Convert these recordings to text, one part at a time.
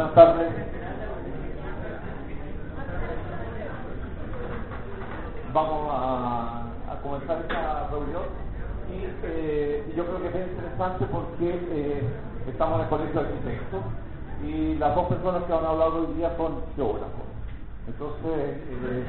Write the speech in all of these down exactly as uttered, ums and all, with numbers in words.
Buenas tardes. Vamos a, a comenzar esta reunión y eh, yo creo que es bien interesante porque eh, estamos en el Colegio de Arquitectos y las dos personas que han hablado hoy día son geógrafos. Entonces, eh,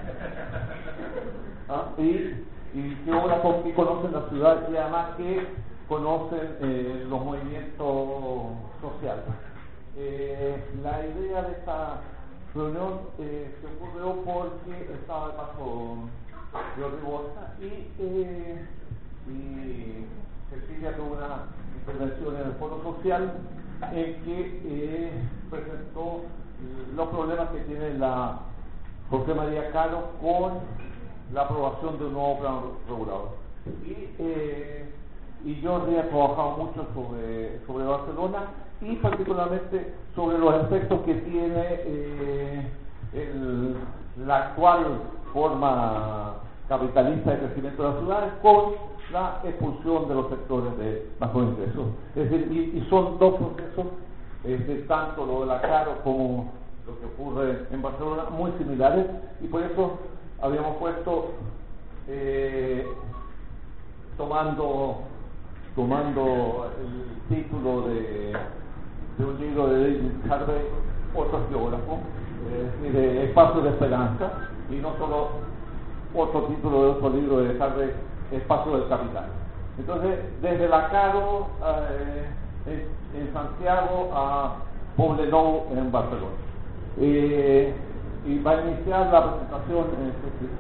¿ah? y, y geógrafos que conocen la ciudad y además que conocen eh, los movimientos sociales. Eh, la idea de esta reunión eh, se ocurrió porque estaba de paso Jordi Borja y, eh, y Cecilia tuvo una intervención en el Foro Social en que eh, presentó los problemas que tiene la José María Caro con la aprobación de un nuevo plan regulador. Y, eh, y Jordi ha trabajado mucho sobre, sobre Barcelona y particularmente sobre los efectos que tiene eh, el, la actual forma capitalista de crecimiento de las ciudades con la expulsión de los sectores de bajos ingresos. Es decir, y, y son dos procesos, es decir, tanto lo de la Caro como lo que ocurre en Barcelona, muy similares, y por eso habíamos puesto eh, tomando tomando el título de, de un libro de David Harvey, otro geógrafo, es decir, de Espacio de Esperanza, y no solo otro título de otro libro de Harvey, Espacio del Capital. Entonces, desde la Caro eh, en, en Santiago a Poblenou en Barcelona. Eh, y va a iniciar la presentación en este.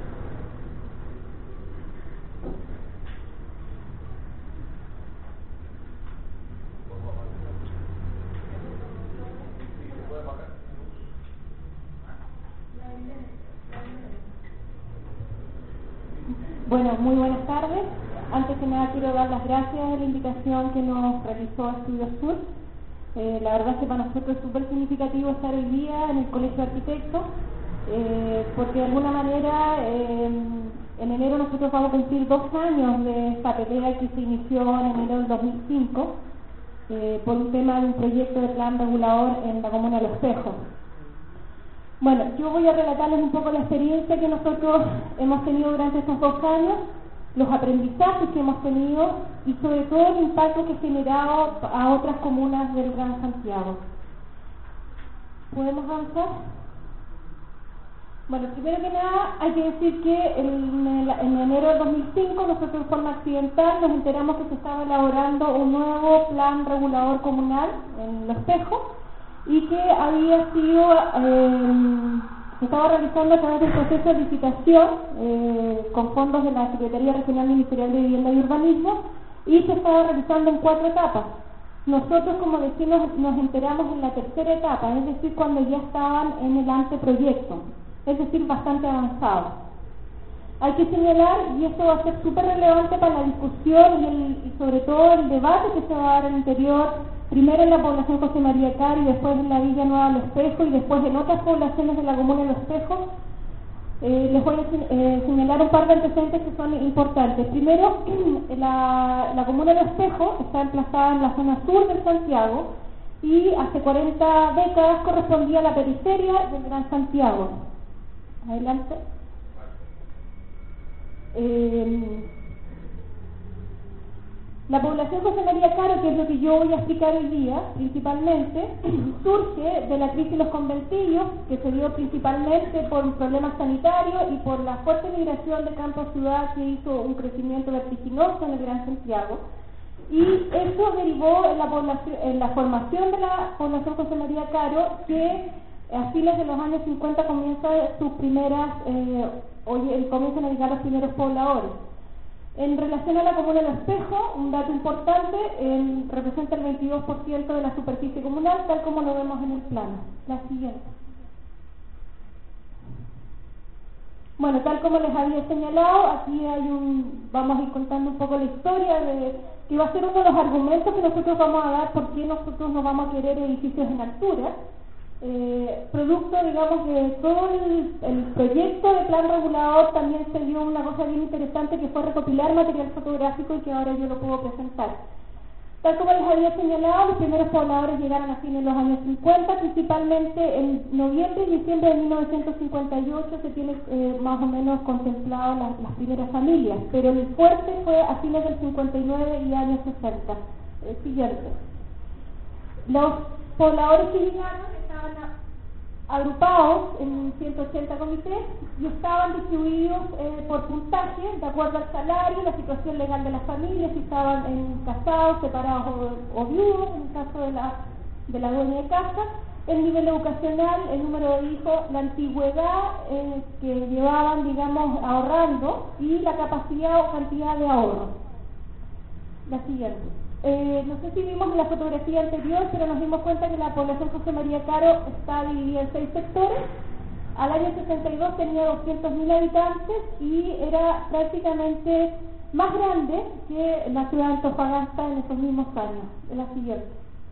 Bueno, muy buenas tardes. Antes que nada quiero dar las gracias de la invitación que nos realizó Estudio Sur. Eh, la verdad es que para nosotros es súper significativo estar hoy día en el Colegio de Arquitectos, eh, porque de alguna manera eh, en enero nosotros vamos a cumplir dos años de esta pelea que se inició en enero del dos mil cinco eh, por un tema de un proyecto de plan regulador en la comuna de Los Pejos. Bueno, yo voy a relatarles un poco la experiencia que nosotros hemos tenido durante estos dos años, los aprendizajes que hemos tenido y sobre todo el impacto que ha generado a otras comunas del Gran Santiago. ¿Podemos avanzar? Bueno, primero que nada hay que decir que en, el, en enero del dos mil cinco nosotros de forma accidental nos enteramos que se estaba elaborando un nuevo plan regulador comunal en Los Pejos y que había sido, eh, se estaba realizando a través del proceso de licitación eh, con fondos de la Secretaría Regional Ministerial de Vivienda y Urbanismo y se estaba realizando en cuatro etapas. Nosotros como vecinos nos enteramos en la tercera etapa, es decir, cuando ya estaban en el anteproyecto, es decir, bastante avanzado. Hay que señalar, y esto va a ser súper relevante para la discusión y, el, y sobre todo el debate que se va a dar al interior, primero en la población José María Caro y después en la Villa Nueva Los Pejos y después en otras poblaciones de la comuna de Los Pejos. Eh, les voy a eh, señalar un par de antecedentes que son importantes. Primero, la, la comuna de Los Pejos está emplazada en la zona sur de Santiago y hace cuarenta décadas correspondía a la periferia del Gran Santiago. Adelante. Eh, la población José María Caro, que es lo que yo voy a explicar hoy día, principalmente, surge de la crisis de los conventillos, que se dio principalmente por problemas sanitarios y por la fuerte migración de campo a ciudad que hizo un crecimiento vertiginoso en el Gran Santiago. Y eso derivó en la, población, en la formación de la población José María Caro, que a fines de los años cincuenta comienza sus primeras, eh, hoy comienzan a llegar los primeros pobladores. En relación a la comuna de Los Pejos, un dato importante, eh, representa el veintidós por ciento de la superficie comunal, tal como lo vemos en el plano. La siguiente. Bueno, tal como les había señalado, aquí hay un, vamos a ir contando un poco la historia de que va a ser uno de los argumentos que nosotros vamos a dar por qué nosotros no vamos a querer edificios en altura. Eh, producto, digamos, de todo el, el proyecto de plan regulador también se dio una cosa bien interesante que fue recopilar material fotográfico y que ahora yo lo puedo presentar. Tal como les había señalado, los primeros pobladores llegaron a fines de los años cincuenta, principalmente en noviembre y diciembre de mil novecientos cincuenta y ocho se tiene eh, más o menos contemplado las, las primeras familias, pero el fuerte fue a fines del cincuenta y nueve y años sesenta. El siguiente. Los pobladores que llegaron estaban agrupados en ciento ochenta comités y estaban distribuidos eh, por puntaje, de acuerdo al salario, la situación legal de las familias, si estaban en casados, separados o, o viudos, en el caso de la, de la dueña de casa, el nivel educacional, el número de hijos, la antigüedad eh, que llevaban, digamos, ahorrando y la capacidad o cantidad de ahorro. La siguiente. Eh, no sé si vimos la fotografía anterior, pero nos dimos cuenta que la población José María Caro está dividida en seis sectores. Al año sesenta y dos tenía doscientos mil habitantes y era prácticamente más grande que la ciudad de Antofagasta en esos mismos años. En la siguiente.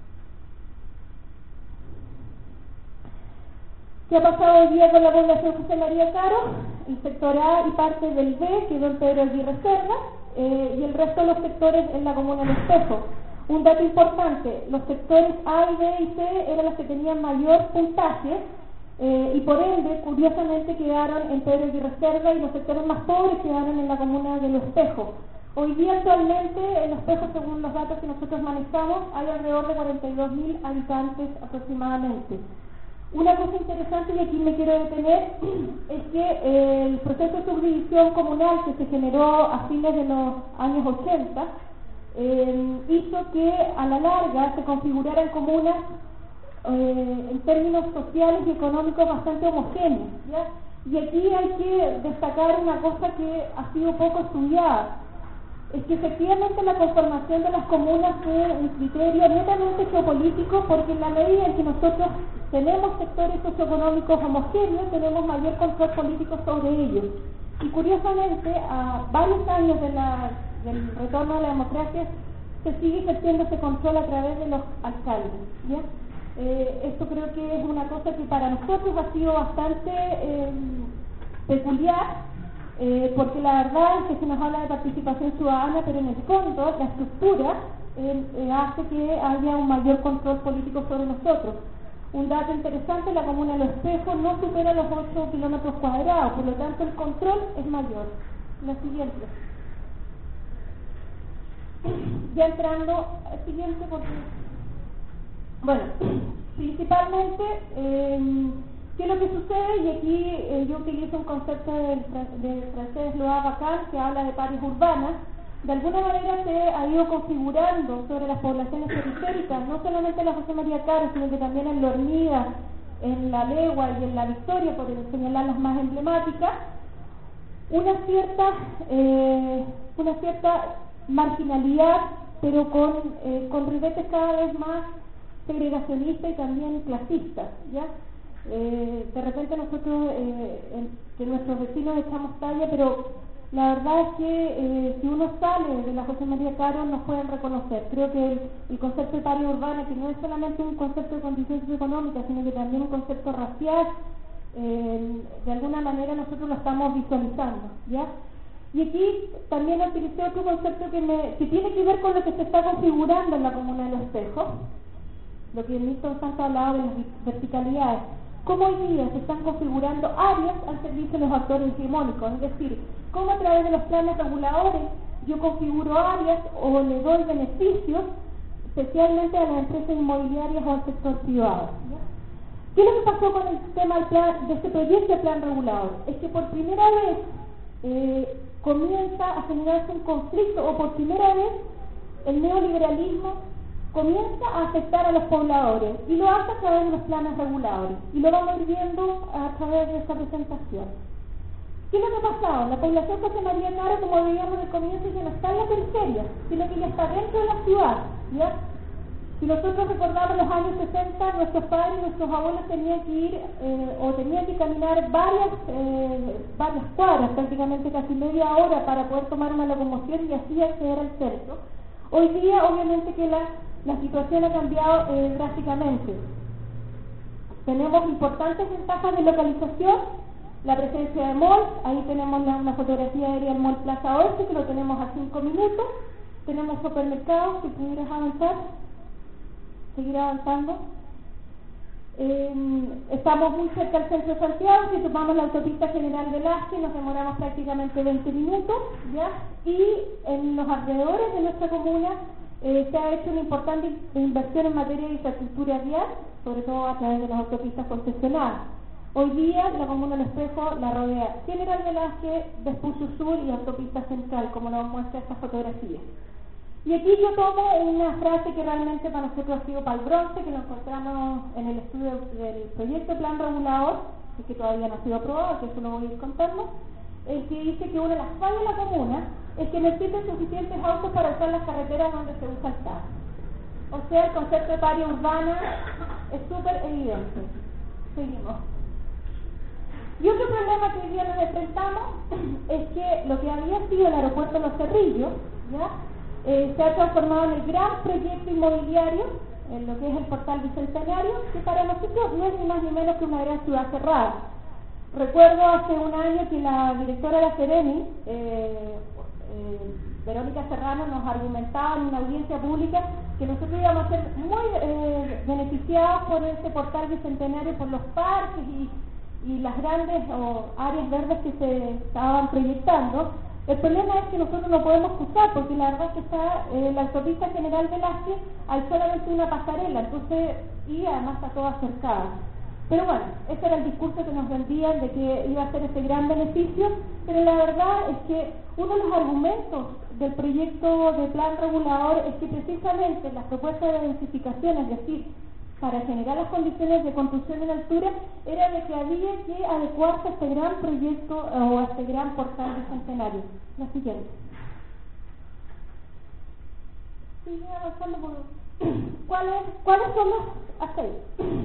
¿Qué ha pasado hoy día con la población José María Caro? El sector A y parte del B quedó en Pedro Aguirre Cerda. Eh, y el resto de los sectores en la comuna del Espejo. Un dato importante, los sectores A y B y C eran los que tenían mayor puntaje eh, y por ende, curiosamente, quedaron en Pedro Aguirre Cerda y los sectores más pobres quedaron en la comuna del Espejo. Hoy día actualmente en los Espejos, según los datos que nosotros manejamos, hay alrededor de cuarenta y dos mil habitantes aproximadamente. Una cosa interesante, y aquí me quiero detener, es que eh, el proceso de subdivisión comunal que se generó a fines de los años ochenta eh, hizo que a la larga se configuraran comunas eh, en términos sociales y económicos bastante homogéneas, ¿ya? Y aquí hay que destacar una cosa que ha sido poco estudiada. Es que efectivamente la conformación de las comunas fue un criterio netamente geopolítico, porque en la medida en que nosotros tenemos sectores socioeconómicos homogéneos, tenemos mayor control político sobre ellos. Y curiosamente, a varios años de la, del retorno a la democracia, se sigue ejerciendo ese control a través de los alcaldes, ¿ya? Eh, esto creo que es una cosa que para nosotros ha sido bastante eh, peculiar, Eh, porque la verdad es que se nos habla de participación ciudadana, pero en el fondo la estructura eh, eh, hace que haya un mayor control político sobre nosotros. Un dato interesante, la comuna de Los Espejos no supera los ocho kilómetros cuadrados, por lo tanto el control es mayor. La siguiente. Ya entrando al siguiente, porque... Bueno, principalmente... Eh, ¿qué es lo que sucede? Y aquí eh, yo utilizo un concepto del, del francés Loa Bacan, que habla de pares urbanas. De alguna manera se ha ido configurando sobre las poblaciones periféricas, no solamente en la José María Caro, sino que también en La Hormiga, en La Legua y en La Victoria, por señalar las más emblemáticas, una cierta, eh, una cierta marginalidad, pero con, eh, con ribetes cada vez más segregacionistas y también clasistas, ¿ya? Eh, de repente nosotros eh, en, que nuestros vecinos echamos talla, pero la verdad es que eh, si uno sale de la José María Caro nos pueden reconocer. Creo que el, el concepto de pares urbana, que no es solamente un concepto de condiciones económicas, sino que también un concepto racial, eh, de alguna manera nosotros lo estamos visualizando, ¿ya? Y aquí también utilicé otro concepto que, me, que tiene que ver con lo que se está configurando en la comuna de Los Espejos, lo que Milton Santos ha hablado de las verticalidades. Cómo hoy día se están configurando áreas al servicio de los actores hegemónicos, es decir, cómo a través de los planes reguladores yo configuro áreas o le doy beneficios, especialmente a las empresas inmobiliarias o al sector privado, ¿ya? ¿Qué es lo que pasó con el tema del plan, de este proyecto de plan regulador? Es que por primera vez eh, comienza a generarse un conflicto, o por primera vez el neoliberalismo comienza a afectar a los pobladores y lo hace a través de los planes reguladores, y lo vamos viendo a través de esta presentación. ¿Qué es lo que ha pasado? La población José María Caro, como veíamos al comienzo, ya no está en la periferia, sino que ya está dentro de la ciudad, ¿ya? Si nosotros recordamos los años sesenta, nuestros padres y nuestros abuelos tenían que ir eh, o tenían que caminar varias, eh, varias cuadras, prácticamente casi media hora, para poder tomar una locomoción y así acceder al centro. Hoy día, obviamente que la, la situación ha cambiado eh, drásticamente. Tenemos importantes ventajas de localización, la presencia de malls, ahí tenemos la, una fotografía aérea del Mall Plaza Oeste, que lo tenemos a cinco minutos. tenemos supermercados, si pudieras avanzar, seguir avanzando. Eh, estamos muy cerca del centro de Santiago. Si tomamos la autopista General Velázquez nos demoramos prácticamente veinte minutos, ¿ya? Y en los alrededores de nuestra comuna eh, se ha hecho una importante inversión en materia de infraestructura vial, sobre todo a través de las autopistas concesionadas. Hoy día la comuna del Espejo la rodea General Velázquez, Vespucio Sur y Autopista Central, como nos muestra esta fotografía. Y aquí yo tomo una frase que realmente para nosotros ha sido para el bronce, que lo encontramos en el estudio del proyecto Plan Regulador, que todavía no ha sido aprobado, que eso lo voy a ir contando, el que dice que una de las fallas de la comuna es que no existen suficientes autos para usar las carreteras donde se usa el taxi. O sea, el concepto de área urbana es súper evidente. Seguimos. Y otro problema que hoy día nos enfrentamos es que lo que había sido el aeropuerto de Los Cerrillos, ¿ya? Eh, se ha transformado en el gran proyecto inmobiliario, en lo que es el portal bicentenario, que para nosotros no es ni más ni menos que una gran ciudad cerrada. Recuerdo hace un año que la directora de la Seremi, eh, eh, Verónica Serrano, nos argumentaba en una audiencia pública que nosotros íbamos a ser muy eh, beneficiados por ese portal bicentenario, por los parques y, y las grandes oh, áreas verdes que se estaban proyectando. El problema es que nosotros no podemos cruzar, porque la verdad es que está eh, la autopista General Velázquez, hay solamente una pasarela, entonces, y además está toda cercada. Pero bueno, ese era el discurso que nos vendían de que iba a ser ese gran beneficio, pero la verdad es que uno de los argumentos del proyecto de plan regulador es que precisamente las propuestas de densificación, es decir, para generar las condiciones de construcción en altura, era de que había que adecuarse a este gran proyecto o a este gran portal bicentenario. La siguiente. Sigue avanzando por... ¿Cuáles, ¿Cuáles son los... hasta ahí.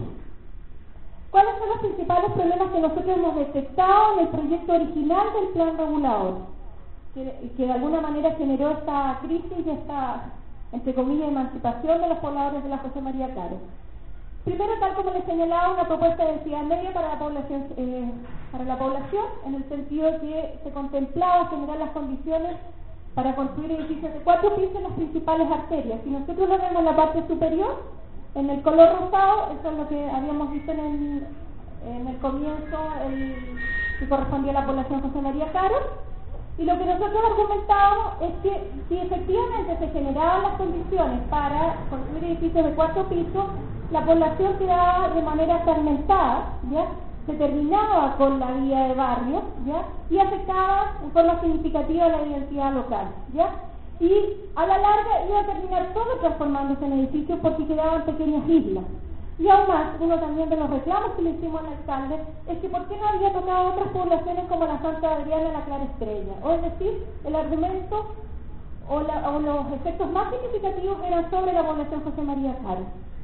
¿Cuáles son los principales problemas que nosotros hemos detectado en el proyecto original del plan regulador? Que, que de alguna manera generó esta crisis y esta, entre comillas, emancipación de los pobladores de la José María Caro. Primero, tal como les señalaba, una propuesta de densidad media para la población, eh, para la población, en el sentido de que se contemplaba generar las condiciones para construir edificios de cuatro pisos en las principales arterias. Si nosotros lo vemos en la parte superior, en el color rosado, eso es lo que habíamos visto en el, en el comienzo, el, que correspondía a la población José María Caro. Y lo que nosotros argumentábamos es que si efectivamente se generaban las condiciones para construir edificios de cuatro pisos, la población quedaba de manera fragmentada, ¿ya? Se terminaba con la vida de barrio, ¿ya? Y afectaba en forma significativa la identidad local, ¿ya? Y a la larga iba a terminar todo transformándose en edificios porque quedaban pequeñas islas. Y aún más, uno también de los reclamos que le hicimos al alcalde es que por qué no había tocado otras poblaciones como la Santa Adriana y la Clara Estrella. O es decir, el argumento o, la, o los efectos más significativos eran sobre la población José María Caro.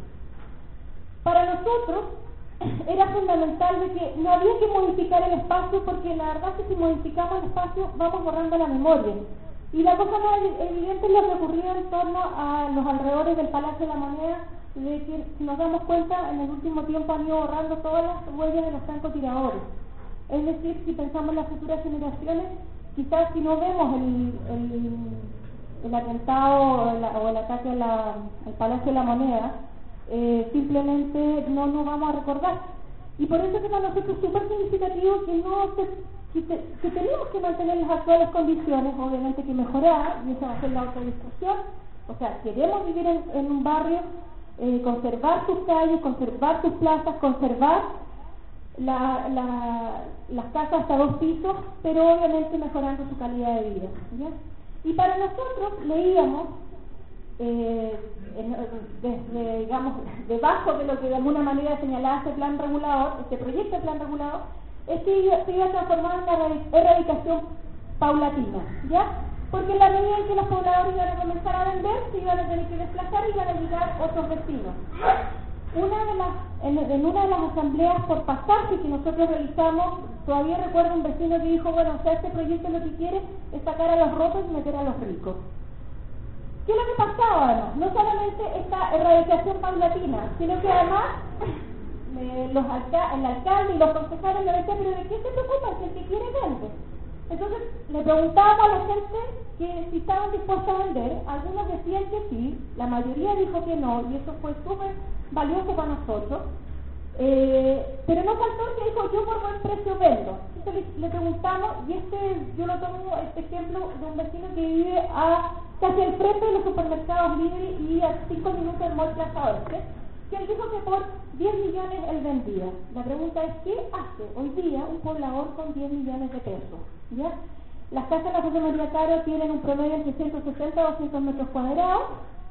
Para nosotros era fundamental de que no había que modificar el espacio, porque la verdad es que si modificamos el espacio vamos borrando la memoria. Y la cosa más evidente es lo que ocurrió en torno a los alrededores del Palacio de la Moneda, de que si nos damos cuenta en el último tiempo han ido borrando todas las huellas de los francotiradores. Es decir, si pensamos en las futuras generaciones, quizás si no vemos el, el, el atentado o el, o el ataque a la, al Palacio de la Moneda, eh, simplemente no nos vamos a recordar. Y por eso es que para nosotros es súper significativo que no se, que, te, que tenemos que mantener las actuales condiciones, obviamente que mejorar, y esa va a ser la autodiscusión. O sea, queremos vivir en, en un barrio, eh, conservar sus calles, conservar sus plazas, conservar la, la, las casas hasta dos pisos, pero obviamente mejorando su calidad de vida, ¿ya? Y para nosotros leíamos eh, en, desde, digamos, debajo de lo que de alguna manera señalaba este plan regulador, este proyecto de plan regulador, es que iba, se iba a transformar en una erradicación paulatina, ¿ya? Porque en la medida en que los pobladores iban a comenzar a vender, se iban a tener que desplazar y iban a llegar otros vecinos. Una de las, en, en una de las asambleas por pasaje que nosotros realizamos, todavía recuerdo un vecino que dijo, bueno, o sea, este proyecto lo que quiere es sacar a los rotos y meter a los ricos. ¿Qué es lo que pasaba además? No solamente esta erradicación paulatina, sino que además eh, los alca el alcalde y los concejales le decían, pero ¿de qué se preocupan? Si el que quiere vende. Entonces le preguntábamos a la gente que si estaban dispuestos a vender, algunos decían que sí, la mayoría dijo que no, y eso fue súper valioso para nosotros. Eh, pero no faltó el que dijo yo por buen precio vendo. Entonces le, le preguntamos, y este yo lo tomo este ejemplo de un vecino que vive a casi al frente de los supermercados Libre y a cinco minutos del Mall Plaza Oeste, que él dijo que por diez millones él vendía. La pregunta es, ¿qué hace hoy día un poblador con diez millones de pesos? ¿Ya? Las casas de la José María Caro tienen un promedio entre ciento sesenta a doscientos metros cuadrados.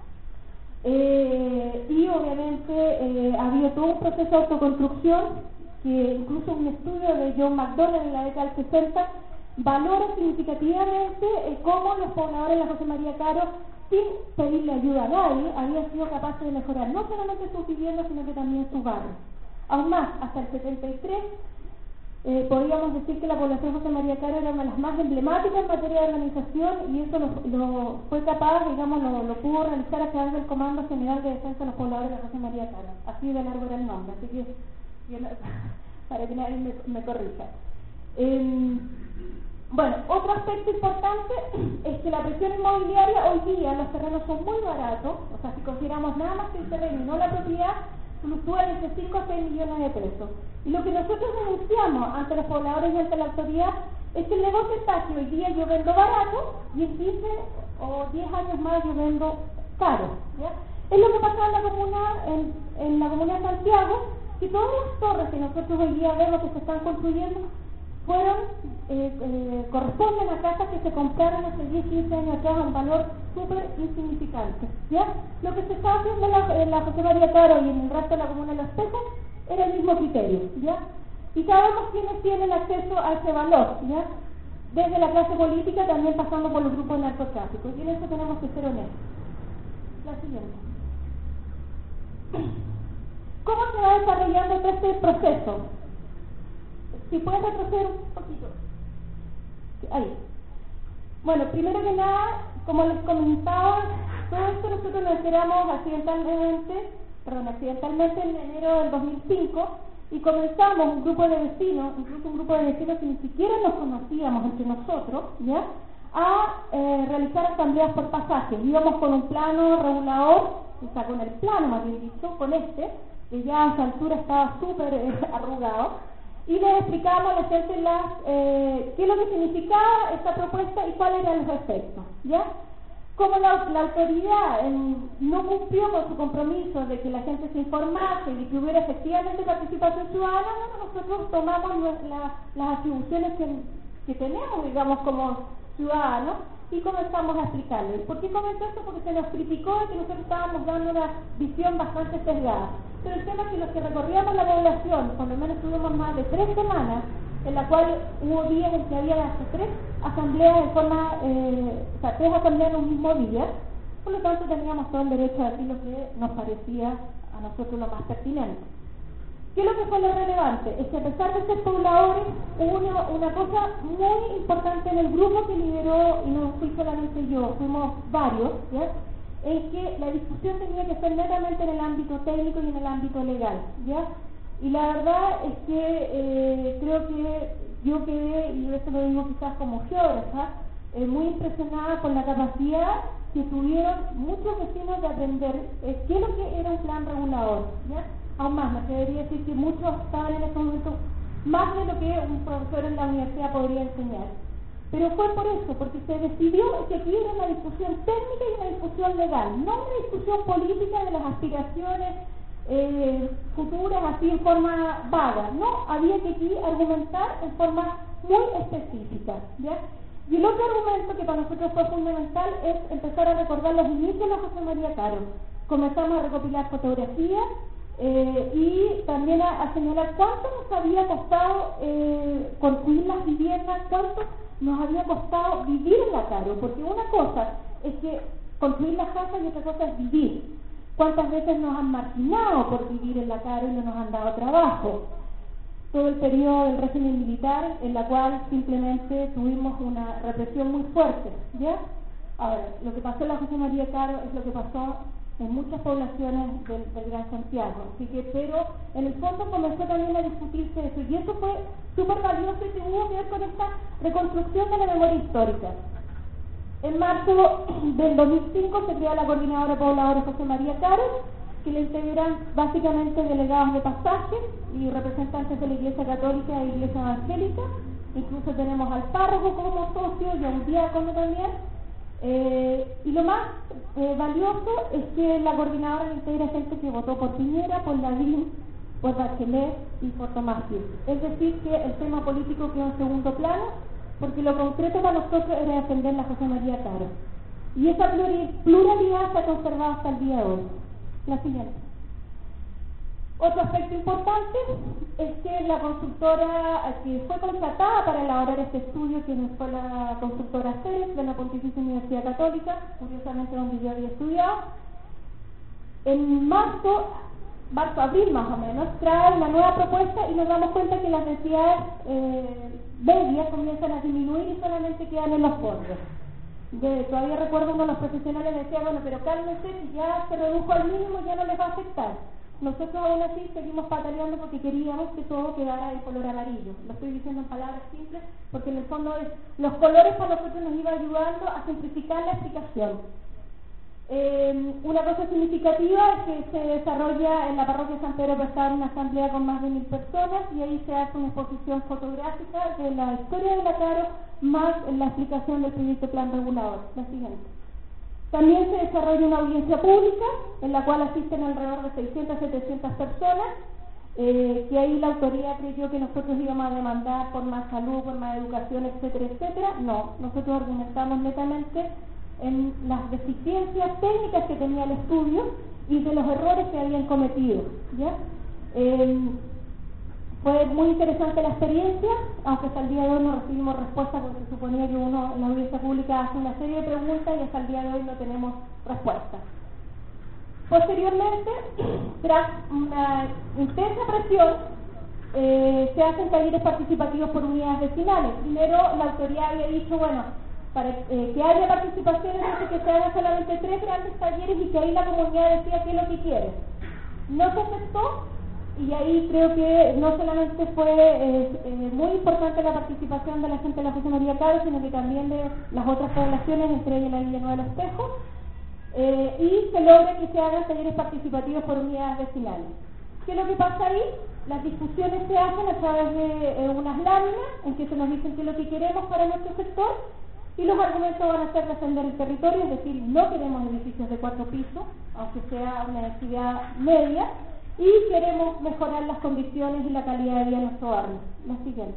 Eh, y obviamente eh, ha habido todo un proceso de autoconstrucción que incluso un estudio de John McDonald en la década del sesenta valora significativamente eh, cómo los pobladores de la José María Caro, sin pedirle ayuda a nadie, habían sido capaces de mejorar no solamente sus viviendas sino que también sus barrios. Aún más, hasta el setenta y tres Eh, podríamos decir que la población José María Caro era una de las más emblemáticas en materia de organización, y eso lo, lo fue capaz, digamos, lo, lo pudo realizar a través del Comando General de Defensa de los Pobladores de José María Caro. Así de largo era el nombre, así que, para que nadie me, me corrija. Eh, bueno, otro aspecto importante es que la presión inmobiliaria hoy día, los terrenos son muy baratos, o sea, si consideramos nada más que el terreno y no la propiedad, fluctúan entre cinco a seis millones de pesos. Y lo que nosotros denunciamos ante los pobladores y ante la autoridad es que el negocio está que hoy día yo vendo barato y en quince o diez años más yo vendo caro, ¿ya? Es lo que pasa en la comuna, en, en la comuna de Santiago, que todas las torres que nosotros hoy día vemos que se están construyendo fueron, eh, eh, corresponden a casas que se compraron hace diez, quince años atrás a un valor súper insignificante, ¿ya? Lo que se está haciendo en la, en la José María Caro y en el resto de la comuna de Los Espejos era el mismo criterio, ¿ya? Y sabemos quiénes tienen acceso a ese valor, ¿ya? Desde la clase política, también pasando por los grupos de narcotráfico, y en eso tenemos que ser honestos. La siguiente. ¿Cómo se va desarrollando todo este proceso? Si pueden retroceder un poquito. Ahí. Bueno, primero que nada, como les comentaba, todo esto nosotros nos enteramos accidentalmente, perdón, accidentalmente en enero del dos mil cinco, y comenzamos un grupo de vecinos, incluso un grupo de vecinos que ni siquiera nos conocíamos entre nosotros, ¿ya? a eh, realizar asambleas por pasajes. Íbamos con un plano regulador, o sea, con el plano más bien dicho, con este, que ya a esa altura estaba súper eh, arrugado, y les explicábamos a la gente las, eh, qué es lo que significaba esta propuesta y cuáles eran los efectos, ¿ya? Como la, la autoridad eh, no cumplió con su compromiso de que la gente se informase y de que hubiera efectivamente participación ciudadana, bueno, nosotros tomamos la, las atribuciones que, que tenemos, digamos, como ciudadanos, y comenzamos a explicarles. ¿Por qué comenzó esto? Porque se nos criticó de que nosotros estábamos dando una visión bastante sesgada. Pero el tema es que los que recorríamos la población, por lo menos tuvimos más de tres semanas, en la cual hubo días en que había hasta tres asambleas en forma, eh, o sea, tres asambleas en un mismo día, por lo tanto teníamos todo el derecho a decir lo que nos parecía a nosotros lo más pertinente. ¿Qué es lo que fue lo relevante? Es que a pesar de ser pobladores, hubo una, una cosa muy importante en el grupo que lideró, y no fui solamente yo, fuimos varios, ¿ya? Es que la discusión tenía que ser netamente en el ámbito técnico y en el ámbito legal, ¿ya? Y la verdad es que eh, creo que yo quedé, y esto lo digo quizás como geógrafa, eh, muy impresionada con la capacidad que tuvieron muchos vecinos de aprender eh, qué es lo que era un plan regulador, ¿ya? Aún más, me atrevería a decir que muchos estaban en estos momentos más de lo que un profesor en la universidad podría enseñar. Pero fue por eso, porque se decidió que aquí era una discusión técnica y una discusión legal, no una discusión política de las aspiraciones eh, futuras así en forma vaga. No, había que aquí argumentar en forma muy específica, ¿ya? Y el otro argumento que para nosotros fue fundamental es empezar a recordar los inicios de José María Caro. Comenzamos a recopilar fotografías eh, y también a, a señalar cuánto nos había costado eh, construir las viviendas, cuánto nos había costado vivir en la Caro, porque una cosa es que construir las casas y otra cosa es vivir. ¿Cuántas veces nos han marginado por vivir en la Caro y no nos han dado trabajo? Todo el periodo del régimen militar, en la cual simplemente tuvimos una represión muy fuerte, ¿ya? Ahora, lo que pasó en la José María Caro es lo que pasó en muchas poblaciones del, del Gran Santiago. Así que, pero en el fondo comenzó también a discutirse eso, y eso fue súper valioso y tuvo que ver con esta reconstrucción de la memoria histórica. En marzo del dos mil cinco se crea la Coordinadora Pobladora José María Caro, que le integran básicamente delegados de pasaje y representantes de la Iglesia Católica e Iglesia Evangélica. Incluso tenemos al párroco como socio y a un diácono también. Eh, y lo más eh, valioso es que la coordinadora le integra gente que votó por Piñera, por Lavín, por Bachelet y por Tomás Gil. Es decir, que el tema político quedó en segundo plano, porque lo concreto para nosotros era defender la José María Caro. Y esa pluralidad se ha conservado hasta el día de hoy. La siguiente. Otro aspecto importante es que la constructora que fue contratada para elaborar este estudio, que fue la constructora Ceres de la Pontificia Universidad Católica, curiosamente donde yo había estudiado, en marzo, marzo, abril más o menos, trae una nueva propuesta y nos damos cuenta que las densidades eh, medias comienzan a disminuir y solamente quedan en los bordes. De, todavía recuerdo uno de los profesionales decía, bueno, pero cálmense, si ya se redujo al mínimo ya no les va a afectar. Nosotros aún así seguimos pataleando porque queríamos que todo quedara en color amarillo. Lo estoy diciendo en palabras simples porque en el fondo es, los colores para nosotros nos iba ayudando a simplificar la explicación. Eh, una cosa significativa es que se desarrolla en la parroquia San Pedro Pescador una asamblea con más de mil personas y ahí se hace una exposición fotográfica de la historia de la Caro más la explicación del proyecto plan regulador. La siguiente. También se desarrolla una audiencia pública en la cual asisten alrededor de seiscientas a setecientas personas, eh, que ahí la autoridad creyó que nosotros íbamos a demandar por más salud, por más educación, etcétera, etcétera. No, nosotros argumentamos netamente en las deficiencias técnicas que tenía el estudio y de los errores que habían cometido, ¿ya? Eh, fue muy interesante la experiencia, aunque hasta el día de hoy no recibimos respuesta porque se suponía que uno en la audiencia pública hace una serie de preguntas y hasta el día de hoy no tenemos respuesta. Posteriormente, tras una intensa presión, eh, se hacen talleres participativos por unidades vecinales. Primero, la autoridad había dicho, bueno, para eh, que haya participación, entonces que se hagan solamente tres grandes talleres y que ahí la comunidad decía qué es lo que quiere. No se aceptó. Y ahí creo que no solamente fue eh, eh, muy importante la participación de la gente de la José María Caro, sino que también de las otras poblaciones, entre ellas la Villa Nueva de los Espejos, eh, y se logra que se hagan talleres participativos por unidades vecinales. ¿Qué es lo que pasa ahí? Las discusiones se hacen a través de eh, unas láminas en que se nos dicen qué es lo que queremos para nuestro sector, y los argumentos van a ser defender el territorio, es decir, no queremos edificios de cuatro pisos, aunque sea una densidad media, y queremos mejorar las condiciones y la calidad de vida de nuestro barrio. La siguiente.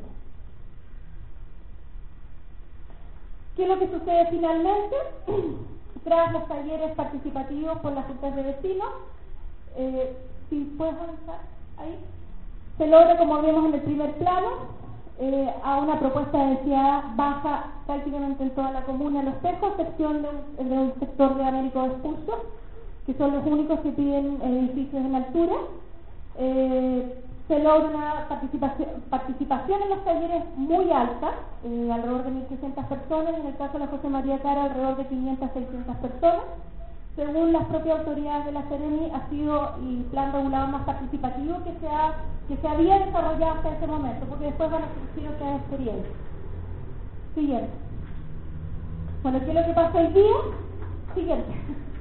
¿Qué es lo que sucede finalmente? Tras los talleres participativos por las juntas de vecinos, eh, si puedes avanzar ahí, se logra, como vemos en el primer plano, eh, a una propuesta de densidad baja prácticamente en toda la comuna de Los Espejos, a excepción de un, de un sector de Américo Vespucio, que son los únicos que piden edificios en altura. Eh, se logra una participación, participación en los talleres muy alta, eh, alrededor de mil seiscientas personas, en el caso de la José María Caro alrededor de quinientas a seiscientas personas. Según las propias autoridades de la Seremi, ha sido el plan regulador más participativo que se, ha, que se había desarrollado hasta ese momento, porque después van a surgir otras experiencias. Siguiente. Bueno, ¿qué es lo que pasa hoy día? Siguiente.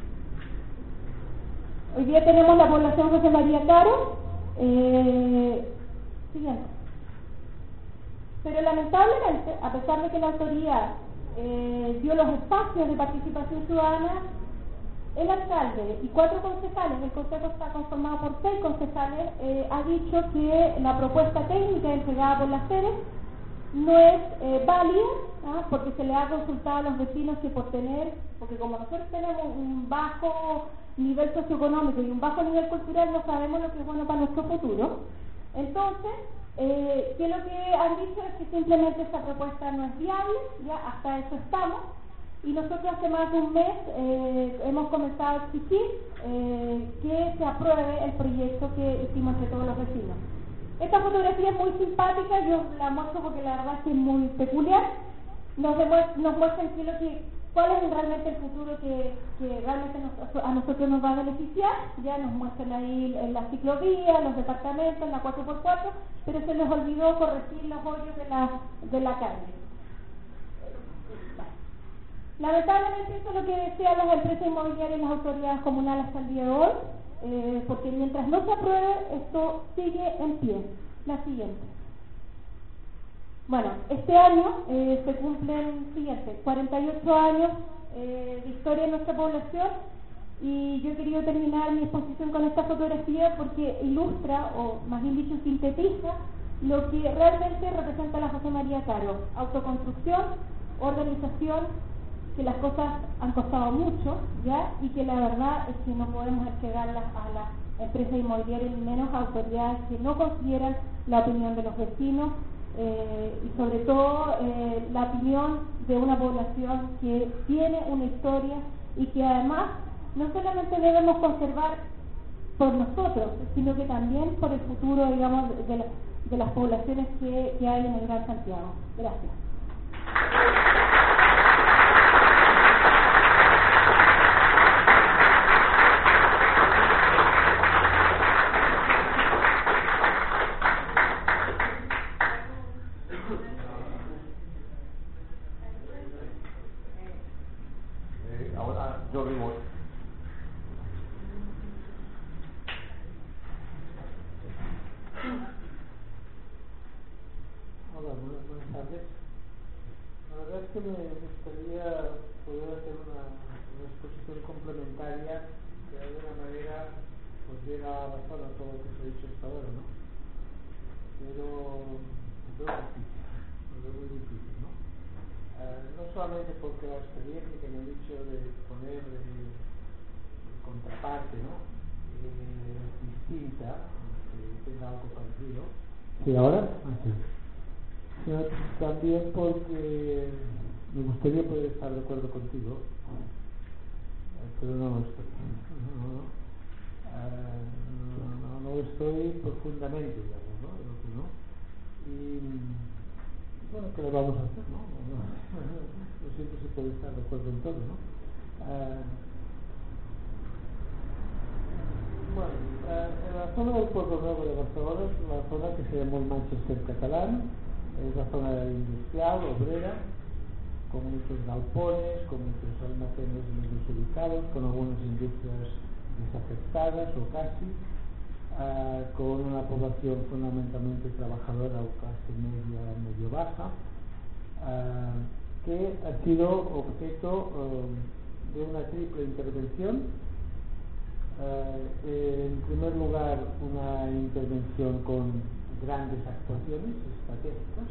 Hoy día tenemos la población José María Caro, eh, siguiente. Pero lamentablemente, a pesar de que la autoridad eh, dio los espacios de participación ciudadana, el alcalde y cuatro concejales, el consejo está conformado por seis concejales, eh, ha dicho que la propuesta técnica entregada por la Ceres no es eh, válida, ¿ah? Porque se le ha consultado a los vecinos que por tener, porque como nosotros tenemos un bajo nivel socioeconómico y un bajo nivel cultural, no sabemos lo que es bueno para nuestro futuro. Entonces, eh, que lo que han dicho es que simplemente esta propuesta no es viable, ya hasta eso estamos, y nosotros hace más de un mes eh, hemos comenzado a exigir eh, que se apruebe el proyecto que hicimos entre todos los vecinos. Esta fotografía es muy simpática, yo la muestro porque la verdad es que es muy peculiar. Nos, demuestra, nos muestra que lo que cuál es realmente el futuro que, que realmente nos, a nosotros nos va a beneficiar. Ya nos muestran ahí en la ciclovía, los departamentos, en la cuatro por cuatro, pero se les olvidó corregir los hoyos de la, de la calle. Lamentablemente eso es lo que desean las empresas inmobiliarias y las autoridades comunales hasta el día de hoy, eh, porque mientras no se apruebe, esto sigue en pie. La siguiente. Bueno, este año eh, se cumplen, siguiente, cuarenta y ocho años eh, de historia en nuestra población, y yo he querido terminar mi exposición con esta fotografía porque ilustra, o más bien dicho sintetiza, lo que realmente representa la José María Caro: autoconstrucción, organización, que las cosas han costado mucho, ¿ya? Y que la verdad es que no podemos entregarlas a las empresas inmobiliarias, ni menos a autoridades que no consideran la opinión de los vecinos, eh, y sobre todo eh, la opinión de una población que tiene una historia y que además no solamente debemos conservar por nosotros, sino que también por el futuro, digamos, de, la, de las poblaciones que, que hay en el Gran Santiago. Gracias. Yo vivo. Hola, buenas, buenas tardes. La verdad es que me gustaría poder hacer una, una exposición complementaria que de alguna manera pues llega a razón a todo lo que se ha dicho hasta ahora, ¿no? Pero lo veo difícil, lo veo muy difícil, ¿no? Eh, no solamente porque la experiencia que me han dicho de poner de, de contraparte, ¿no? Eh, distinta, aunque tenga algo parecido. ¿Sí, ahora? Así. Sino también porque me gustaría poder estar de acuerdo contigo, eh, pero no lo estoy. No, no, no. Eh, no, no, no lo estoy profundamente, digamos, ¿no? Creo que no. Y bueno, ¿qué le vamos a hacer, no? No, no, no siempre se puede estar de acuerdo en todo, ¿no? Eh, bueno, eh, en la zona del Pueblo Nuevo de Barcelona es la zona que se llama el Manchester catalán. Es la zona industrial, obrera, con muchos galpones, con muchos almacenes muy desubicados, con algunas industrias desafectadas o casi, uh, con una población fundamentalmente trabajadora o casi media, medio baja, uh, que ha sido objeto uh, de una triple intervención. Uh, en primer lugar, una intervención con grandes actuaciones estratégicas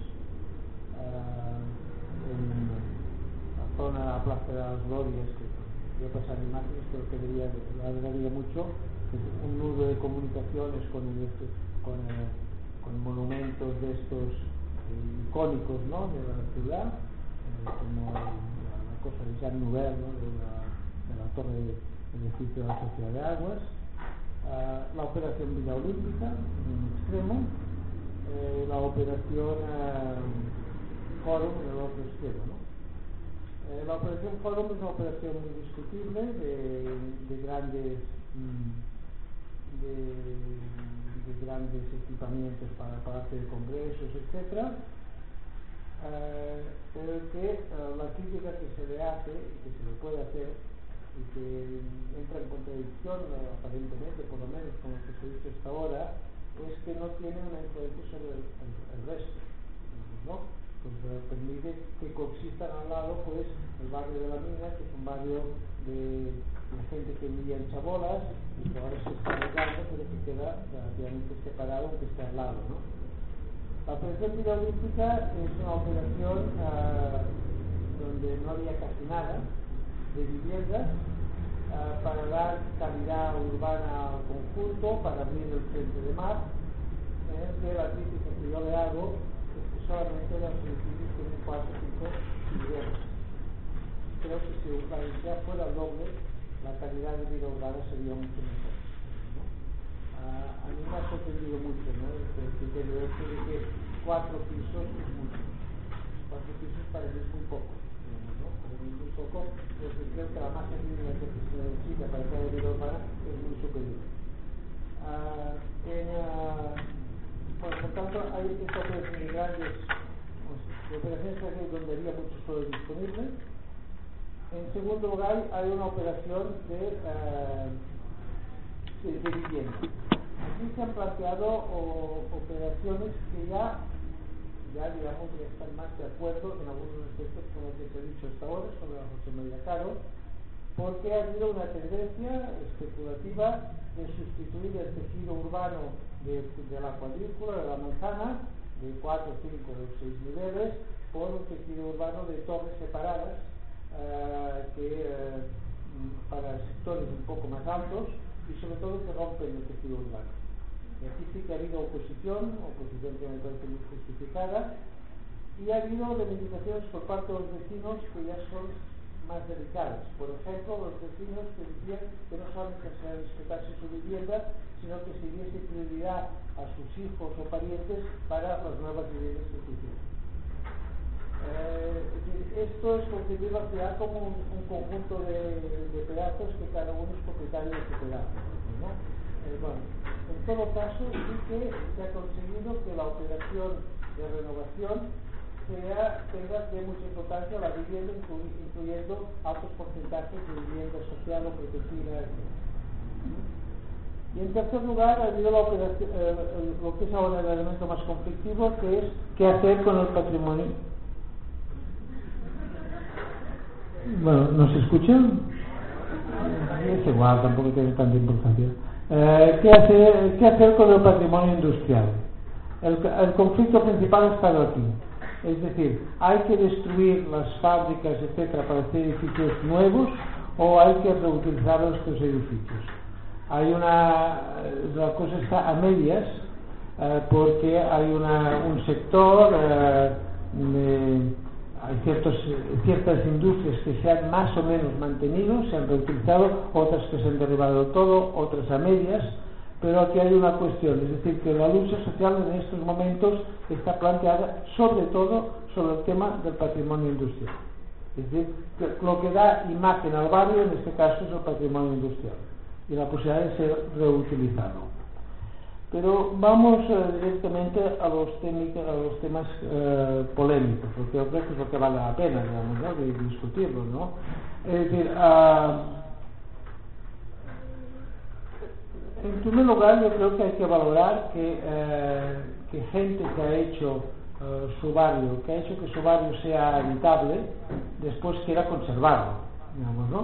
uh, en la zona de la Plaza de las Glorias, que voy a pasar imágenes, pero que debería, alargaría mucho, que es un nudo de comunicaciones con, el, con, el, con monumentos de estos eh, icónicos, ¿no?, de la ciudad, eh, como la, la cosa de Jean Nouvel, ¿no?, de, la, de la torre del edificio de la Sociedad de Aguas, uh, la operación Villa Olímpica en un extremo, Eh, la operación eh, Forum en el otro extremo, ¿no? Eh, la operación Forum es una operación muy discutible de, de grandes mm, de, de grandes equipamientos para palacio de congresos, etcétera, eh, pero que eh, la crítica que se le hace y que se le puede hacer y que entra en contradicción eh, aparentemente, por lo menos con lo que se dice hasta ahora, es que no tiene una influencia sobre el, el, el resto, ¿no? Pues eh, permite que coexistan al lado, pues, el barrio de la Mina, que es un barrio de, de gente que vivía en chabolas y que ahora se está arreglando, pero que queda relativamente separado, aunque esté al lado, ¿no? La operación Villa Olímpica es una operación uh, donde no había casi nada de viviendas, Uh, para dar calidad urbana al conjunto, para abrir el frente de mar, eh, que la crítica que yo le hago es que solamente los edificios tienen cuatro o cinco niveles. Creo que si la densidad fuera el doble, la calidad de vida urbana sería mucho mejor, ¿no? Uh, a mí me ha sorprendido mucho, ¿no?, el criterio este de que cuatro pisos es mucho. Cuatro pisos para mí es muy poco. ¿no? Incluso con, pues, creo que la masa mínima que se necesita para cada vida urbana es muy superior. Uh, en, uh, bueno, por tanto, hay estas operaciones grandes, pues, de operaciones grandes donde había mucho suelo disponible. En segundo lugar, hay una operación de, uh, de, de vivienda. Aquí se han planteado o, operaciones que ya, ya digamos, ya están más de acuerdo en algunos aspectos con lo que se ha dicho hasta ahora sobre la José María Caro, porque ha habido una tendencia especulativa de sustituir el tejido urbano de, de la cuadrícula, de la manzana, de cuatro, cinco o seis niveles, por un tejido urbano de torres separadas, Uh, que uh, para sectores un poco más altos y sobre todo que rompen el tejido urbano. Y aquí sí que ha habido oposición, oposición que me parece muy justificada, y ha habido reivindicaciones por parte de los vecinos que ya son más delicadas. Por ejemplo, los vecinos que decían que no solamente se respetarse su vivienda, sino que se diese prioridad a sus hijos o parientes para las nuevas viviendas que se hicieron. Eh, esto es concebir la ciudad como un, un conjunto de, de pedazos que cada uno es propietario de su pedazo, ¿no? Eh, bueno, en todo caso sí que se ha conseguido que la operación de renovación sea, tenga de mucha importancia la vivienda, inclu, incluyendo altos porcentajes de vivienda social o protegida, etcétera. Y en tercer lugar ha habido la operación, eh, lo que es ahora el elemento más conflictivo, que es qué hacer con el patrimonio. Bueno, ¿nos escuchan? Es igual, tampoco tiene tanta importancia. Eh, ¿qué, hacer, ¿Qué hacer con el patrimonio industrial? El, el conflicto principal ha estado aquí. Es decir, ¿hay que destruir las fábricas, etcétera, para hacer edificios nuevos o hay que reutilizar estos edificios? Hay una... La cosa está a medias eh, porque hay una, un sector... Eh, de, hay ciertos, ciertas industrias que se han más o menos mantenido, se han reutilizado, otras que se han derribado todo, otras a medias, pero aquí hay una cuestión, es decir, que la lucha social en estos momentos está planteada sobre todo sobre el tema del patrimonio industrial. Es decir, que lo que da imagen al barrio en este caso es el patrimonio industrial y la posibilidad de ser reutilizado. Pero vamos uh, directamente a los, técnicos, a los temas uh, polémicos, porque yo creo que es lo que vale la pena, digamos, ¿no? de, de discutirlo, ¿no? Es decir, uh, en primer lugar yo creo que hay que valorar que, uh, que gente que ha hecho uh, su barrio, que ha hecho que su barrio sea habitable, después quiera conservarlo, digamos, ¿no?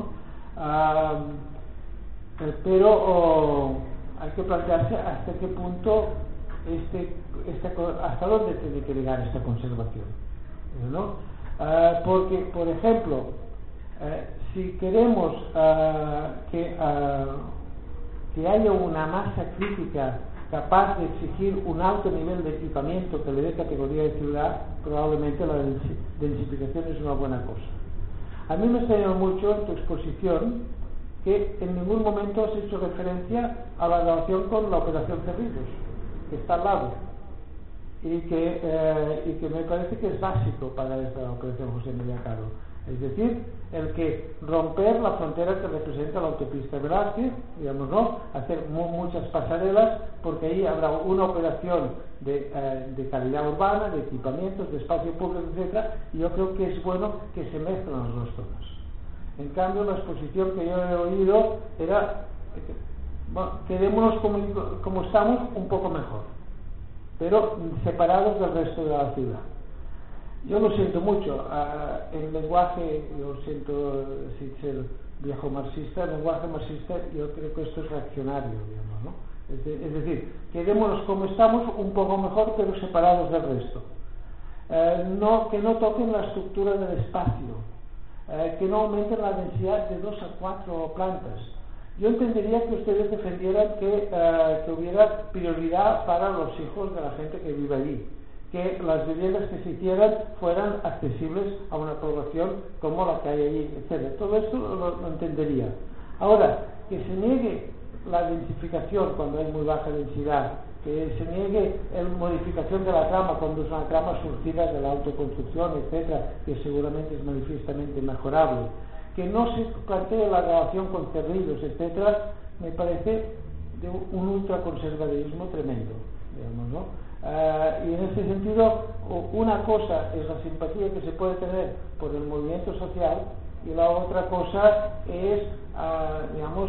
Uh, pero uh, hay que plantearse hasta qué punto este, esta, hasta dónde tiene que llegar esta conservación, ¿no? Uh, porque, por ejemplo, uh, si queremos uh, que, uh, que haya una masa crítica capaz de exigir un alto nivel de equipamiento que le dé categoría de ciudad, probablemente la densificación es una buena cosa. A mí me extrañó mucho en tu exposición que en ningún momento has hecho referencia a la relación con la operación Cerrillos, que está al lado, y que, eh, y que me parece que es básico para esta operación José María Caro. Es decir, el que romper la frontera que representa la autopista Velázquez, digamos, ¿no? Hacer mu muchas pasarelas, porque ahí habrá una operación de, eh, de calidad urbana, de equipamientos, de espacio público, etcétera, y yo creo que es bueno que se mezclen las dos zonas. En cambio, la exposición que yo he oído era, bueno, quedémonos como, como estamos, un poco mejor, pero separados del resto de la ciudad. Yo lo siento mucho, uh, en lenguaje, yo siento sin ser viejo marxista, en lenguaje marxista yo creo que esto es reaccionario, digamos, ¿no? Es, de, es decir, quedémonos como estamos, un poco mejor, pero separados del resto. Uh, no, que no toquen la estructura del espacio, uh, que no aumenten la densidad de dos a cuatro plantas. Yo entendería que ustedes defendieran que, uh, que hubiera prioridad para los hijos de la gente que vive allí, que las viviendas que se hicieran fueran accesibles a una población como la que hay allí, etcétera. Todo esto lo, lo entendería. Ahora, que se niegue la densificación cuando hay muy baja densidad, que se niegue la modificación de la trama cuando es una trama surgida de la autoconstrucción, etcétera, que seguramente es manifiestamente mejorable, que no se plantee la relación con cerrillos, etcétera, me parece de un ultraconservadurismo tremendo, digamos, ¿no? Uh, y en ese sentido, una cosa es la simpatía que se puede tener por el movimiento social y la otra cosa es, uh, digamos,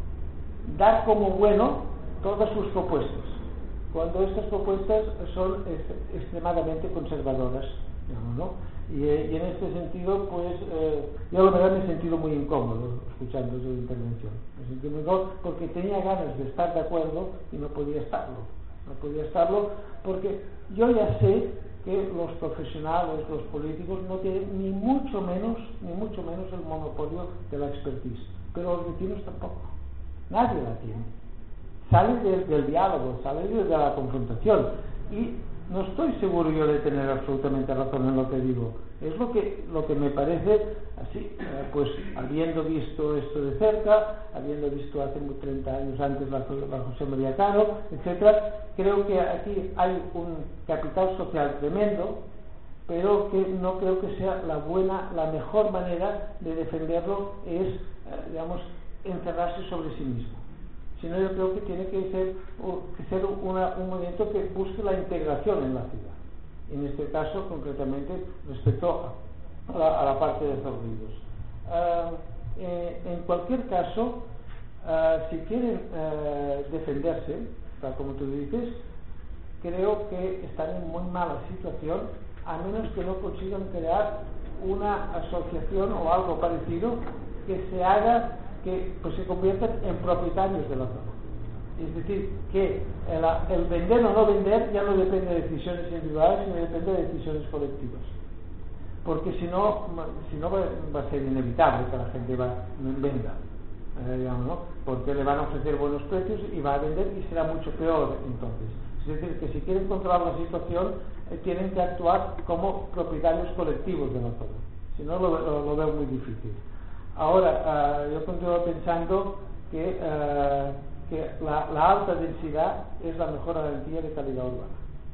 dar como bueno todas sus propuestas, cuando estas propuestas son est- extremadamente conservadoras, digamos, ¿no? Y, y en este sentido, pues, eh, yo la verdad me he sentido muy incómodo escuchando su intervención. Me sentí muy incómodo porque tenía ganas de estar de acuerdo y no podía estarlo. No podía estarlo porque yo ya sé que los profesionales, los políticos, no tienen ni mucho menos, ni mucho menos el monopolio de la expertise. Pero los vecinos tampoco. Nadie la tiene. Sale de, del diálogo, sale de, de la confrontación. Y no estoy seguro yo de tener absolutamente razón en lo que digo. Es lo que, lo que me parece, así, eh, pues habiendo visto esto de cerca, habiendo visto hace treinta años antes la, la José María Caro, etcétera, creo que aquí hay un capital social tremendo, pero que no creo que sea la buena, la mejor manera de defenderlo es, eh, digamos, encerrarse sobre sí mismo. Sino yo creo que tiene que ser, que ser una, un movimiento que busque la integración en la ciudad. En este caso, concretamente, respecto a la, a la parte de Cerrillos. Uh, eh, en cualquier caso, uh, si quieren uh, defenderse, tal como tú dices, creo que están en muy mala situación, a menos que no consigan crear una asociación o algo parecido que se haga, que pues se conviertan en propietarios de la zona. Es decir, que el, el vender o no vender ya no depende de decisiones individuales, sino depende de decisiones colectivas. Porque si no, si no va, va a ser inevitable que la gente va, venda, eh, digamos, ¿no? Porque le van a ofrecer buenos precios y va a vender y será mucho peor entonces. Es decir, que si quieren controlar la situación, eh, tienen que actuar como propietarios colectivos de la zona. Si no, lo, lo, lo veo muy difícil. Ahora, uh, yo continúo pensando que, uh, que la, la alta densidad es la mejor garantía de calidad urbana.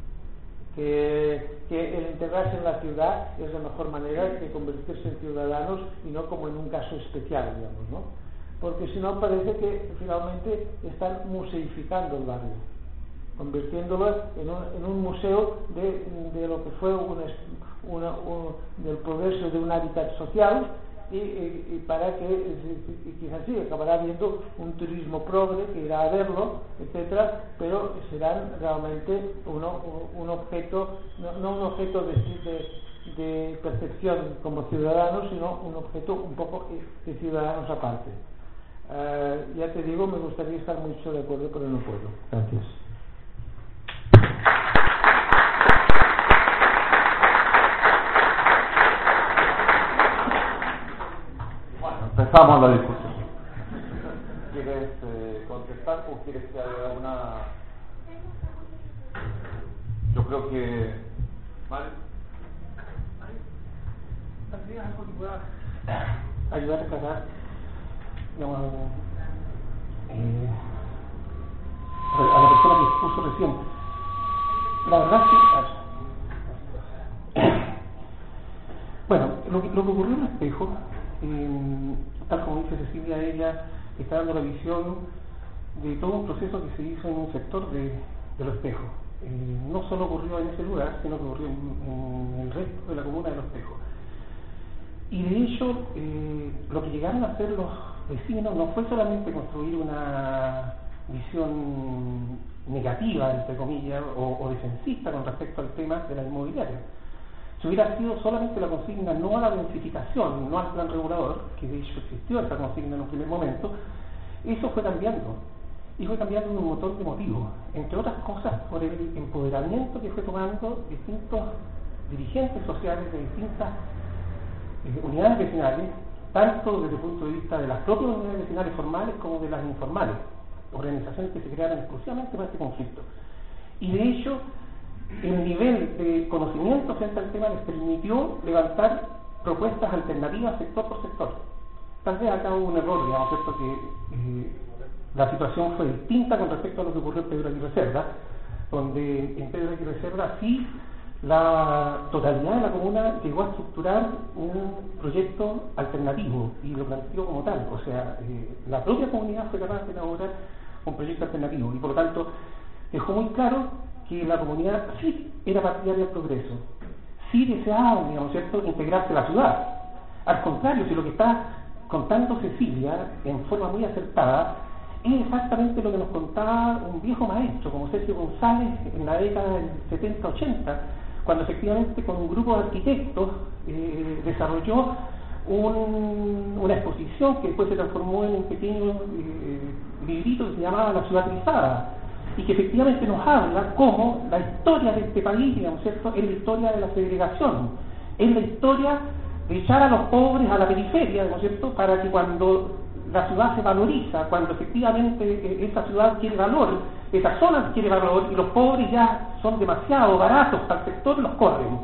Que, que el integrarse en la ciudad es la mejor manera de convertirse en ciudadanos y no como en un caso especial, digamos, ¿no? Porque si no parece que finalmente están museificando el barrio, convirtiéndolo en un, en un museo de, de lo que fue una, una, un, del progreso de un hábitat social. Y, y, y para que y quizás sí acabará habiendo un turismo progre que irá a verlo, etcétera, pero serán realmente uno, un objeto, no, no un objeto de, de, de percepción como ciudadanos, sino un objeto un poco de ciudadanos aparte. Uh, ya te digo, me gustaría estar mucho de acuerdo, pero no puedo. Gracias. Empezamos la discusión. ¿Quieres eh, contestar o quieres que haya alguna? Yo creo que... ¿Vale? ¿Tendrías algo que pueda ayudar a tratar, digamos, eh, a la persona que expuso recién? La verdad es que... Bueno, lo que, lo que ocurrió en Espejo, eh, tal como dice Cecilia, ella está dando la visión de todo un proceso que se hizo en un sector de, de Los Espejos. Eh, no solo ocurrió en ese lugar, sino que ocurrió en, en el resto de la comuna de Los Espejos. Y de hecho, eh, lo que llegaron a hacer los vecinos no fue solamente construir una visión negativa, entre comillas, o, o defensista con respecto al tema de la inmobiliaria. Si hubiera sido solamente la consigna no a la densificación, no al plan regulador, que de hecho existió esa consigna en un primer momento, eso fue cambiando. Y fue cambiando en un montón de motivos. Entre otras cosas, por el empoderamiento que fue tomando distintos dirigentes sociales de distintas eh, unidades vecinales, tanto desde el punto de vista de las propias unidades vecinales formales como de las informales, organizaciones que se crearon exclusivamente para este conflicto. Y de hecho, el nivel de conocimiento frente al tema les permitió levantar propuestas alternativas sector por sector. Tal vez acá hubo un error, digamos, ¿cierto? Que eh, la situación fue distinta con respecto a lo que ocurrió en Pedro Aguirre Cerda, donde en Pedro Aguirre Cerda sí la totalidad de la comuna llegó a estructurar un proyecto alternativo y lo planteó como tal, o sea, eh, la propia comunidad fue capaz de elaborar un proyecto alternativo y por lo tanto dejó muy claro que la comunidad sí era partidaria del progreso, sí deseaba, digamos, ¿cierto?, integrarse a la ciudad. Al contrario, si lo que está contando Cecilia en forma muy acertada es exactamente lo que nos contaba un viejo maestro como Sergio González en la década del setenta ochenta, cuando efectivamente con un grupo de arquitectos eh, desarrolló un, una exposición que después se transformó en un pequeño eh, librito que se llamaba La Ciudad Trizada, y que efectivamente nos habla cómo la historia de este país, digamos, ¿cierto?, es la historia de la segregación, es la historia de echar a los pobres a la periferia, ¿no es cierto?, para que cuando la ciudad se valoriza, cuando efectivamente eh, esa ciudad quiere valor, esa zona quiere valor y los pobres ya son demasiado baratos para el sector, los corren.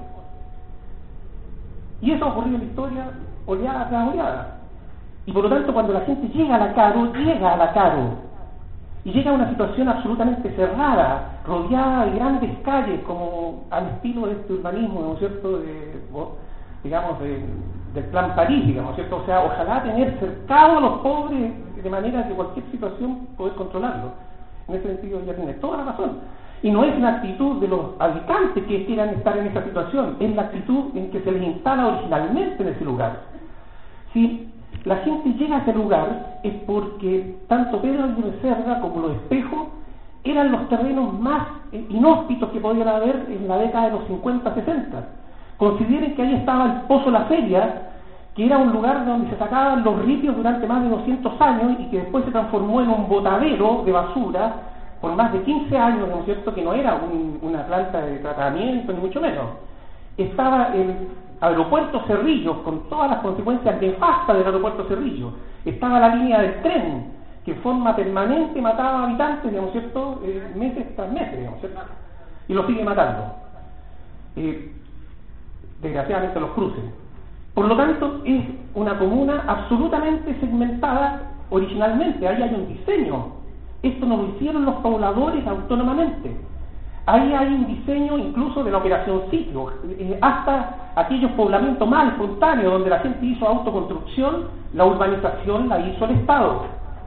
Y eso ha ocurrido en la historia oleada tras oleada. Y por lo tanto, cuando la gente llega a la Caro, llega a la Caro y llega a una situación absolutamente cerrada, rodeada de grandes calles, como al estilo de este urbanismo, ¿no es cierto?, de, digamos, de, del Plan París, digamos, ¿cierto? O sea, ojalá tener cercado a los pobres de manera que cualquier situación poder controlarlo. En ese sentido ella tiene toda la razón. Y no es la actitud de los habitantes que quieran estar en esa situación, es la actitud en que se les instala originalmente en ese lugar. Si la gente llega a ese lugar es porque tanto Pedro Aguirre Cerda como Los Espejos eran los terrenos más eh, inhóspitos que podían haber en la década de los cincuenta sesenta. Consideren que ahí estaba el Pozo La Feria, que era un lugar donde se sacaban los ripios durante más de doscientos años y que después se transformó en un botadero de basura por más de quince años, ¿no es cierto?, que no era un, una planta de tratamiento, ni mucho menos. Estaba el aeropuerto Cerrillos, con todas las consecuencias nefastas del aeropuerto Cerrillos. Estaba la línea del tren, que en forma permanente mataba habitantes, ¿no es cierto?, eh, meses tras meses, ¿no es cierto?, y lo sigue matando. Eh, desgraciadamente los cruces. Por lo tanto, es una comuna absolutamente segmentada originalmente. Ahí hay un diseño. Esto no lo hicieron los pobladores autónomamente. Ahí hay un diseño incluso de la operación sitio, eh, hasta aquellos poblamientos más espontáneos donde la gente hizo autoconstrucción, la urbanización la hizo el Estado.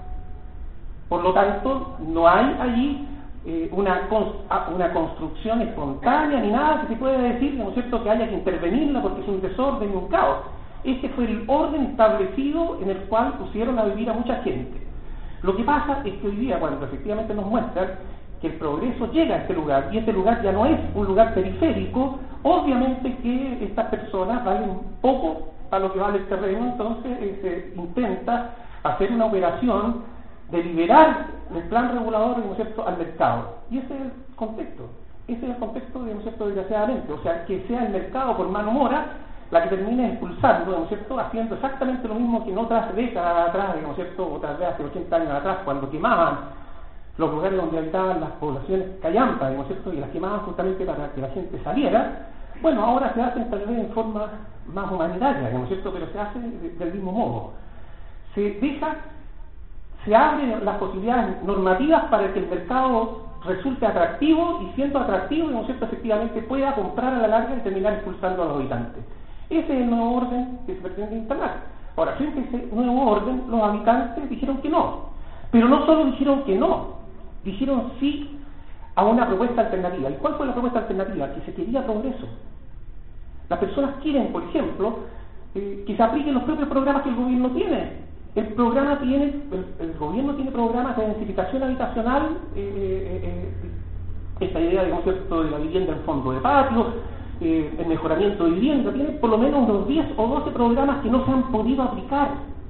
Por lo tanto, no hay allí eh, una, una construcción espontánea ni nada que se pueda decir, ¿no es cierto?, que haya que intervenirla porque es un desorden y un caos. Este fue el orden establecido en el cual pusieron a vivir a mucha gente. Lo que pasa es que hoy día, cuando efectivamente nos muestran que el progreso llega a este lugar, y este lugar ya no es un lugar periférico, obviamente que estas personas valen poco a lo que vale el terreno, entonces eh, se intenta hacer una operación de liberar el plan regulador, ¿no es cierto?, al mercado. Y ese es el contexto, ese es el contexto, ¿no es cierto?, desgraciadamente, o sea, que sea el mercado por mano mora la que termine expulsando, ¿no es cierto?, haciendo exactamente lo mismo que en otras décadas atrás, ¿no es cierto?, otras vez hace ochenta años atrás, cuando quemaban los lugares donde habitaban las poblaciones callampas, ¿no es cierto?, y las quemaban justamente para que la gente saliera. Bueno, ahora se hacen tal vez en forma más humanitaria, ¿no es cierto?, pero se hace del mismo modo. Se deja, se abren las posibilidades normativas para que el mercado resulte atractivo y siendo atractivo, ¿no es cierto?, efectivamente pueda comprar a la larga y terminar expulsando a los habitantes. Ese es el nuevo orden que se pretende instalar. Ahora, frente a ese nuevo orden, los habitantes dijeron que no. Pero no solo dijeron que no, dijeron sí a una propuesta alternativa. ¿Y cuál fue la propuesta alternativa? Que se quería progreso. Las personas quieren, por ejemplo, eh, que se apliquen los propios programas que el gobierno tiene. El programa tiene, el, el gobierno tiene programas de densificación habitacional, eh, eh, eh, esta idea, digamos, ¿cierto?, de la vivienda en fondo de patio, eh, el mejoramiento de vivienda, tiene por lo menos unos diez o doce programas que no se han podido aplicar.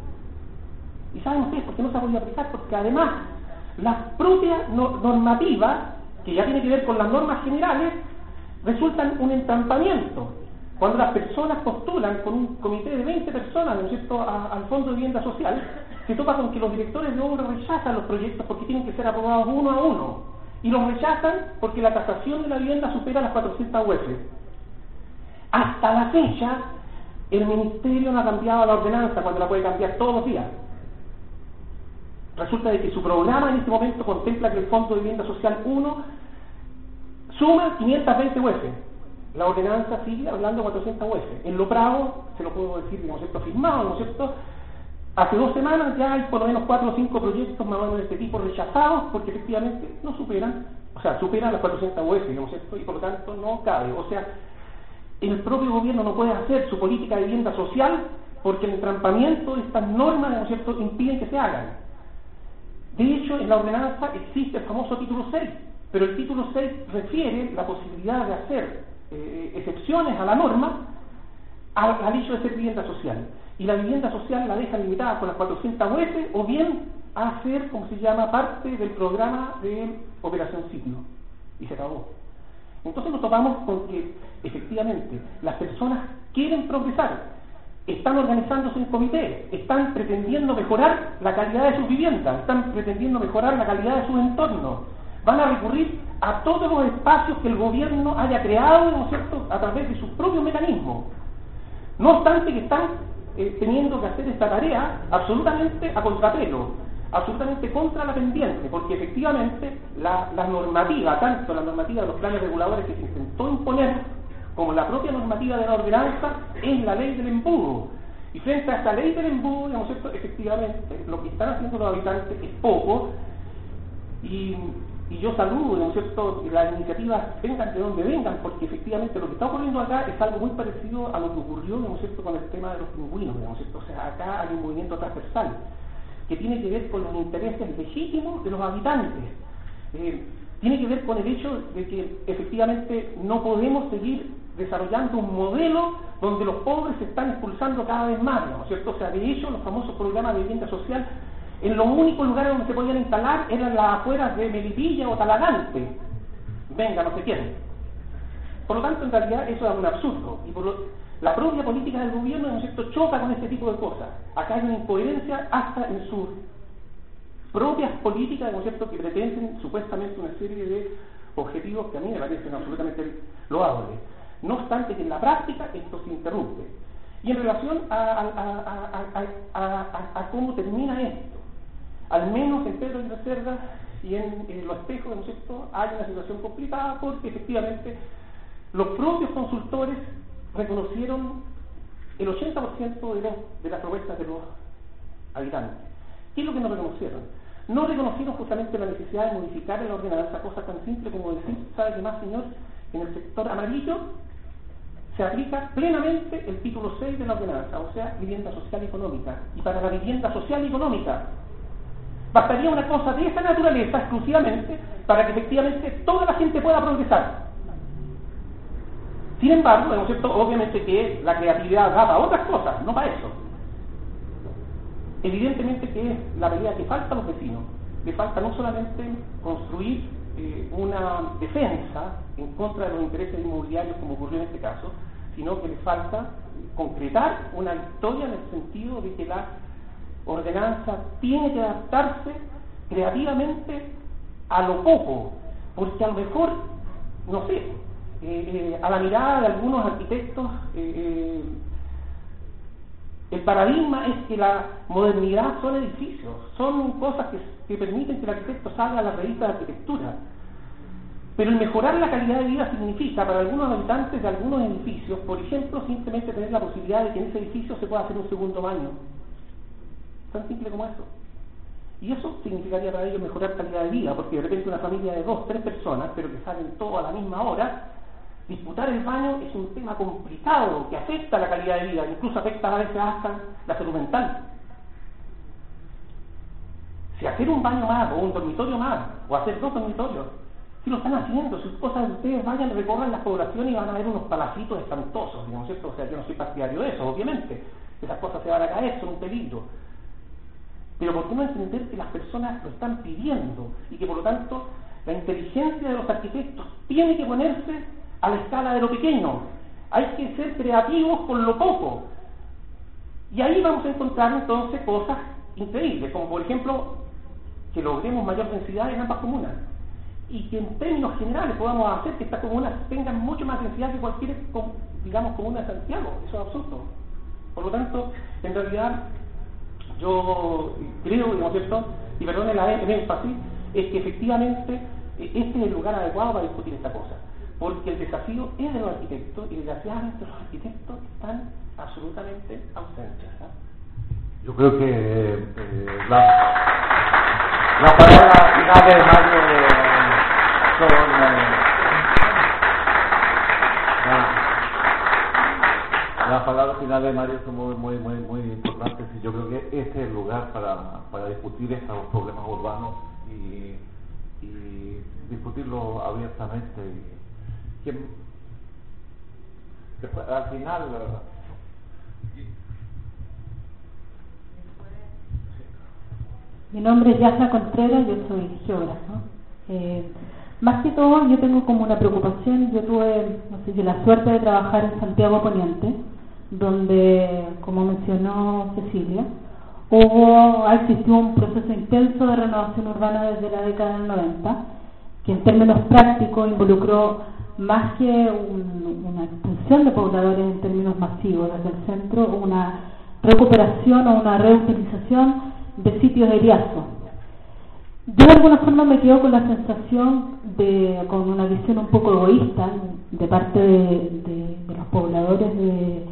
¿Y saben ustedes por qué no se ha podido aplicar? Porque además, las propias no, normativas, que ya tienen que ver con las normas generales, resultan un entrampamiento. Cuando las personas postulan con un comité de veinte personas, ¿no es cierto?, a, al Fondo de Vivienda Social, se topa con que los directores de obra rechazan los proyectos porque tienen que ser aprobados uno a uno. Y los rechazan porque la tasación de la vivienda supera las cuatrocientas U F. Hasta la fecha, el Ministerio no ha cambiado la ordenanza cuando la puede cambiar todos los días. resulta de que su programa en este momento contempla que el Fondo de Vivienda Social uno suma quinientas veinte U F. La ordenanza sigue hablando de cuatrocientas U F. En lo Prado, se lo puedo decir, digamos, ¿cierto?, firmado, ¿no es cierto? Hace dos semanas ya hay por lo menos cuatro o cinco proyectos más o menos de este tipo rechazados porque efectivamente no superan, o sea, superan las cuatrocientas U F, digamos, ¿cierto? Y por lo tanto no cabe. O sea, el propio gobierno no puede hacer su política de vivienda social porque el entrampamiento de estas normas, digamos, ¿cierto?, impiden que se hagan. De hecho, en la ordenanza existe el famoso título seis, pero el título seis refiere la posibilidad de hacer eh, excepciones a la norma al, al hecho de ser vivienda social. Y la vivienda social la deja limitada con las cuatrocientas U F o bien a ser, como se llama, parte del programa de operación sitio. Y se acabó. Entonces nos topamos con que efectivamente las personas quieren progresar, están organizándose en comités, están pretendiendo mejorar la calidad de sus viviendas, están pretendiendo mejorar la calidad de sus entornos, van a recurrir a todos los espacios que el gobierno haya creado, ¿no es cierto?, a través de sus propios mecanismos. No obstante que están eh, teniendo que hacer esta tarea absolutamente a contrapelo, absolutamente contra la pendiente, porque efectivamente la, la normativa, tanto la normativa de los planes reguladores que se intentó imponer, como la propia normativa de la ordenanza, es la ley del embudo. Y frente a esta ley del embudo, digamos, ¿cierto?, efectivamente lo que están haciendo los habitantes es poco, y, y yo saludo, digamos, ¿cierto?, que las iniciativas vengan de donde vengan, porque efectivamente lo que está ocurriendo acá es algo muy parecido a lo que ocurrió, digamos, ¿cierto?, con el tema de los pingüinos, digamos, ¿cierto? O sea, acá hay un movimiento transversal que tiene que ver con los intereses legítimos de los habitantes. Eh, tiene que ver con el hecho de que efectivamente no podemos seguir desarrollando un modelo donde los pobres se están expulsando cada vez más, ¿no es cierto? O sea, de hecho, los famosos programas de vivienda social, en los únicos lugares donde se podían instalar eran las afueras de Melipilla o Talagante. Venga, no sé quién. Por lo tanto, en realidad, eso es un absurdo. Y por lo, la propia política del gobierno, ¿no es cierto?, choca con este tipo de cosas. Acá hay una incoherencia hasta en sus propias políticas, ¿no es cierto?, que pretenden supuestamente una serie de objetivos que a mí me parecen absolutamente loables. No obstante que en la práctica esto se interrumpe. Y en relación a, a, a, a, a, a, a cómo termina esto, al menos en Pedro de la Cerda y en, en Los Espejos, ¿no es cierto?, hay una situación complicada porque efectivamente los propios consultores reconocieron el ochenta por ciento de, los, de las propuestas de los habitantes. ¿Qué es lo que no reconocieron? No reconocieron justamente la necesidad de modificar la ordenanza, cosa tan simple como decir, ¿sabe qué más, señor? En el sector amarillo se aplica plenamente el título seis de la ordenanza, o sea, vivienda social y económica. Y para la vivienda social y económica bastaría una cosa de esa naturaleza exclusivamente para que efectivamente toda la gente pueda progresar. Sin embargo, ¿no es cierto?, obviamente que la creatividad da para otras cosas, no para eso. Evidentemente que es la pelea que falta a los vecinos. Le falta no solamente construir eh, una defensa en contra de los intereses inmobiliarios, como ocurrió en este caso, sino que le falta concretar una victoria en el sentido de que la ordenanza tiene que adaptarse creativamente a lo poco, porque a lo mejor, no sé, eh, eh, a la mirada de algunos arquitectos, eh, eh, el paradigma es que la modernidad son edificios, son cosas que, que permiten que el arquitecto salga a la revista de arquitectura. Pero el mejorar la calidad de vida significa para algunos habitantes de algunos edificios, por ejemplo, simplemente tener la posibilidad de que en ese edificio se pueda hacer un segundo baño. Tan simple como eso. Y eso significaría para ellos mejorar calidad de vida, porque de repente una familia de dos, tres personas, pero que salen todos a la misma hora, disputar el baño es un tema complicado que afecta la calidad de vida, incluso afecta a veces hasta la salud mental. Si hacer un baño más, o un dormitorio más, o hacer dos dormitorios, si lo están haciendo, sus cosas, ustedes vayan, recorran las poblaciones y van a ver unos palacitos espantosos, ¿no es cierto? O sea, yo no soy partidario de eso, obviamente, esas cosas se van a caer, son un peligro. Pero ¿por qué no entender que las personas lo están pidiendo y que por lo tanto la inteligencia de los arquitectos tiene que ponerse a la escala de lo pequeño? Hay que ser creativos con lo poco. Y ahí vamos a encontrar entonces cosas increíbles, como por ejemplo que logremos mayor densidad en ambas comunas y que en términos generales podamos hacer que estas comunas tengan mucho más densidad que cualquier, digamos, comuna de Santiago. Eso es absurdo. Por lo tanto, en realidad yo creo, ¿no es cierto?, y perdón el, el énfasis, es que efectivamente este es el lugar adecuado para discutir esta cosa, porque el desafío es de los arquitectos y desgraciadamente los arquitectos están absolutamente ausentes, ¿no? Yo creo que eh, la, la palabra final de Mario son eh, la, la palabra final de Mario son muy muy muy muy importantes y yo creo que este es el lugar para, para discutir estos problemas urbanos y, y discutirlo abiertamente y que, que al final Mi nombre es Yasna Contreras, yo soy geógrafa. Eh, más que todo, yo tengo como una preocupación. Yo tuve, no sé si la suerte de trabajar en Santiago Poniente, donde, como mencionó Cecilia, hubo, ha existido un proceso intenso de renovación urbana desde la década del noventa, que en términos prácticos involucró más que un, una expulsión de pobladores en términos masivos desde el centro, una recuperación o una reutilización de sitios de Eriazo. Yo de alguna forma me quedo con la sensación de, con una visión un poco egoísta de parte de, de, de los pobladores de,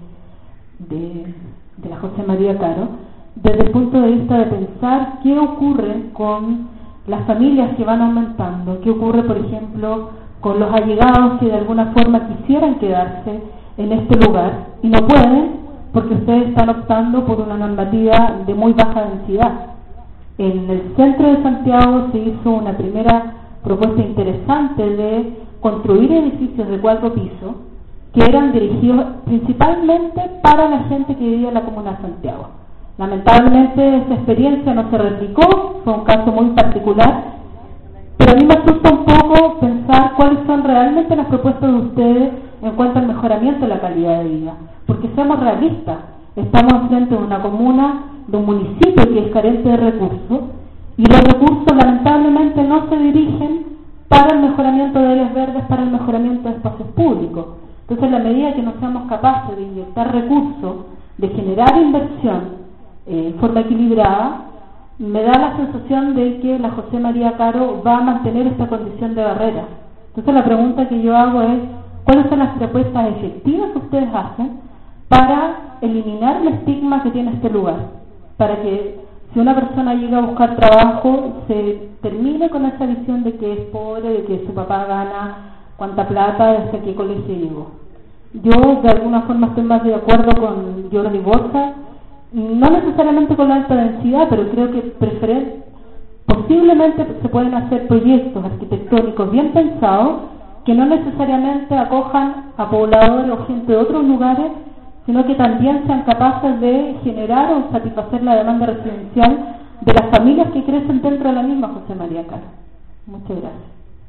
de, de la José María Caro, desde el punto de vista de pensar qué ocurre con las familias que van aumentando, qué ocurre, por ejemplo, con los allegados que de alguna forma quisieran quedarse en este lugar y no pueden, porque ustedes están optando por una normativa de muy baja densidad. En el centro de Santiago se hizo una primera propuesta interesante de construir edificios de cuatro pisos que eran dirigidos principalmente para la gente que vivía en la comuna de Santiago. Lamentablemente esa experiencia no se replicó, fue un caso muy particular, pero a mí me asusta un poco pensar cuáles son realmente las propuestas de ustedes en cuanto al mejoramiento de la calidad de vida, porque seamos realistas, estamos frente a una comuna, de un municipio que es carente de recursos, y los recursos lamentablemente no se dirigen para el mejoramiento de áreas verdes, para el mejoramiento de espacios públicos. Entonces, en la medida que no seamos capaces de inyectar recursos, de generar inversión eh, en forma equilibrada, me da la sensación de que la José María Caro va a mantener esta condición de barrera. Entonces, la pregunta que yo hago es, ¿cuáles son las propuestas efectivas que ustedes hacen para eliminar el estigma que tiene este lugar? Para que si una persona llega a buscar trabajo, se termine con esa visión de que es pobre, de que su papá gana cuánta plata, desde qué colegio llegó. Yo de alguna forma estoy más de acuerdo con Jordi Borja, no necesariamente con la alta densidad, pero creo que prefieren, posiblemente se pueden hacer proyectos arquitectónicos bien pensados que no necesariamente acojan a pobladores o gente de otros lugares, sino que también sean capaces de generar o satisfacer la demanda residencial de las familias que crecen dentro de la misma José María Caro. Muchas gracias.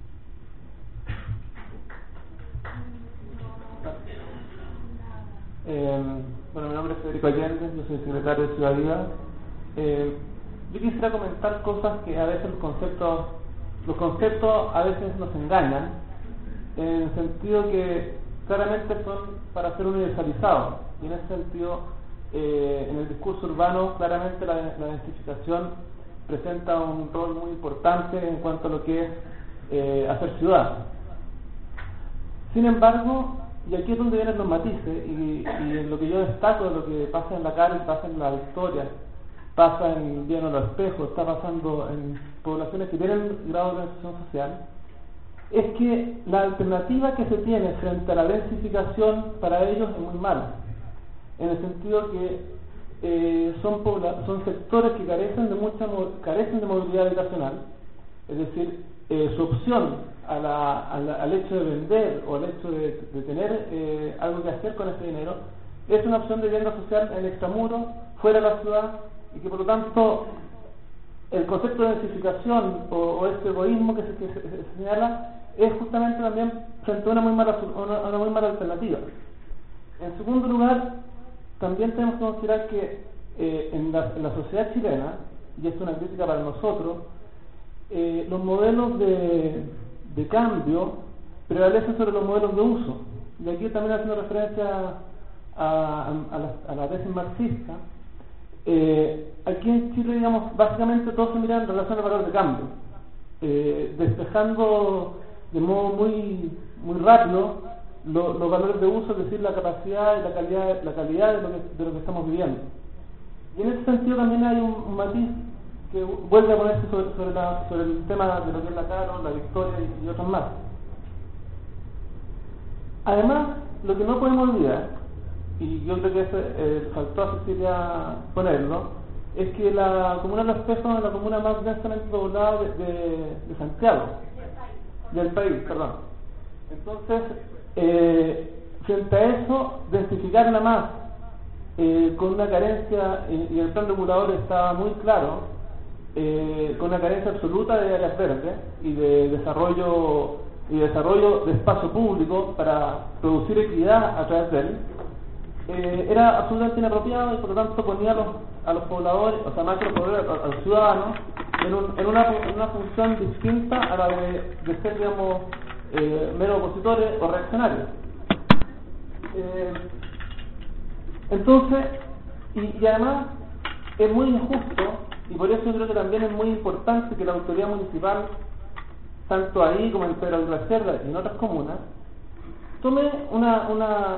Eh, bueno, mi nombre es Federico Allende, yo soy secretario de Ciudad Viva. Eh, yo quisiera comentar cosas que a veces los conceptos, los conceptos a veces nos engañan, en el sentido que claramente son para ser universalizados, y en ese sentido eh, en el discurso urbano claramente la, la densificación presenta un rol muy importante en cuanto a lo que es eh, hacer ciudad. Sin embargo, y aquí es donde vienen los matices, y, y en lo que yo destaco de lo que pasa en la Caro y pasa en la Victoria, pasa en Villanueva de los Espejos, está pasando en poblaciones que tienen grado de organización social, es que la alternativa que se tiene frente a la densificación para ellos es muy mala, en el sentido que eh, son, pobla son sectores que carecen de mucha carecen de movilidad habitacional, es decir, eh, su opción a la, a la, al hecho de vender o al hecho de, de tener eh, algo que hacer con ese dinero es una opción de vivienda social en el extramuro, fuera de la ciudad, y que por lo tanto el concepto de densificación o, o este egoísmo que se, que se, se señala es justamente también frente a una muy mala, una, una muy mala alternativa. En segundo lugar, también tenemos que considerar que eh, en, la, en la sociedad chilena, y esto es una crítica para nosotros, eh, los modelos de, de cambio prevalecen sobre los modelos de uso. Y aquí también haciendo referencia a, a, a, la, a la tesis marxista, Eh, aquí en Chile, digamos, básicamente todo se mira en relación al valor de cambio, eh, despejando de modo muy muy rápido lo, los valores de uso, es decir, la capacidad y la calidad, la calidad de lo que, de lo que estamos viviendo. Y en ese sentido también hay un, un matiz que vuelve a ponerse sobre, sobre, la, sobre el tema de lo que es la Caro, la Victoria y, y otros más. Además, lo que no podemos olvidar, y yo creo que ese, eh, faltó a Cecilia ponerlo, es que la comuna de Los Espejos es la comuna más densamente poblada de, de, de Santiago, del país, perdón. Entonces, eh, frente a eso, densificarla más, eh, con una carencia, y, y el plan regulador estaba muy claro, eh, con una carencia absoluta de áreas verdes y de desarrollo y desarrollo de espacio público para producir equidad a través de él, eh, era absolutamente inapropiado y por lo tanto ponía a los, a los pobladores, o sea, más que a los pobladores, a, a los ciudadanos, en, un, en, una, en una función distinta a la de, de ser, digamos, eh, meros opositores o reaccionarios. Eh, entonces, y, y además es muy injusto, y por eso yo creo que también es muy importante que la autoridad municipal, tanto ahí como en Pedro de la Cerda y en otras comunas, tome una, una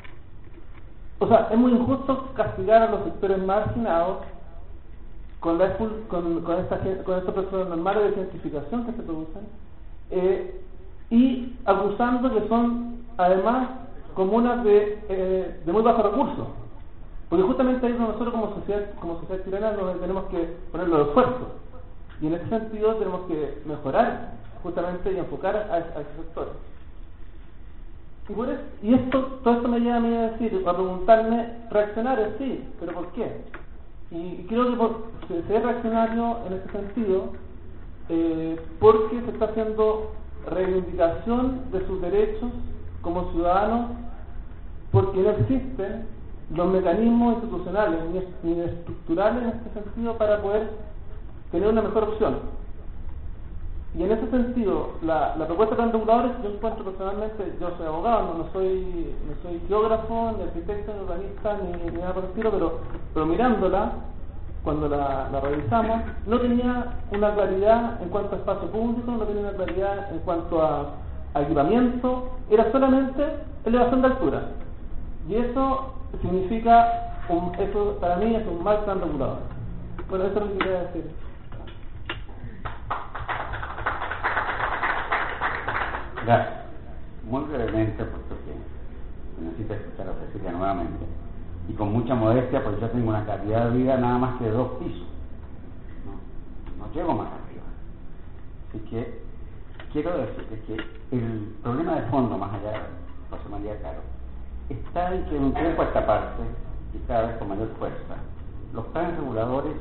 o sea, es muy injusto castigar a los sectores marginados con, la, con, con, esta, con estos procesos normales de gentrificación que se producen, eh, y acusando que son además comunas de, eh, de muy bajos recursos, porque justamente ahí nosotros como sociedad, como sociedad chilena nos tenemos que poner los esfuerzos, y en ese sentido tenemos que mejorar justamente y enfocar a, a esos sectores. Y, por eso, y esto, todo esto me lleva a mí a decir, a preguntarme, reaccionario sí, pero ¿por qué? Y, y creo que por, se, se es reaccionario en ese sentido, eh, porque se está haciendo reivindicación de sus derechos como ciudadanos, porque no existen los mecanismos institucionales ni, ni estructurales en este sentido para poder tener una mejor opción. Y en ese sentido, la, la propuesta de plan reguladores, yo encuentro personalmente, yo soy abogado, no, no soy no soy geógrafo, ni arquitecto, ni urbanista, ni, ni nada por el estilo, pero, pero mirándola, cuando la, la revisamos, no tenía una claridad en cuanto a espacio público, no tenía una claridad en cuanto a, a equipamiento, era solamente elevación de altura. Y eso significa, un, eso para mí es un mal plan regulador. Bueno, eso es lo que quería decir. Gracias. Muy brevemente, puesto que necesito escuchar a Cecilia nuevamente, y con mucha modestia, porque yo tengo una calidad de vida nada más que de dos pisos, no, no llego más arriba. Así que quiero decirte que el problema de fondo, más allá de José María Caro, está en que de un tiempo a esta parte, y cada vez con mayor fuerza, los planes reguladores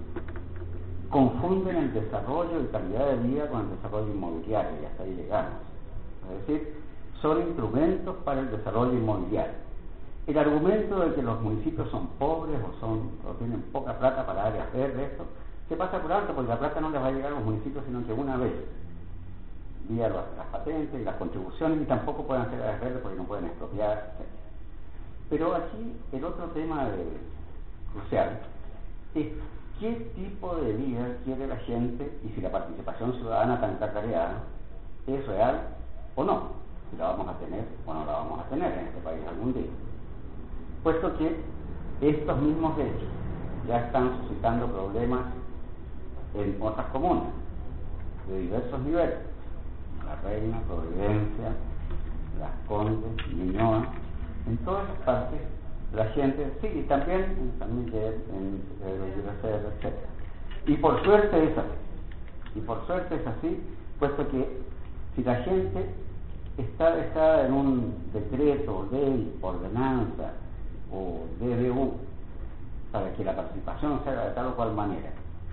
confunden el desarrollo y calidad de vida con el desarrollo inmobiliario, y hasta ahí llegamos. Es decir, son instrumentos para el desarrollo inmobiliario. El argumento de que los municipios son pobres o son o tienen poca plata para áreas verdes, esto se pasa por alto, porque la plata no les va a llegar a los municipios sino que una vez, vía las, las patentes y las contribuciones, y tampoco pueden hacer áreas verdes porque no pueden expropiar, etcétera. Pero aquí el otro tema de, crucial es qué tipo de vida quiere la gente y si la participación ciudadana tan cacareada es real o no, si la vamos a tener o no la vamos a tener en este país algún día, puesto que estos mismos hechos ya están suscitando problemas en otras comunas de diversos niveles, La Reina, Providencia, Las Condes, Ñuñoa, en todas las partes la gente, sí, y también en San Miguel, en Guerrero, etcétera. Y por suerte es así, y por suerte es así, puesto que si la gente está dejada en un decreto, ley, ordenanza o D D U para que la participación se haga de tal o cual manera,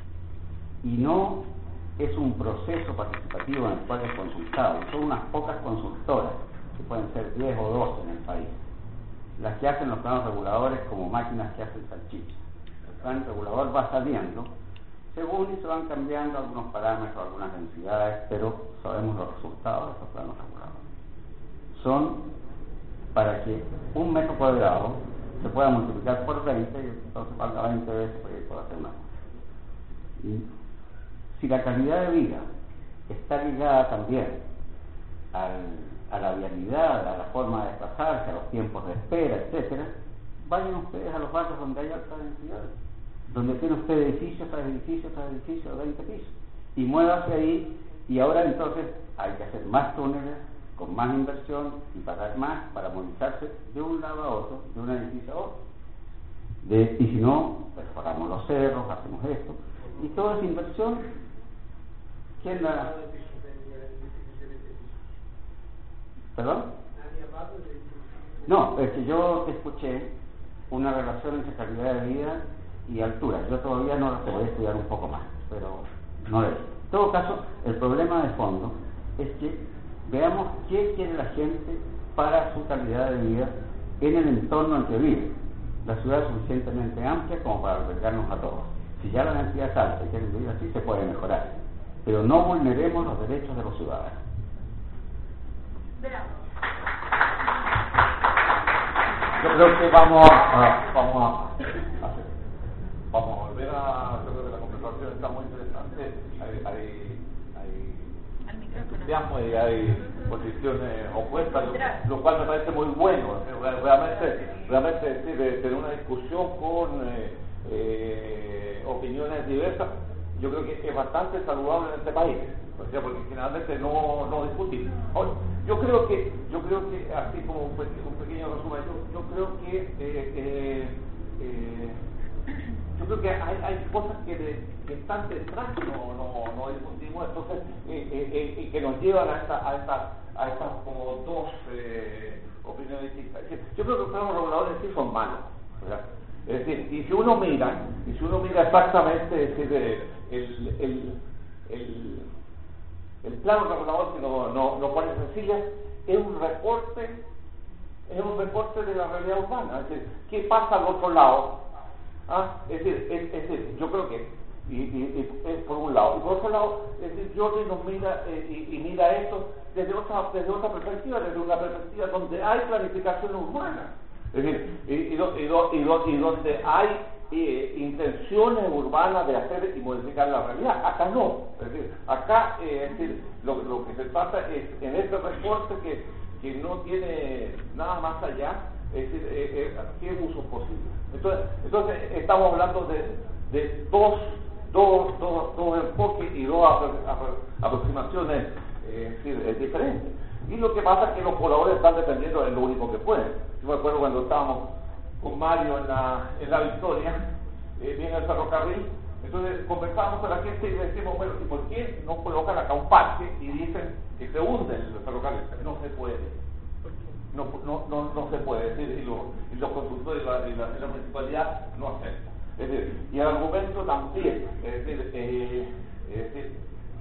y no es un proceso participativo en el cual es consultado, son unas pocas consultoras, que pueden ser diez o doce en el país, las que hacen los planos reguladores como máquinas que hacen salchichas. El plan regulador va saliendo según y se van cambiando algunos parámetros, algunas densidades, pero sabemos los resultados de esos planos reguladores. Son para que un metro cuadrado se pueda multiplicar por veinte y entonces valga veinte veces para que pueda hacer una cosa. Y si la calidad de vida está ligada también al, a la vialidad, a la forma de desplazarse, a los tiempos de espera, etcétera, vayan ustedes a los barrios donde hay alta densidad, donde tiene usted edificios tras edificios tras edificios de veinte pisos, y muévase ahí, y ahora entonces hay que hacer más túneles, con más inversión y pagar más para movilizarse de un lado a otro, de un edificio a otro. De, y si no, perforamos los cerros, hacemos esto, y toda esa inversión, ¿quién la...? ¿Perdón? No, es que yo te escuché una relación entre calidad de vida y altura. Yo todavía no la voy a estudiar un poco más, pero no es. En todo caso, el problema de fondo es que veamos qué quiere la gente para su calidad de vida en el entorno en que vive. La ciudad es suficientemente amplia como para albergarnos a todos. Si ya la densidad es alta y quieren vivir así, se puede mejorar. Pero no vulneremos los derechos de los ciudadanos. Yo creo que vamos a, vamos a, hacer, vamos a volver a, yo creo que la conversación está muy interesante, hay, hay, hay entusiasmo y hay posiciones opuestas, lo, lo cual me parece muy bueno, realmente, realmente es decir, tener una discusión con eh, eh, opiniones diversas, yo creo que es bastante saludable en este país. O sea, porque generalmente no, no discutimos. Ahora, yo creo que, yo creo que así como un, un pequeño resumen, yo, yo creo que eh, eh, eh, yo creo que hay, hay cosas que, de, que están detrás que no, no, no discutimos, entonces eh, eh, eh, y que nos llevan a esta, a esta, a estas como dos eh, opiniones distintas. Yo creo que los planos reguladores sí son malos, ¿verdad? Es decir, y si uno mira, y si uno mira exactamente, es decir, el, el, el El plano regulador, que no, no, no pone sencilla, es un reporte, es un reporte de la realidad urbana. Es decir, ¿qué pasa al otro lado? ¿Ah? Es decir, es, es decir, yo creo que, y, y, y, es por un lado, y por otro lado, es decir, Jordi nos mira eh, y, y mira esto desde otra, desde otra perspectiva, desde una perspectiva donde hay planificación urbana. Es decir, y, y, y, y, y donde hay Eh, intenciones urbanas de hacer y modificar la realidad. Acá no, es decir, acá eh, es decir, lo, lo que se trata es en este reporte que, que no tiene nada más allá, es decir, eh, eh, qué uso posible. Entonces, entonces estamos hablando de, de dos, dos, dos, dos enfoques y dos apro, apro, aproximaciones eh, es decir, es diferentes. Y lo que pasa es que los pobladores están dependiendo de lo único que pueden. Yo me acuerdo cuando estábamos con Mario en la, en la Victoria, eh, viene el ferrocarril, entonces conversamos con la gente y decimos, bueno, ¿y por qué no colocan acá un parque y dicen que se hunde el ferrocarril? No se puede, no, no, no, no se puede, es decir, y, lo, y los consultores y la, y, la, y la municipalidad no aceptan. Es decir, y el argumento también, es decir, eh, es decir,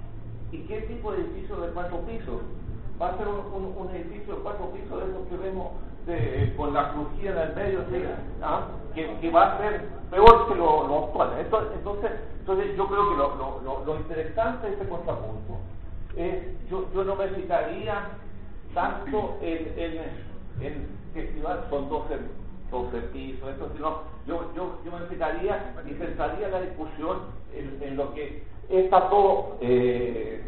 ¿y qué tipo de edificio de cuatro pisos? Va a ser un, un, un edificio de cuatro pisos de esos que vemos de, con la crujía en el medio, ¿sí? ¿Ah? que, que va a ser peor que lo, lo actual. Entonces, entonces, entonces yo creo que lo, lo, lo, lo interesante de este contrapunto es, yo, yo no me fijaría tanto en, en, en que si va, son doce, doce pisos, esto, sino yo, yo, yo me fijaría y centraría la discusión en, en lo que está todo eh,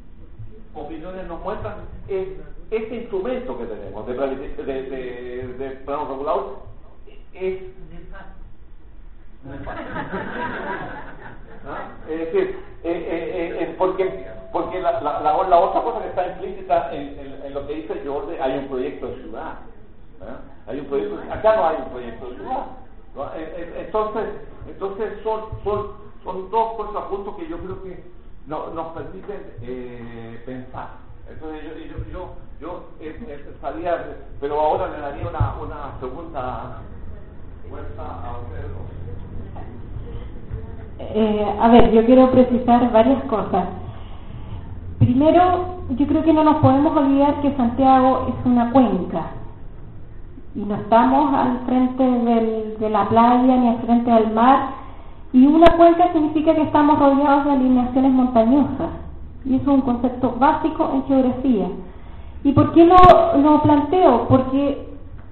opiniones nos muestran es este instrumento que tenemos de, de, de, de, de plano regulador es ¿Ah? Es decir, eh, eh, eh, porque, porque la, la, la, la otra cosa que está implícita en, en, en lo que dice Jordi, hay un proyecto de ciudad, ¿verdad? Hay un proyecto, acá no hay un proyecto de ciudad, ¿no? Entonces, entonces son, son, son dos cosas juntos que yo creo que no, nos permiten eh, pensar. Entonces yo, yo, yo, yo eh, estaría, pero ahora le daría una, una segunda vuelta a ustedes dos. Eh, a ver, yo quiero precisar varias cosas. Primero, yo creo que no nos podemos olvidar que Santiago es una cuenca y no estamos al frente del, de la playa ni al frente del mar, y una cuenca significa que estamos rodeados de alineaciones montañosas, y eso es un concepto básico en geografía. ¿Y por qué lo, lo planteo? Porque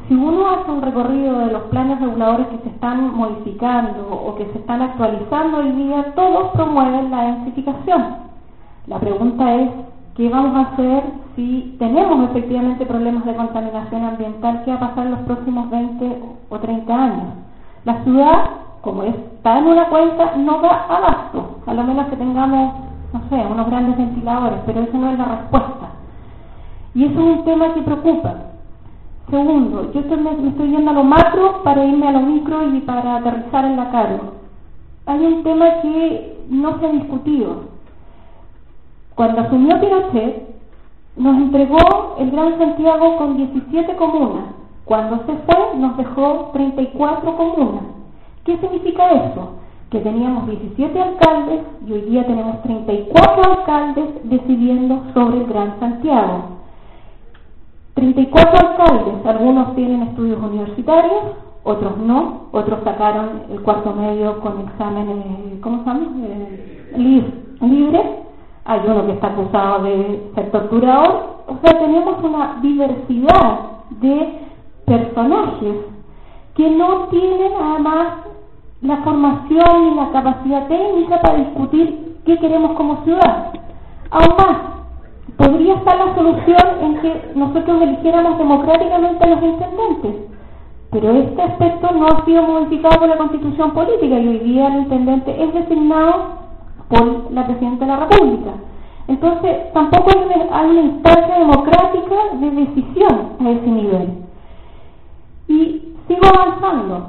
si uno hace un recorrido de los planes reguladores que se están modificando o que se están actualizando hoy día, todos promueven la densificación. La pregunta es, ¿qué vamos a hacer si tenemos efectivamente problemas de contaminación ambiental? ¿Qué va a pasar en los próximos veinte o treinta años? La ciudad, como está en una cuenca, no da abasto, a lo menos que tengamos, no sé, unos grandes ventiladores, pero esa no es la respuesta. Y eso es un tema que preocupa. Segundo, yo estoy, me, me estoy yendo a lo macro para irme a lo micro y para aterrizar en la cargo. Hay un tema que no se ha discutido. Cuando asumió Pinochet, nos entregó el Gran Santiago con diecisiete comunas. Cuando se fue, nos dejó treinta y cuatro comunas. ¿Qué significa eso? Que teníamos diecisiete alcaldes y hoy día tenemos treinta y cuatro alcaldes decidiendo sobre el Gran Santiago. treinta y cuatro alcaldes, algunos tienen estudios universitarios, otros no, otros sacaron el cuarto medio con exámenes, ¿cómo se llama? Eh, lib- libres. Hay uno que está acusado de ser torturador. O sea, tenemos una diversidad de personajes que no tienen además la formación ni la capacidad técnica para discutir qué queremos como ciudad. Aún más, podría estar la solución en que nosotros eligiéramos democráticamente a los intendentes, pero este aspecto no ha sido modificado por la Constitución política y hoy día el intendente es designado por la Presidenta de la República. Entonces, tampoco hay una, hay una instancia democrática de decisión a ese nivel. Y sigo avanzando.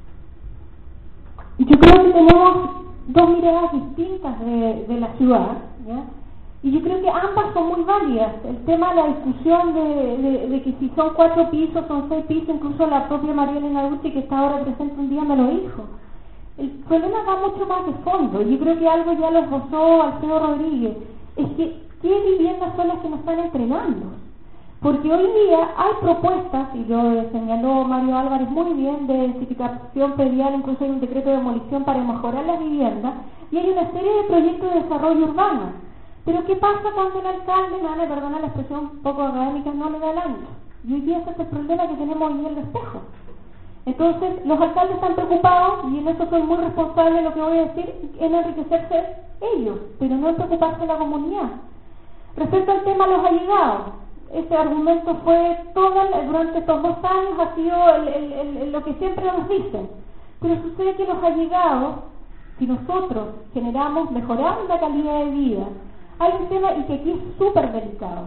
Yo creo que tenemos dos miradas distintas de, de la ciudad, ¿ya? Y yo creo que ambas son muy válidas. El tema de la discusión de, de, de que si son cuatro pisos, son seis pisos, incluso la propia María Elena Dutti, que está ahora presente, un día me lo dijo. El problema va mucho más de fondo. Yo creo que algo ya lo esbozó Alfredo Rodríguez. Es que, ¿qué viviendas son las que nos están entregando? Porque hoy día hay propuestas, y lo señaló Mario Álvarez muy bien, de densificación predial, incluso hay un decreto de demolición para mejorar las viviendas, y hay una serie de proyectos de desarrollo urbano. Pero ¿qué pasa cuando el alcalde, me van a perdonar la expresión un poco académica, no le da el ancho? Y hoy día ese es el problema que tenemos hoy en el espejo. Entonces, los alcaldes están preocupados, y en eso soy muy responsable de lo que voy a decir, en enriquecerse ellos, pero no en preocuparse de la comunidad. Respecto al tema de los allegados, ese argumento fue todo, durante estos dos años ha sido el, el, el, lo que siempre nos dicen. Pero sucede que los allegados, si nosotros generamos, mejoramos la calidad de vida, hay un tema y que aquí es súper delicado.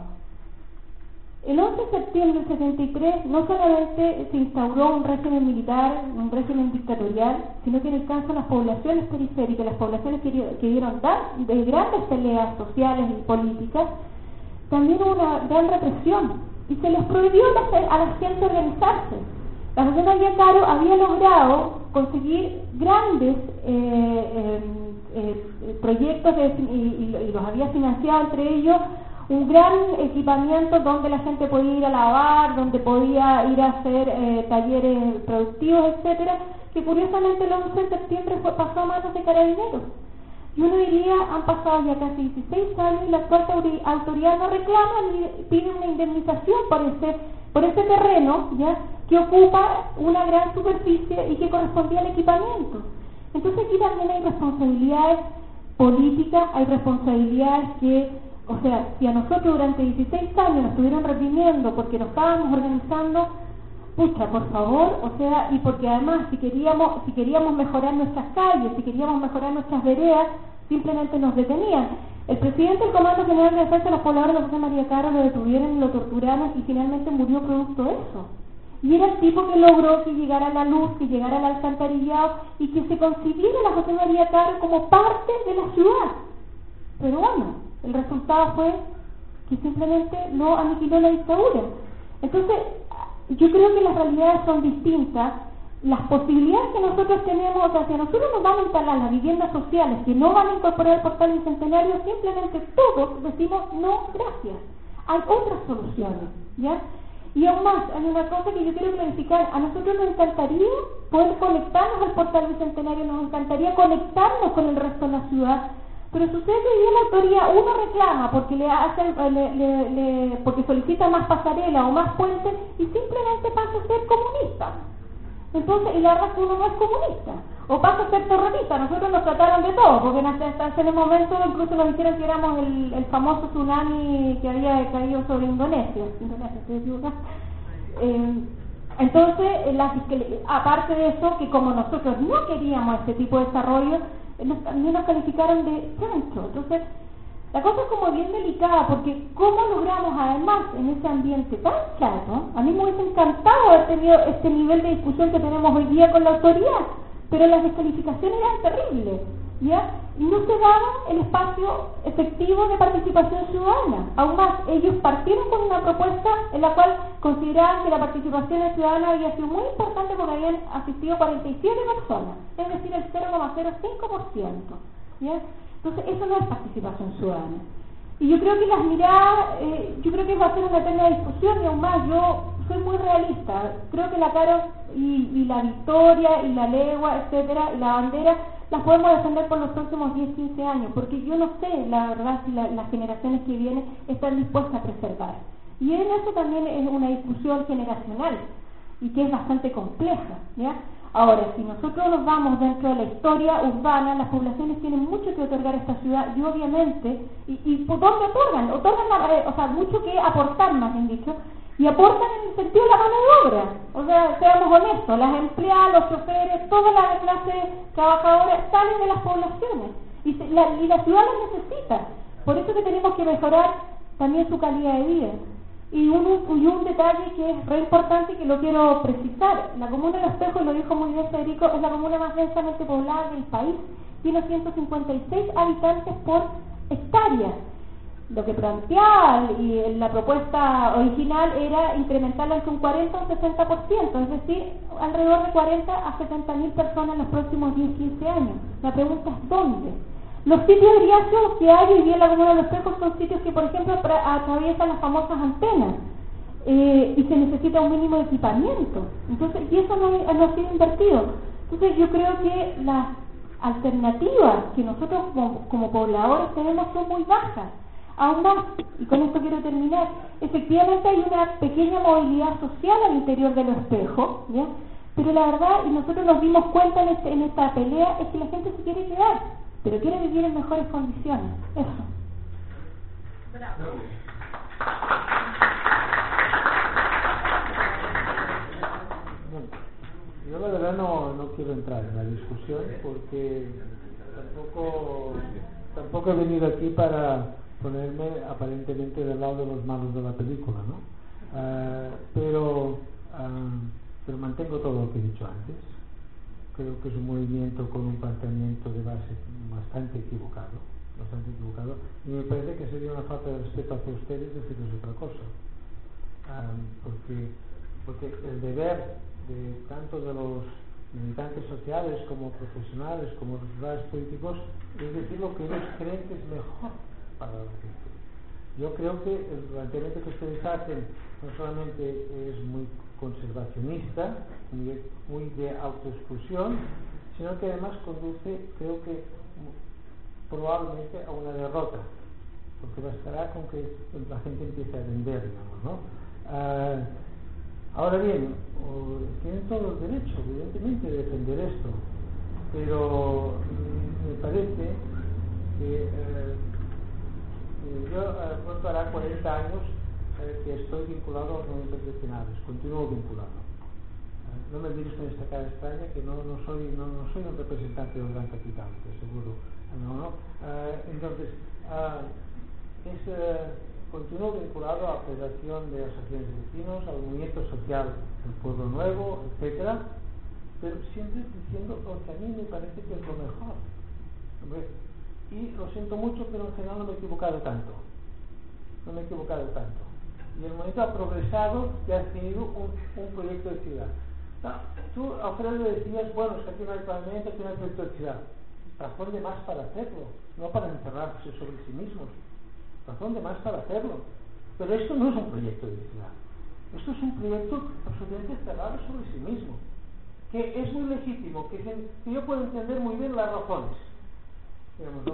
El once de septiembre del setenta y tres no solamente se instauró un régimen militar, un régimen dictatorial, sino que en el caso de las poblaciones periféricas, las poblaciones que, que dieron de grandes peleas sociales y políticas, también hubo una gran represión y se les prohibió a la gente organizarse. La José María Caro había logrado conseguir grandes eh, eh, eh, proyectos de, y, y los había financiado, entre ellos un gran equipamiento donde la gente podía ir a lavar, donde podía ir a hacer eh, talleres productivos, etcétera, que curiosamente el once de septiembre fue, pasó a manos de Carabineros. Y uno diría, han pasado ya casi dieciséis años y la actual autoridad no reclama ni pide una indemnización por ese, por ese terreno, ya, que ocupa una gran superficie y que correspondía al equipamiento. Entonces aquí también hay responsabilidades políticas, hay responsabilidades que, o sea, si a nosotros durante dieciséis años nos estuvieron reprimiendo porque nos estábamos organizando, pucha, por favor, o sea, y porque además si queríamos, si queríamos mejorar nuestras calles, si queríamos mejorar nuestras veredas, simplemente nos detenían. El presidente del Comando General de Defensa de los Pobladores de José María Caro lo detuvieron, lo torturaron y finalmente murió producto de eso. Y era el tipo que logró que llegara la luz, que llegara el alcantarillado y que se concibiera la José María Caro como parte de la ciudad. Pero bueno, el resultado fue que simplemente lo aniquiló la dictadura. Entonces, yo creo que las realidades son distintas. Las posibilidades que nosotros tenemos, o sea, si a nosotros nos van a instalar las viviendas sociales que no van a incorporar el portal bicentenario, simplemente todos decimos no, gracias. Hay otras soluciones, ¿ya? Y aún más, hay una cosa que yo quiero clarificar. A nosotros nos encantaría poder conectarnos al portal bicentenario, nos encantaría conectarnos con el resto de la ciudad, Pero sucede que hoy día la autoría, uno reclama porque le hacen, le, le, le, porque solicita más pasarela o más puentes y simplemente pasa a ser comunista. Entonces, y la verdad es que uno no es comunista, o pasa a ser terrorista. Nosotros nos trataron de todo, porque hasta, hasta en el momento incluso nos dijeron que éramos el, el famoso tsunami que había caído sobre Indonesia. Indonesia, ¿se equivoca? Eh, entonces, la, aparte de eso, que como nosotros no queríamos este tipo de desarrollo, nos, también nos calificaron de chancho. Entonces, la cosa es como bien delicada, porque ¿cómo logramos además en ese ambiente tan chato? A mí me hubiese encantado haber tenido este nivel de discusión que tenemos hoy día con la autoridad, pero las descalificaciones eran terribles, ¿ya? Y no se daba el espacio efectivo de participación ciudadana. Aún más, ellos partieron con una propuesta en la cual consideraban que la participación ciudadana había sido muy importante porque habían asistido cuarenta y siete personas, es decir, el cero coma cero cinco por ciento, ¿ya? Entonces, eso no es participación ciudadana. Y yo creo que las miradas, eh, yo creo que va a ser una eterna discusión, y aún más, yo soy muy realista. Creo que la Caro y, y la Victoria y la Legua, etcétera, y la bandera, las podemos defender por los próximos diez, quince años, porque yo no sé, la verdad, si la, las generaciones que vienen están dispuestas a preservar. Y en eso también es una discusión generacional, y que es bastante compleja, ¿ya? Ahora, si nosotros nos vamos dentro de la historia urbana, las poblaciones tienen mucho que otorgar a esta ciudad y obviamente, y, y ¿por dónde otorgan? Otorgan, la, o sea, mucho que aportar, más bien dicho, y aportan en el sentido de la mano de obra. O sea, seamos honestos, las empleadas, los choferes, toda la clase trabajadora salen de las poblaciones y, se, la, y la ciudad las necesita. Por eso que tenemos que mejorar también su calidad de vida. Y un, y un detalle que es re importante y que lo quiero precisar: la comuna de Los Tejos, lo dijo muy bien Federico, es la comuna más densamente poblada del país, tiene ciento cincuenta y seis habitantes por hectárea. Lo que planteaba y la propuesta original era incrementarla entre un cuarenta a un sesenta por ciento, es decir, alrededor de cuarenta a setenta mil personas en los próximos diez a quince años. La pregunta es ¿dónde? Los sitios de griazo que hay hoy día en la comuna de Los Tejos son sitios que, por ejemplo, atraviesan las famosas antenas eh, y se necesita un mínimo de equipamiento. Entonces, y eso no, no ha sido invertido. Entonces, yo creo que las alternativas que nosotros como, como pobladores tenemos son muy bajas. Aún más, y con esto quiero terminar, efectivamente hay una pequeña movilidad social al interior de Los Tejos, ¿ya? Pero la verdad, y nosotros nos dimos cuenta en, este, en esta pelea, es que la gente se quiere quedar, pero quiere vivir en mejores condiciones. Eso. Bravo. Bueno, yo la verdad no, no quiero entrar en la discusión porque tampoco, tampoco he venido aquí para ponerme aparentemente del lado de los malos de la película, ¿no? Uh, pero, uh, pero mantengo todo lo que he dicho antes. Creo que es un movimiento con un planteamiento de base bastante equivocado, bastante equivocado, y me parece que sería una falta de respeto hacia ustedes decirles otra cosa, um, porque, porque el deber de tanto de los militantes sociales como profesionales, como los líderes políticos, es decir lo que ellos creen que es mejor para la gente. Yo creo que el planteamiento que ustedes hacen no solamente es muy conservacionista, muy de, muy de autoexclusión, sino que además conduce, creo que probablemente a una derrota, porque bastará con que la gente empiece a vender, digamos, ¿no? Uh, ahora bien, uh, tienen todo el derecho, evidentemente, de defender esto, pero mm, me parece que uh, yo uh, pronto hará cuarenta años uh, que estoy vinculado a los movimientos vecinales, continúo vinculado. Uh, no me mires con esta cara extraña, que no, no, soy, no, no soy un representante del gran capital, te aseguro. No, no. Uh, entonces, uh, es, uh, continúo vinculado a la Federación de Asociaciones de Vecinos, al movimiento social del Pueblo Nuevo, etcétera, pero siempre diciendo lo que a mí me parece que es lo mejor. Hombre, y lo siento mucho, pero en general no me he equivocado tanto. No me he equivocado tanto. Y el momento ha progresado y ha tenido un, un proyecto de ciudad. No, tú, Alfredo, decías, bueno, es que aquí no hay parlamento, aquí no hay proyecto de ciudad. Razón de más para hacerlo, no para encerrarse sobre sí mismos. Razón de más para hacerlo. Pero esto no es un proyecto de ciudad. Esto es un proyecto absolutamente cerrado sobre sí mismo. Que es muy legítimo, que, se, que yo puedo entender muy bien las razones. Digamos, ¿no?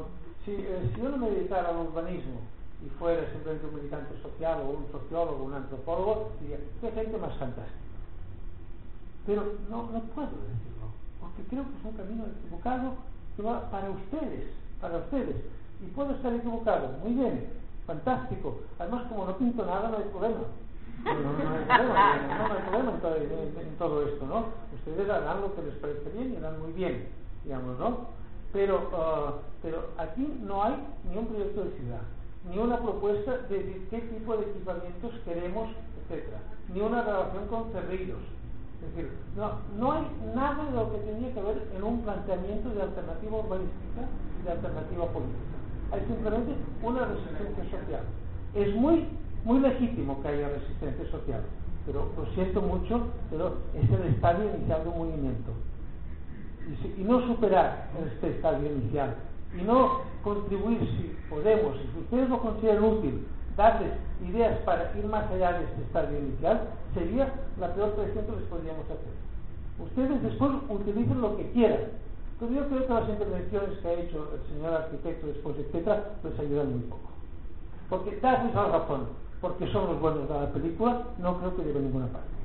Si, eh, si yo no me dedicara al urbanismo y fuera simplemente un militante social o un sociólogo, un antropólogo, diría, qué gente más fantástica. Pero no, no puedo decirlo, porque creo que es un camino equivocado que va para ustedes, para ustedes. Y puedo estar equivocado, muy bien, fantástico. Además, como no pinto nada, no hay problema. No, no, no hay problema, no, no hay problema en todo, en, en todo esto, ¿no? Ustedes harán lo que les parece bien y harán muy bien, digamos, ¿no? Pero, uh, pero aquí no hay ni un proyecto de ciudad, ni una propuesta de, de qué tipo de equipamientos queremos, etcétera, ni una relación con Cerrillos. Es decir, no, no hay nada de lo que tendría que ver en un planteamiento de alternativa urbanística y de alternativa política. Hay simplemente una resistencia social. Es muy, muy legítimo que haya resistencia social, pero lo siento mucho, pero es el estadio inicial de un movimiento. Y, si, y no superar este estadio inicial, y no contribuir, si podemos, y si ustedes lo consideran útil, darles ideas para ir más allá de este estadio inicial, sería la peor traición que les podríamos hacer. Ustedes después utilicen lo que quieran, pero yo creo que las intervenciones que ha hecho el señor arquitecto después, etcétera, les ayudan muy poco. Porque darles la razón, porque son los buenos de la película, no creo que lleve a ninguna parte.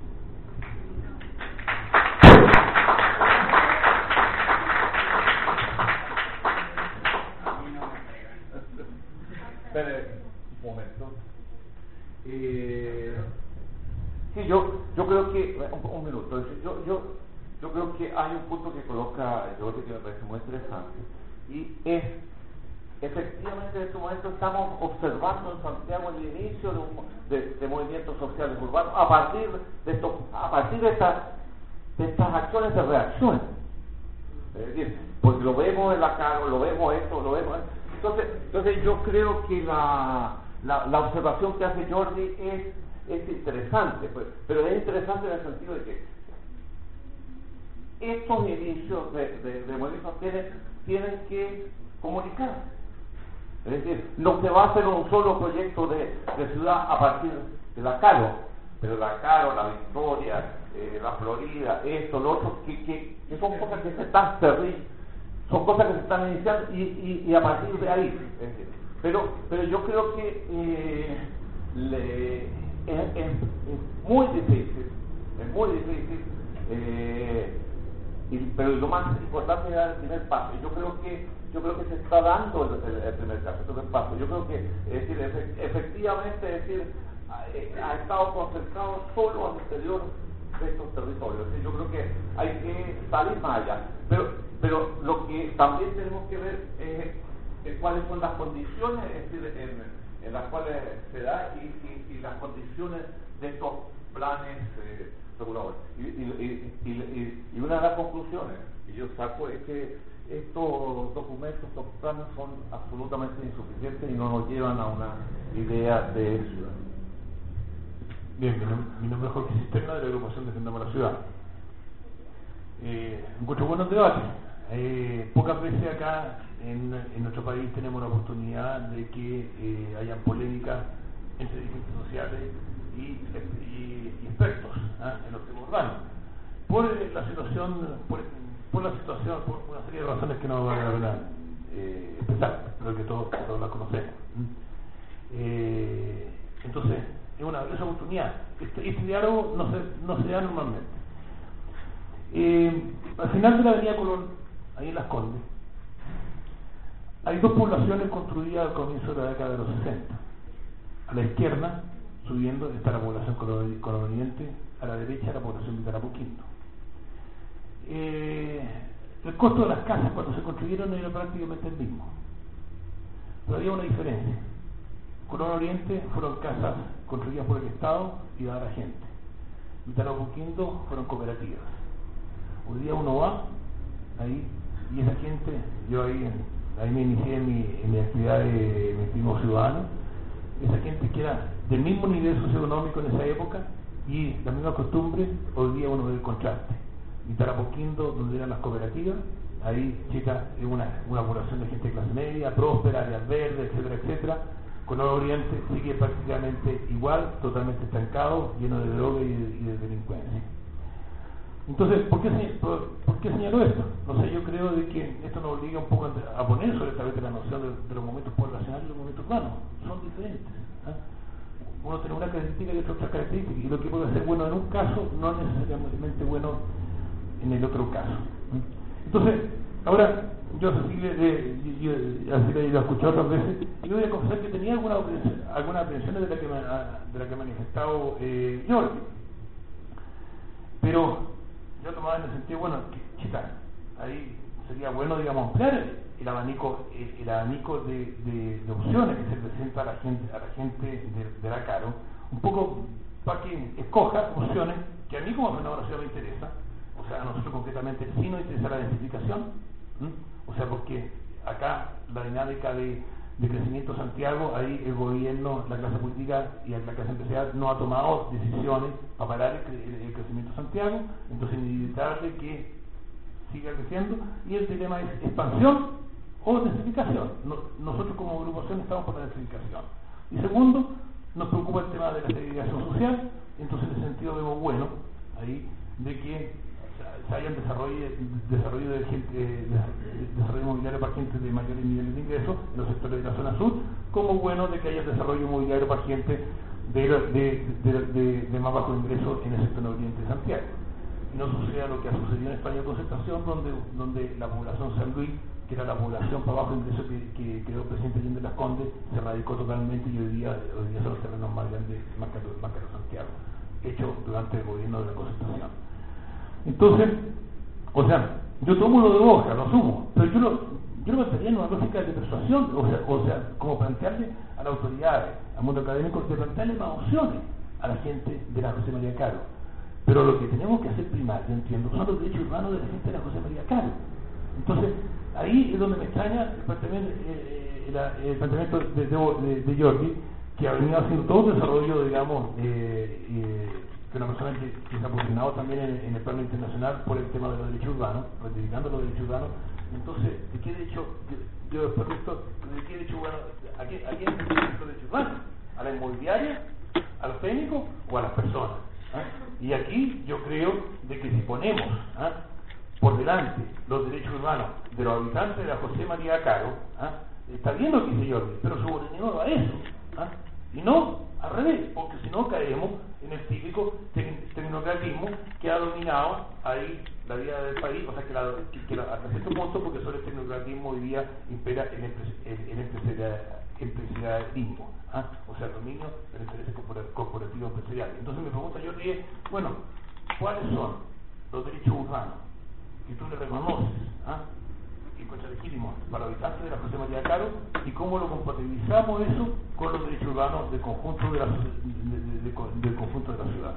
Espere un momento. Eh, sí, yo, yo creo que, un, un minuto, yo, yo, yo creo que hay un punto que coloca Jordi que me parece muy interesante, y es, efectivamente en este momento estamos observando en Santiago el inicio de, un, de, de movimientos sociales urbanos a partir de esto, a partir de estas, de estas acciones de reacción. Es decir, pues lo vemos en la cara, lo vemos esto, lo vemos esto. Entonces, entonces yo creo que la, la, la observación que hace Jordi es, es interesante, pues, pero es interesante en el sentido de que estos inicios de, de, de movimientos tienen, tienen que comunicar. Es decir, no se va a hacer un solo proyecto de, de ciudad a partir de la Caro, pero la Caro, la Victoria, eh, la Florida, esto, lo otro, que, que, que son cosas que se están cerrando. Son cosas que se están iniciando y, y, y a partir de ahí. Pero, pero yo creo que eh, le, es, es, es muy difícil, es muy difícil, eh, y, pero lo más importante es dar el primer paso. Yo creo que yo creo que se está dando el, el, el primer paso, el primer paso. Yo creo que, es decir, efect, efectivamente, es decir, ha, ha estado concentrado solo al interior de estos territorios. Yo creo que hay que salir más allá. Pero Pero lo que también tenemos que ver es, es cuáles son las condiciones, es decir, en, en las cuales se da y, y, y las condiciones de estos planes eh, reguladores. Y, y, y, y, y una de las conclusiones que yo saco es que estos documentos, estos planes son absolutamente insuficientes y no nos llevan a una idea de ciudad. Bien, mi, nom mi nombre es Jorge Cisterna, de la agrupación Defendamos la Ciudad. Eh, encuentro buenos debates. Eh, pocas veces acá en, en nuestro país tenemos la oportunidad de que eh, hayan polémicas entre dirigentes sociales y, y, y expertos ¿eh? en los temas urbanos por la situación por, por la situación por una serie de razones que no vale la pena eh, expresar, pero que todos, todos las conocemos. Eh, entonces es una esa oportunidad. Este, este diálogo no se, no se da normalmente. Eh, al final de la avenida Colón, ahí en Las Condes, hay dos poblaciones construidas al comienzo de la década de los sesenta. A la izquierda, subiendo, está la población Colón Oriente, a la derecha la población de Tarapuquinto. Eh, el costo de las casas cuando se construyeron era prácticamente el mismo, pero había una diferencia. Colón Oriente fueron casas construidas por el Estado y dadas a la gente, y Tarapuquinto fueron cooperativas. Hoy día uno va ahí y esa gente, yo ahí, ahí me inicié en mi, en mi actividad de mi primo ciudadano, esa gente que era del mismo nivel socioeconómico en esa época y la misma costumbre, hoy día uno ve el contraste. Y Tarapuquinto, donde eran las cooperativas, ahí chica es una, una población de gente de clase media, próspera, áreas verdes, etcétera, etcétera. Colón Oriente sigue prácticamente igual, totalmente estancado, lleno de droga y de, y de delincuencia. Entonces, ¿por qué, por, ¿por qué señaló esto? No sé, yo creo de que esto nos obliga un poco a poner sobre esta vez la noción de, de los momentos poblacionales y los momentos urbanos. Son diferentes. ¿eh? Uno tiene una característica y otra característica, y lo que puede ser bueno en un caso no es necesariamente bueno en el otro caso. ¿eh? Entonces, ahora, yo así lo he escuchado otras veces, y voy a confesar que tenía alguna algunas aprensiones de la que, de la que ha manifestado eh, Jordi. Pero yo tomaba en el sentido, bueno, que, chica, ahí sería bueno, digamos, ampliar el abanico, el, el abanico de, de, de opciones que se presenta a la gente, a la gente de, de la Caro, un poco para que escoja opciones que a mí como senador ciudad me interesa, o sea, a nosotros concretamente sí nos interesa la densificación, ¿m? O sea, porque acá la dinámica de, de crecimiento de Santiago, ahí el gobierno, la clase política y la clase empresarial no ha tomado decisiones para parar el, el, el crecimiento de Santiago, entonces es inevitable que siga creciendo, y el dilema es expansión o densificación. No, nosotros como agrupación estamos por la densificación. Y segundo, nos preocupa el tema de la segregación social, entonces en ese sentido vemos bueno ahí de que se haya un desarrollo, desarrollo de gente, de desarrollo inmobiliario para gente de mayores niveles de ingresos en los sectores de la zona sur, como bueno de que haya desarrollo inmobiliario para gente de, de, de, de, de más bajo ingreso en el sector oriente de Santiago. Y no suceda lo que ha sucedido en España de Concertación, donde, donde la población San Luis, que era la población para bajo ingreso que, que creó el presidente Allende Las Condes, se radicó totalmente, y hoy día, hoy día son los terrenos más grandes, más caros, más caros de Santiago, hecho durante el gobierno de la Concertación. Entonces, o sea, yo tomo lo de Borja, lo asumo, pero yo lo, yo lo plantearía en una lógica de persuasión, o sea, o sea, como plantearle a las autoridades, al mundo académico, de plantearle más opciones a la gente de la José María Caro. Pero lo que tenemos que hacer primar, yo entiendo, son los derechos urbanos de la gente de la José María Caro. Entonces, ahí es donde me extraña el planteamiento, eh, el, el planteamiento de, de, de Jordi, que ha venido haciendo todo un desarrollo, digamos, eh, eh, que una persona que, que se ha posicionado también en, en el plano internacional por el tema de los derechos urbanos, reivindicando los derechos urbanos. Entonces, ¿de qué derecho, yo, yo después de esto, de qué derecho urbano, a quién a quién es los derechos urbanos? ¿A la inmobiliaria, a los técnicos o a las personas? ¿eh? Y aquí yo creo de que si ponemos ¿eh? por delante los derechos urbanos de los habitantes de la José María Caro, ¿eh? está bien lo que dice Jordi, pero subordinado a eso, ¿eh? y no al revés, porque si no caemos en el típico tecnocratismo que ha dominado ahí la vida del país, o sea que, la, que, que la, hasta cierto punto, porque sobre el tecnocratismo hoy día impera el, el, el empresarialismo, ¿ah? o sea el dominio del interés corporativo empresarial. Entonces me pregunta yo, bueno, ¿cuáles son los derechos urbanos que tú le reconoces ¿ah? y encuentras legítimos para los habitantes de la José María Caro, y cómo lo compatibilizamos eso con los derechos urbanos del conjunto de la, de, de, de, de, del conjunto de la ciudad?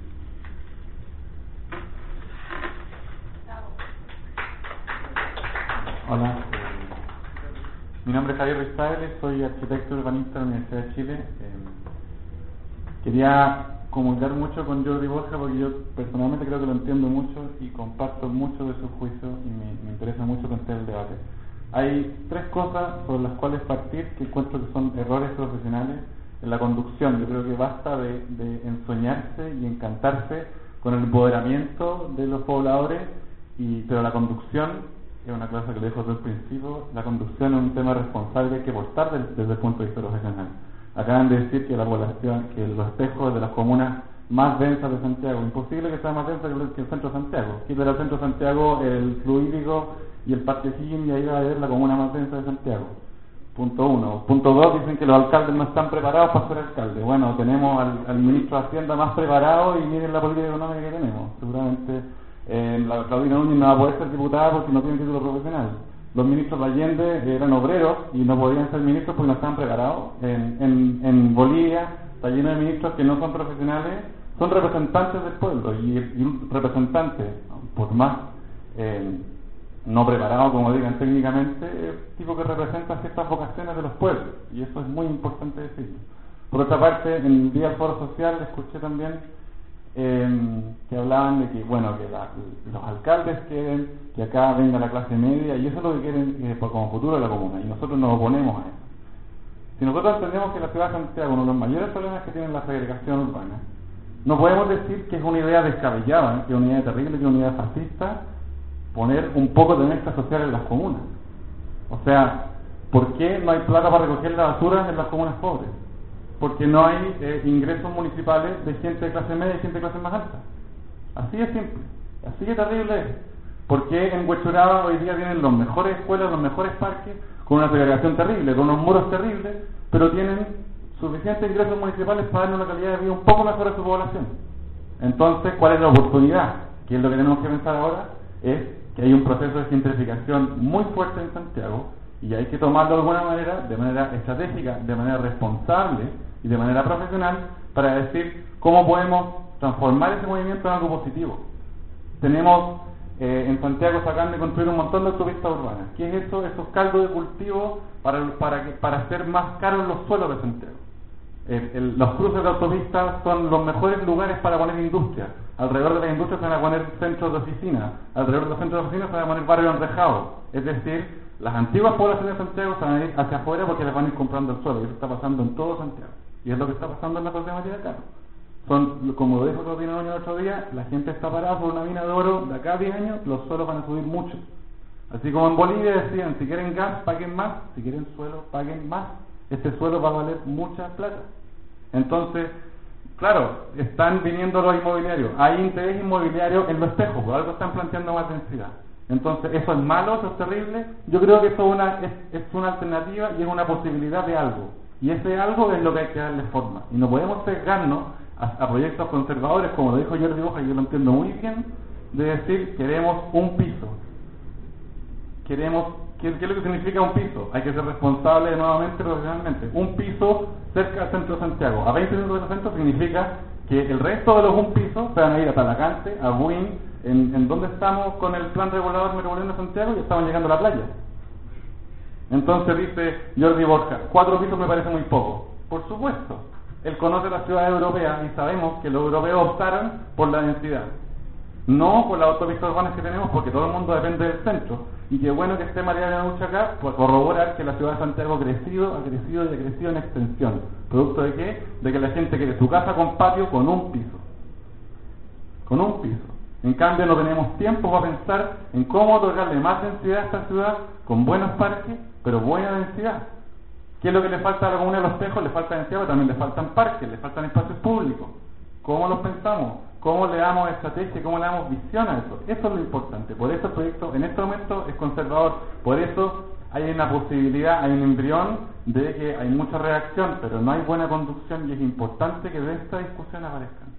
Hola, mi nombre es Javier Ristagles, soy arquitecto urbanista de la Universidad de Chile. Eh, quería comulgar mucho con Jordi Borja porque yo personalmente creo que lo entiendo mucho y comparto mucho de sus juicios, y me, me interesa mucho plantear el debate. Hay tres cosas sobre las cuales partir que encuentro que son errores profesionales en la conducción. Yo creo que basta de, de ensoñarse y encantarse con el empoderamiento de los pobladores, y, pero la conducción es una clase que le dejo desde el principio. La conducción es un tema responsable que hay que abordar desde, desde el punto de vista profesional. Acaban de decir que la población, que los espejos de las comunas más densas de Santiago, imposible que sea más densa que el, que el centro de Santiago. Quita el centro de Santiago el fluídico y el Parque Higgins, y ahí va a haber la comuna más densa de Santiago. Punto uno. Punto dos, dicen que los alcaldes no están preparados para ser alcaldes. Bueno, tenemos al, al ministro de Hacienda más preparado, y miren la política económica que tenemos. Seguramente eh, la Claudina Núñez no va a poder ser diputada porque no tiene título profesional. Los ministros de Allende eran obreros y no podían ser ministros porque no estaban preparados. En, en, en Bolivia está lleno de ministros que no son profesionales, son representantes del pueblo, y, y un representante, por más eh, no preparado como digan técnicamente, es tipo que representa ciertas vocaciones de los pueblos, y eso es muy importante decirlo. Por otra parte, en el día del Foro Social escuché también eh, que hablaban de que, bueno, que la, los alcaldes quieren que acá venga la clase media, y eso es lo que quieren eh, como futuro de la comuna, y nosotros nos oponemos a eso. Si nosotros entendemos que la ciudad de Santiago, uno de los mayores problemas que tiene la segregación urbana, No podemos decir que es una idea descabellada, que es una idea terrible, que es una idea fascista, poner un poco de mezcla social en las comunas. O sea, ¿por qué no hay plata para recoger la basura en las comunas pobres? Porque no hay eh, ingresos municipales de gente de clase media y gente de clase más alta. Así de simple, así de terrible es. ¿Por qué en Huechuraba hoy día tienen las mejores escuelas, los mejores parques, con una segregación terrible, con unos muros terribles, pero tienen suficientes ingresos municipales para darle una calidad de vida un poco mejor a su población? Entonces, ¿cuál es la oportunidad? Que es lo que tenemos que pensar ahora, es que hay un proceso de gentrificación muy fuerte en Santiago y hay que tomarlo de alguna manera, de manera estratégica, de manera responsable y de manera profesional, para decir cómo podemos transformar ese movimiento en algo positivo. Tenemos eh, en Santiago se acaban de construir un montón de autopistas urbanas. ¿Qué es eso? Esos caldos de cultivo para, para, para hacer más caros los suelos de Santiago. El, el, los cruces de autopistas son los mejores lugares para poner industria. Alrededor de las industrias se van a poner centros de oficina, alrededor de los centros de oficina se van a poner barrios enrejados. Es decir, las antiguas poblaciones de Santiago se van a ir hacia afuera porque les van a ir comprando el suelo, y eso está pasando en todo Santiago. Y es lo que está pasando en la José María de Caro. Son, como lo dijo Claudina Núñez el otro día, la gente está parada por una mina de oro, de acá a diez años los suelos van a subir mucho. Así como en Bolivia decían, si quieren gas, paguen más, si quieren suelo, paguen más. Este suelo va a valer mucha plata. Entonces, claro, están viniendo los inmobiliarios, hay interés inmobiliario en los espejos, por algo están planteando más densidad. Entonces, ¿eso es malo, eso es terrible? Yo creo que eso es una, es, es una alternativa y es una posibilidad de algo. Y ese algo es lo que hay que darle forma. Y no podemos sesgarnos a, a proyectos conservadores, como lo dijo Jordi Boja, y yo lo entiendo muy bien, de decir, queremos un piso. Queremos, ¿qué, qué es lo que significa un piso? Hay que ser responsable nuevamente, profesionalmente. Un piso cerca del centro de Santiago, a veinte minutos del centro, significa que el resto de los un piso se van a ir a Talagante, a Buin, en, en donde estamos con el plan regulador metropolitano de Santiago, y estamos llegando a la playa. Entonces dice Jordi Borja, cuatro pisos me parece muy poco. Por supuesto, él conoce las ciudades europeas y sabemos que los europeos optaron por la densidad, no por las autopistas urbanas que tenemos, porque todo el mundo depende del centro. Y qué bueno que esté María Elena Ducha acá, pues corroborar que la ciudad de Santiago ha crecido, ha crecido y ha crecido en extensión. ¿Producto de qué? De que la gente quiere su casa con patio con un piso. Con un piso. En cambio no tenemos tiempo para pensar en cómo otorgarle más densidad a esta ciudad con buenos parques, pero buena densidad. ¿Qué es lo que le falta a la comuna de Los Tejos? Le falta densidad, pero también le faltan parques, le faltan espacios públicos. ¿Cómo los pensamos? ¿Cómo le damos estrategia? ¿Cómo le damos visión a eso? Eso es lo importante. Por eso el proyecto en este momento es conservador. Por eso hay una posibilidad, hay un embrión de que hay mucha reacción, pero no hay buena conducción, y es importante que de esta discusión aparezcan.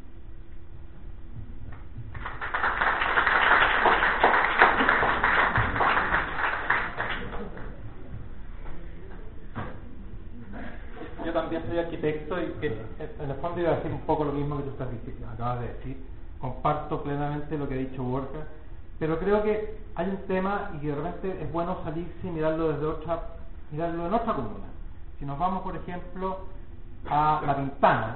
Yo también soy arquitecto y que en el fondo iba a decir un poco lo mismo que tú estás diciendo, acabas de decir. Comparto plenamente lo que ha dicho Borja, pero creo que hay un tema y que de repente es bueno salirse y mirarlo desde otra, mirarlo en otra comuna. Si nos vamos, por ejemplo, a La Pintana,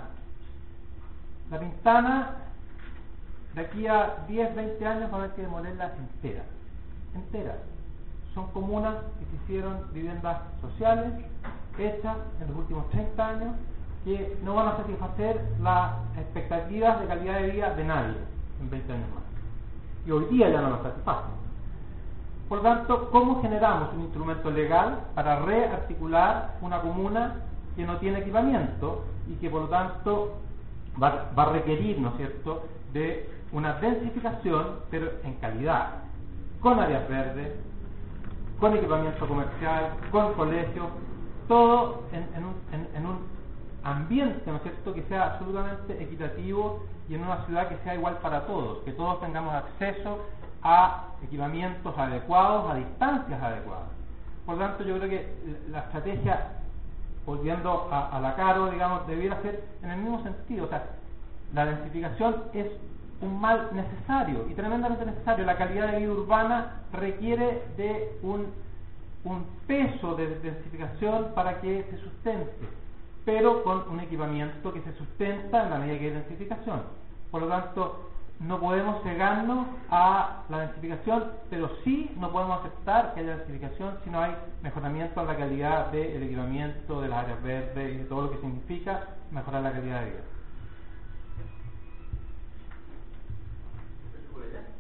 La Pintana de aquí a diez, veinte años va a haber que demolerla entera, entera. Son comunas que se hicieron viviendas sociales, hechas en los últimos treinta años, que no van a satisfacer las expectativas de calidad de vida de nadie en veinte años más. Y hoy día ya no las satisfacen. Por lo tanto, ¿cómo generamos un instrumento legal para rearticular una comuna que no tiene equipamiento y que por lo tanto va, va a requerir, ¿no es cierto?, de una densificación, pero en calidad, con áreas verdes, con equipamiento comercial, con colegios, todo en, en, un, en, en un ambiente, ¿no es cierto?, que sea absolutamente equitativo y en una ciudad que sea igual para todos, que todos tengamos acceso a equipamientos adecuados, a distancias adecuadas. Por lo tanto, yo creo que la estrategia, volviendo a, a la Caro, digamos, debiera ser en el mismo sentido. O sea, la densificación es un mal necesario y tremendamente necesario. La calidad de vida urbana requiere de un, un peso de densificación para que se sustente, pero con un equipamiento que se sustenta en la medida que hay densificación. Por lo tanto, no podemos cegarnos a la densificación, pero sí no podemos aceptar que haya densificación si no hay mejoramiento de la calidad del equipamiento, de las áreas verdes y de todo lo que significa mejorar la calidad de vida.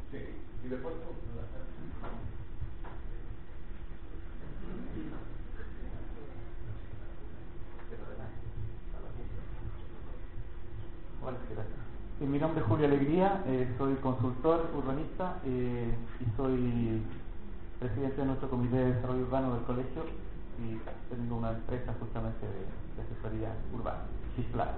Sí, y después tú. Hola, gracias. Eh, mi nombre es Julio Alegría, eh, soy consultor urbanista eh, y soy presidente de nuestro Comité de Desarrollo Urbano del colegio y tengo una empresa justamente de, de asesoría urbana, Gisplan.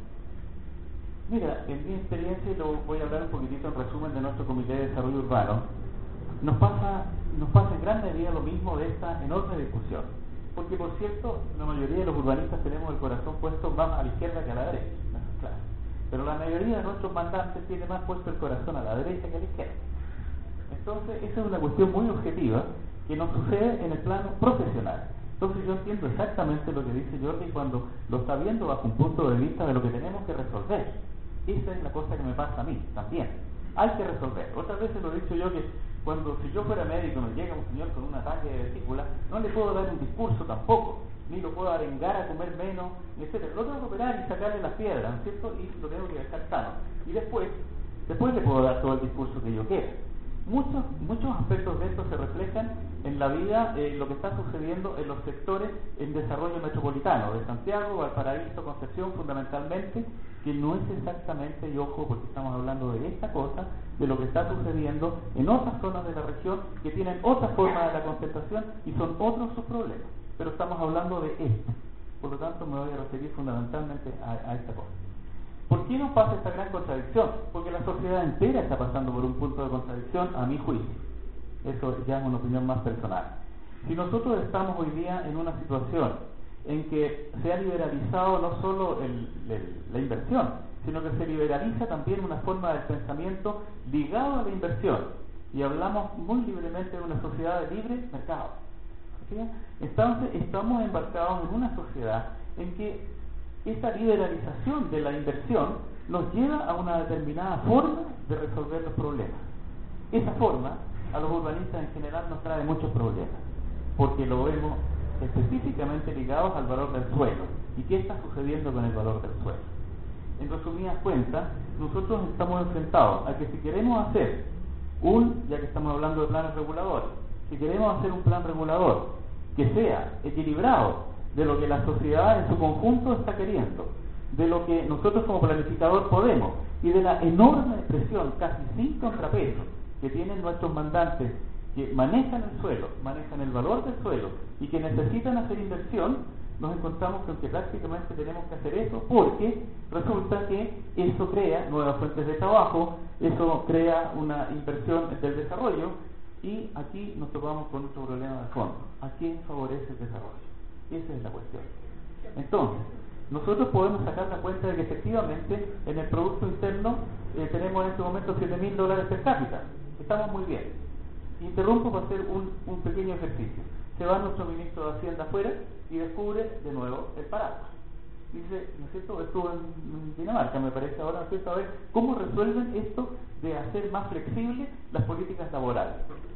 Mira, en mi experiencia, y lo voy a hablar un poquitito en resumen de nuestro Comité de Desarrollo Urbano, nos pasa, nos pasa en gran medida lo mismo de esta enorme discusión. Porque, por cierto, la mayoría de los urbanistas tenemos el corazón puesto más a la izquierda que a la derecha, ¿no? Claro. Pero la mayoría de nuestros mandantes tiene más puesto el corazón a la derecha que a la izquierda. Entonces, esa es una cuestión muy objetiva que nos sucede en el plano profesional. Entonces, yo entiendo exactamente lo que dice Jordi cuando lo está viendo bajo un punto de vista de lo que tenemos que resolver. Esa es la cosa que me pasa a mí también. Hay que resolver. Otras veces lo he dicho yo que cuando si yo fuera médico y me llega un señor con un ataque de vesícula, no le puedo dar un discurso tampoco, ni lo puedo arengar a comer menos, etcétera. Lo tengo que operar y sacarle las piedras, ¿no es cierto? Y lo tengo que dejar sano. Y después, después le puedo dar todo el discurso que yo quiera. Muchos, muchos aspectos de esto se reflejan en la vida, eh, lo que está sucediendo en los sectores en desarrollo metropolitano, de Santiago, Valparaíso, Concepción fundamentalmente, que no es exactamente, y ojo porque estamos hablando de esta cosa, de lo que está sucediendo en otras zonas de la región que tienen otra forma de la concentración y son otros sus problemas, pero estamos hablando de esto, por lo tanto me voy a referir fundamentalmente a, a esta cosa. ¿Por qué nos pasa esta gran contradicción? Porque la sociedad entera está pasando por un punto de contradicción, a mi juicio. Eso ya es una opinión más personal. Si nosotros estamos hoy día en una situación en que se ha liberalizado no solo el, el, la inversión, sino que se liberaliza también una forma del pensamiento ligado a la inversión, y hablamos muy libremente de una sociedad de libre mercado. ¿Sí? Entonces estamos embarcados en una sociedad en que esta liberalización de la inversión nos lleva a una determinada forma de resolver los problemas. Esa forma a los urbanistas en general nos trae muchos problemas, porque lo vemos específicamente ligados al valor del suelo. ¿Y qué está sucediendo con el valor del suelo? En resumidas cuentas, nosotros estamos enfrentados a que si queremos hacer un, ya que estamos hablando de planes reguladores, si queremos hacer un plan regulador que sea equilibrado de lo que la sociedad en su conjunto está queriendo, de lo que nosotros como planificador podemos, y de la enorme presión, casi sin contrapeso, que tienen nuestros mandantes que manejan el suelo, manejan el valor del suelo y que necesitan hacer inversión, nos encontramos con que prácticamente tenemos que hacer eso porque resulta que eso crea nuevas fuentes de trabajo, eso crea una inversión del desarrollo, y aquí nos topamos con otro problema de fondo. ¿A quién favorece el desarrollo? Esa es la cuestión. Entonces, nosotros podemos sacar la cuenta de que efectivamente en el Producto Interno eh, tenemos en este momento siete mil dólares per cápita. Estamos muy bien. Interrumpo para hacer un, un pequeño ejercicio. Se va nuestro ministro de Hacienda afuera y descubre de nuevo el paraguas. Dice, ¿no es cierto? Estuvo en Dinamarca, me parece ahora, ¿no es cierto? A ver, ¿cómo resuelven esto de hacer más flexibles las políticas laborales?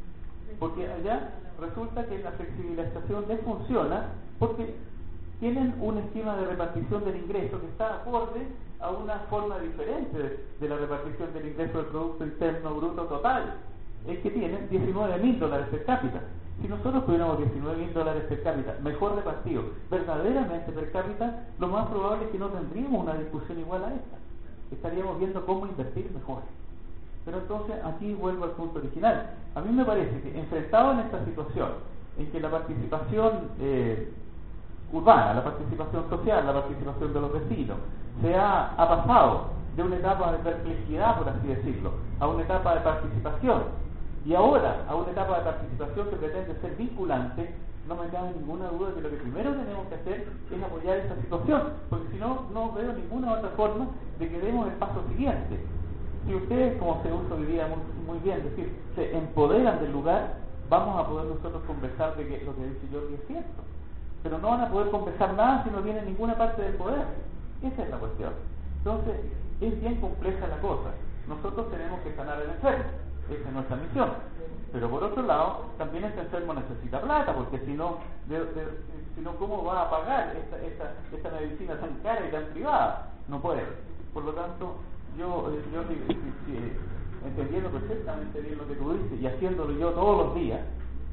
Porque allá resulta que la flexibilización les funciona porque tienen un esquema de repartición del ingreso que está acorde a una forma diferente de, de la repartición del ingreso del Producto Interno Bruto total. Es que tienen diecinueve mil dólares per cápita. Si nosotros tuviéramos diecinueve mil dólares per cápita, mejor repartido, verdaderamente per cápita, lo más probable es que no tendríamos una discusión igual a esta. Estaríamos viendo cómo invertir mejor. Pero entonces aquí vuelvo al punto original. A mí me parece que enfrentado en esta situación, en que la participación eh, urbana, la participación social, la participación de los vecinos, se ha, ha pasado de una etapa de perplejidad, por así decirlo, a una etapa de participación, y ahora a una etapa de participación que pretende ser vinculante, no me cabe ninguna duda de que lo que primero tenemos que hacer es apoyar esta situación, porque si no, no veo ninguna otra forma de que demos el paso siguiente. Si ustedes, como se usa hoy día muy, muy bien, es decir, se empoderan del lugar, vamos a poder nosotros conversar de que lo que dice Jordi es cierto. Pero no van a poder conversar nada si no viene ninguna parte del poder. Esa es la cuestión. Entonces, es bien compleja la cosa. Nosotros tenemos que sanar el enfermo. Esa es nuestra misión. Pero por otro lado, también este enfermo necesita plata, porque si no, de, de, si no ¿cómo va a pagar esta, esta, esta medicina tan cara y tan privada? No puede. Por lo tanto, yo, yo si, si, entendiendo perfectamente bien lo que tú dices y haciéndolo yo todos los días,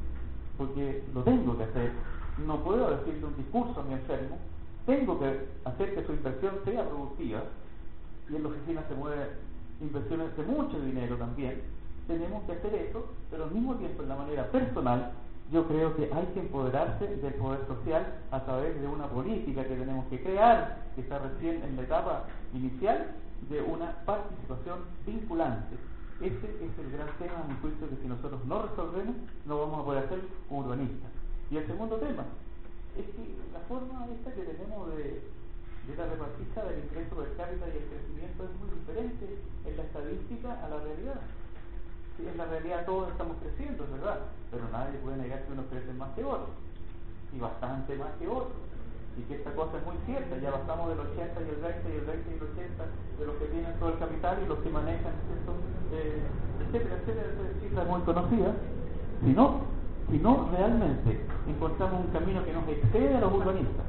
porque lo tengo que hacer. No puedo decirle un discurso a mi enfermo, tengo que hacer que su inversión sea productiva, y en la oficina se mueven inversiones de mucho dinero también. Tenemos que hacer eso, pero al mismo tiempo, en la manera personal, yo creo que hay que empoderarse del poder social a través de una política que tenemos que crear, que está recién en la etapa inicial, de una participación vinculante. Ese es el gran tema, a mi juicio, que si nosotros no resolvemos, no vamos a poder hacer como urbanistas. Y el segundo tema es que la forma esta que tenemos de, de la repartija del ingreso per cápita y el crecimiento es muy diferente en la estadística a la realidad. Sí, en la realidad todos estamos creciendo, es verdad, pero nadie puede negar que unos crecen más que otros, y bastante más que otros, y que esta cosa es muy cierta. Ya pasamos del ochenta y el veinte y el veinte y el ochenta de los que tienen todo el capital y los que manejan, ¿cierto? Eh, etcétera, etcétera, etcétera, cifras muy conocidas. Si no, si no realmente encontramos un camino que nos excede a los urbanistas,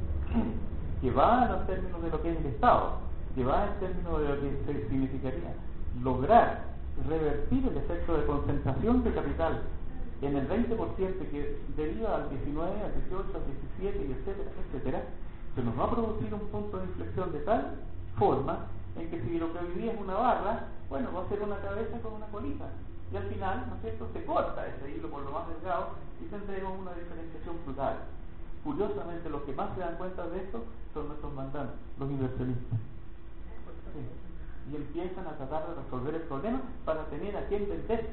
que va en los términos de lo que es el Estado, que va en términos de lo que significaría lograr revertir el efecto de concentración de capital en el veinte por ciento que deriva al diecinueve, al dieciocho, al diecisiete, y etcétera, etcétera, se nos va a producir un punto de inflexión de tal forma en que si lo que hoy día es una barra, bueno, va a ser una cabeza con una colita, y al final, ¿no es cierto?, se corta ese hilo por lo más delgado y tendremos una diferenciación brutal. Curiosamente, los que más se dan cuenta de esto son nuestros mandantes, los inversionistas. Sí. Y empiezan a tratar de resolver el problema para tener a quién vender.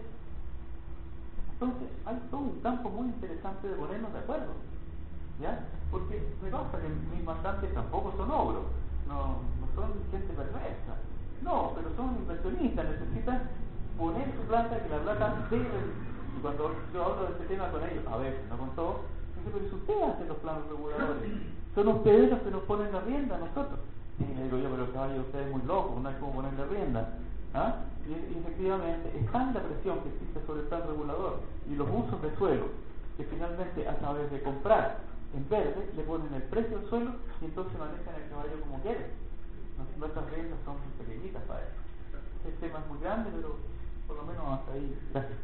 Entonces, hay todo un campo muy interesante de ponernos de acuerdo, ¿ya? Porque me pasa que mis mandantes tampoco son ogros, no, no son gente perversa, no, pero son inversionistas, necesitan poner su plata, que la plata debe. Y cuando yo hablo de este tema con ellos, a veces, no con todos, dice, pero si ustedes hacen los planos reguladores, son ustedes los que nos ponen la rienda a nosotros. Y le digo yo, pero caballo, usted es muy loco, no hay como ponerle rienda. ¿Ah? Y, y efectivamente es tan la presión que existe sobre el plan regulador y los usos de suelo, que finalmente a través de comprar en verde le ponen el precio del suelo y entonces manejan el caballo como quieren. Nuestras riendas son muy pequeñitas para eso. El tema es muy grande, pero por lo menos hasta ahí. Gracias.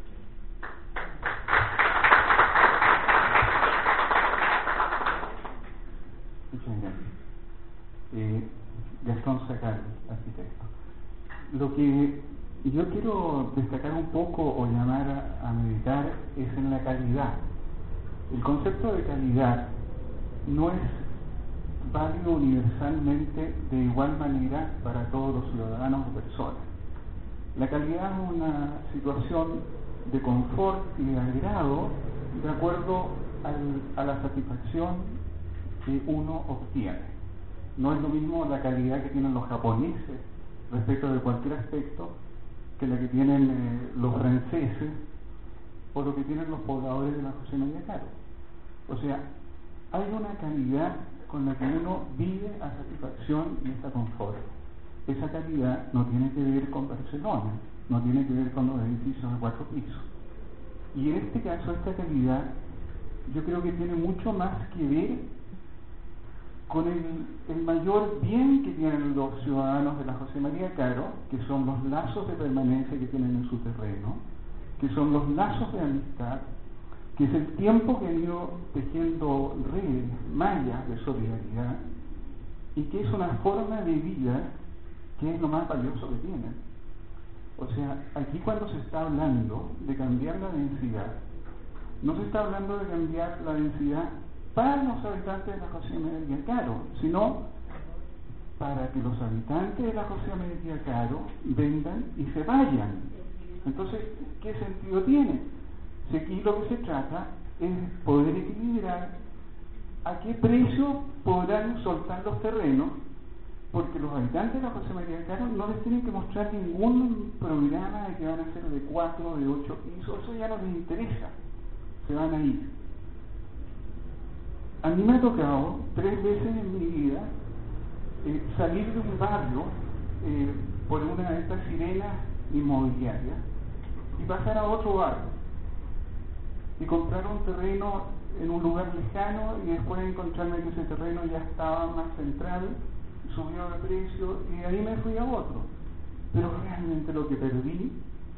Muchas gracias. Eh, Gastón Sacal, arquitecto. Lo que yo quiero destacar un poco o llamar a, a meditar es en la calidad. El concepto de calidad no es válido universalmente de igual manera para todos los ciudadanos o personas. La calidad es una situación de confort y de agrado de acuerdo al, a la satisfacción que uno obtiene. No es lo mismo la calidad que tienen los japoneses respecto de cualquier aspecto que la que tienen eh, los franceses o lo que tienen los pobladores de la José María Caro. O sea, hay una calidad con la que uno vive a satisfacción y está confort. Esa calidad no tiene que ver con Barcelona, no tiene que ver con los edificios de cuatro pisos. Y en este caso, esta calidad yo creo que tiene mucho más que ver con el, el mayor bien que tienen los ciudadanos de la José María Caro, que son los lazos de permanencia que tienen en su terreno, que son los lazos de amistad, que es el tiempo que han ido tejiendo redes, mallas de solidaridad, y que es una forma de vida que es lo más valioso que tienen. O sea, aquí cuando se está hablando de cambiar la densidad, no se está hablando de cambiar la densidad para los habitantes de la José María Caro, sino para que los habitantes de la José María Caro vengan y se vayan. Entonces, ¿qué sentido tiene? Si aquí lo que se trata es poder equilibrar a qué precio podrán soltar los terrenos, porque los habitantes de la José María Caro no les tienen que mostrar ningún programa de que van a ser de cuatro, de ocho pisos, eso ya no les interesa, se van a ir. A mí me ha tocado tres veces en mi vida eh, salir de un barrio eh, por una de estas sirenas inmobiliarias y pasar a otro barrio y comprar un terreno en un lugar lejano y después encontrarme que ese terreno ya estaba más central, subió de precio y de ahí me fui a otro. Pero realmente lo que perdí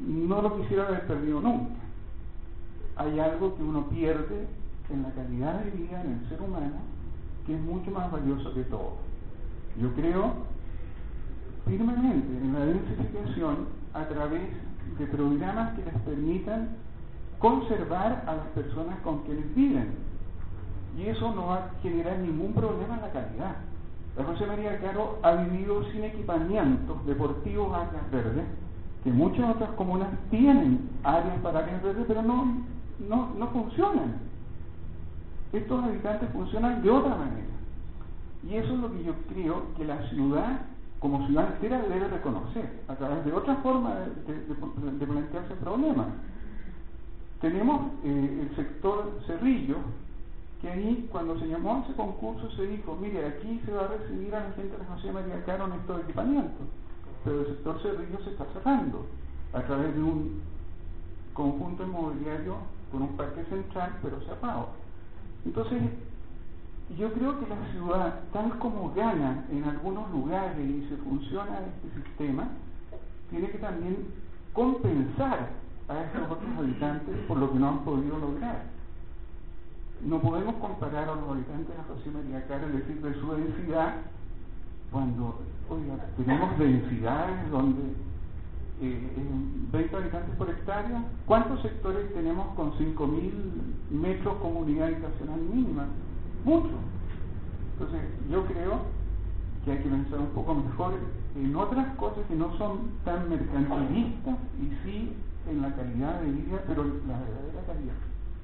no lo quisiera haber perdido nunca. Hay algo que uno pierde en la calidad de vida en el ser humano que es mucho más valioso que todo. Yo creo firmemente en la densificación a través de programas que les permitan conservar a las personas con quienes viven, y eso no va a generar ningún problema en la calidad. La José María Caro ha vivido sin equipamientos deportivos áreas verdes, que muchas otras comunas tienen áreas para áreas verdes, pero no, no, no funcionan. Estos habitantes funcionan de otra manera, y eso es lo que yo creo que la ciudad, como ciudad entera, debe reconocer a través de otra forma de, de, de, de plantearse problemas. Tenemos eh, el sector Cerrillo, que ahí, cuando se llamó a ese concurso, se dijo: mire, aquí se va a recibir a la gente de la José María Caro en estos equipamientos, pero el sector Cerrillo se está cerrando a través de un conjunto inmobiliario con un parque central, pero cerrado. Entonces, yo creo que la ciudad, tal como gana en algunos lugares y se funciona este sistema, tiene que también compensar a estos otros habitantes por lo que no han podido lograr. No podemos comparar a los habitantes de la José María Caro y decir de su densidad cuando, oiga, tenemos densidades donde eh, veinte habitantes por hectárea. ¿Cuántos sectores tenemos con cinco mil metros como unidad habitacional mínima? Mucho. Entonces, yo creo que hay que pensar un poco mejor en otras cosas que no son tan mercantilistas y sí en la calidad de vida, pero la verdadera calidad.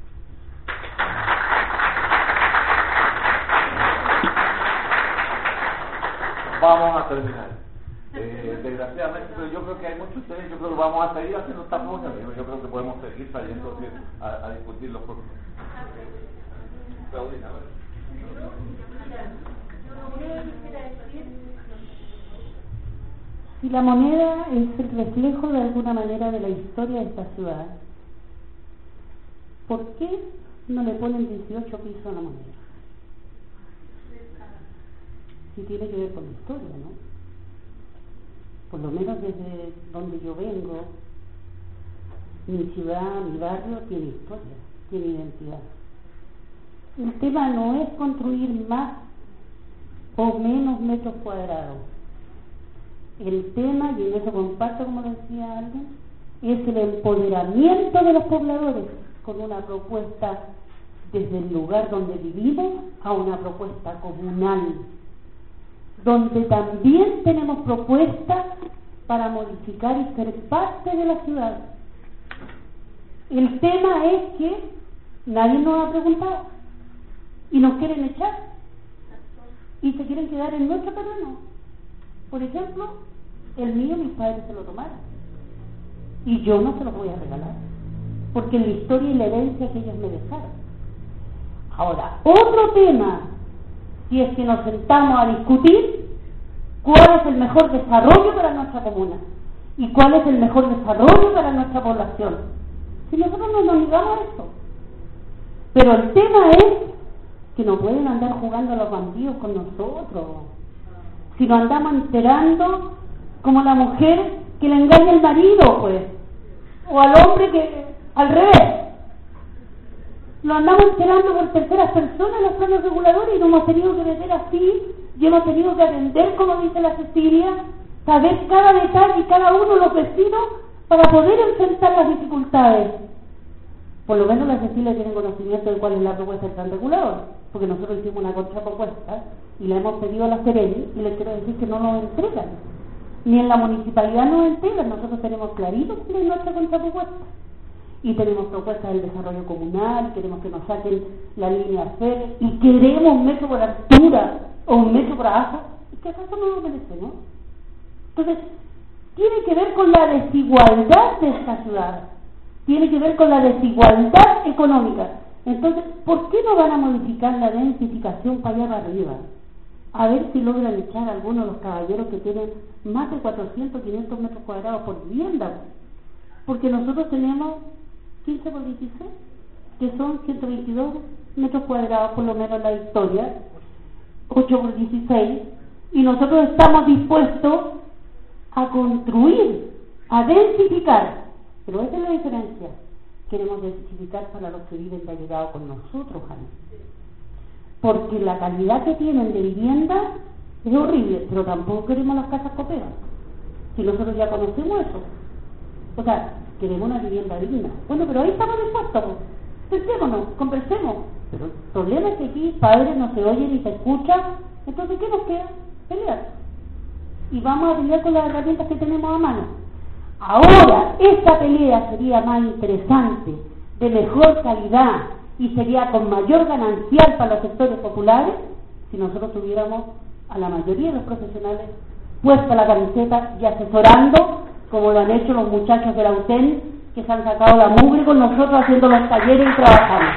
Vamos a terminar. Eh, desgraciadamente, pero yo creo que hay muchos ustedes, yo creo que vamos a seguir haciendo esta pregunta, yo creo que podemos seguir saliendo a, a discutir los problemas. Claudina, a ver. Si la moneda es el reflejo de alguna manera de la historia de esta ciudad, ¿por qué no le ponen dieciocho pisos a la moneda? Si tiene que ver con la historia, ¿no? Por lo menos desde donde yo vengo, mi ciudad, mi barrio tiene historia, tiene identidad. El tema no es construir más o menos metros cuadrados. El tema, y en eso comparto, como decía alguien, es el empoderamiento de los pobladores con una propuesta desde el lugar donde vivimos a una propuesta comunal, donde también tenemos propuestas para modificar y ser parte de la ciudad. El tema es que nadie nos ha preguntado y nos quieren echar y se quieren quedar en nuestro terreno. Por ejemplo, el mío mis padres se lo tomaron y yo no se lo voy a regalar, porque la historia y la herencia que ellos me dejaron. Ahora, otro tema, si es que nos sentamos a discutir cuál es el mejor desarrollo para nuestra comuna y cuál es el mejor desarrollo para nuestra población. Si nosotros no nos negamos a eso, pero el tema es que no pueden andar jugando a los bandidos con nosotros, si nos andamos enterando como la mujer que le engaña al marido, pues, o al hombre que al revés. Lo andamos enterando por terceras personas los planos reguladores y nos hemos tenido que meter así y hemos tenido que atender, como dice la Cecilia, saber cada detalle y cada uno de los vecinos para poder enfrentar las dificultades. Por lo menos la Cecilia tiene conocimiento de cuál es la propuesta del plan regulador, porque nosotros hicimos una contrapropuesta y la hemos pedido a la Sereni y les quiero decir que no nos entregan, ni en la municipalidad nos entregan. Nosotros tenemos clarito cuál es nuestra contrapropuesta y tenemos propuestas del desarrollo comunal, queremos que nos saquen la línea férrea y queremos un metro por altura o un metro por abajo. ¿Es que acaso no lo merecemos? Entonces, tiene que ver con la desigualdad de esta ciudad, tiene que ver con la desigualdad económica. Entonces, ¿por qué no van a modificar la densificación para allá para arriba? A ver si logran echar a algunos de los caballeros que tienen más de cuatrocientos, quinientos metros cuadrados por vivienda, porque nosotros tenemos quince por dieciséis, que son ciento veintidós metros cuadrados por lo menos en la historia, ocho por dieciséis, y nosotros estamos dispuestos a construir, a densificar Pero esa es la diferencia. Queremos densificar para los que viven de allegado con nosotros, Ana. Porque la calidad que tienen de vivienda es horrible, pero tampoco queremos las casas coperas. Si nosotros ya conocemos eso. O sea, queremos una vivienda digna. Bueno, pero ahí estamos dispuestos. Sentémonos, conversemos. Pero el problema es que aquí padres no se oyen ni se escuchan. Entonces, ¿qué nos queda? Pelear. Y vamos a pelear con las herramientas que tenemos a mano. Ahora, esta pelea sería más interesante, de mejor calidad y sería con mayor ganancial para los sectores populares si nosotros tuviéramos a la mayoría de los profesionales puesta la camiseta y asesorando como lo han hecho los muchachos de la U T E N que se han sacado la mugre con nosotros haciendo los talleres y trabajando.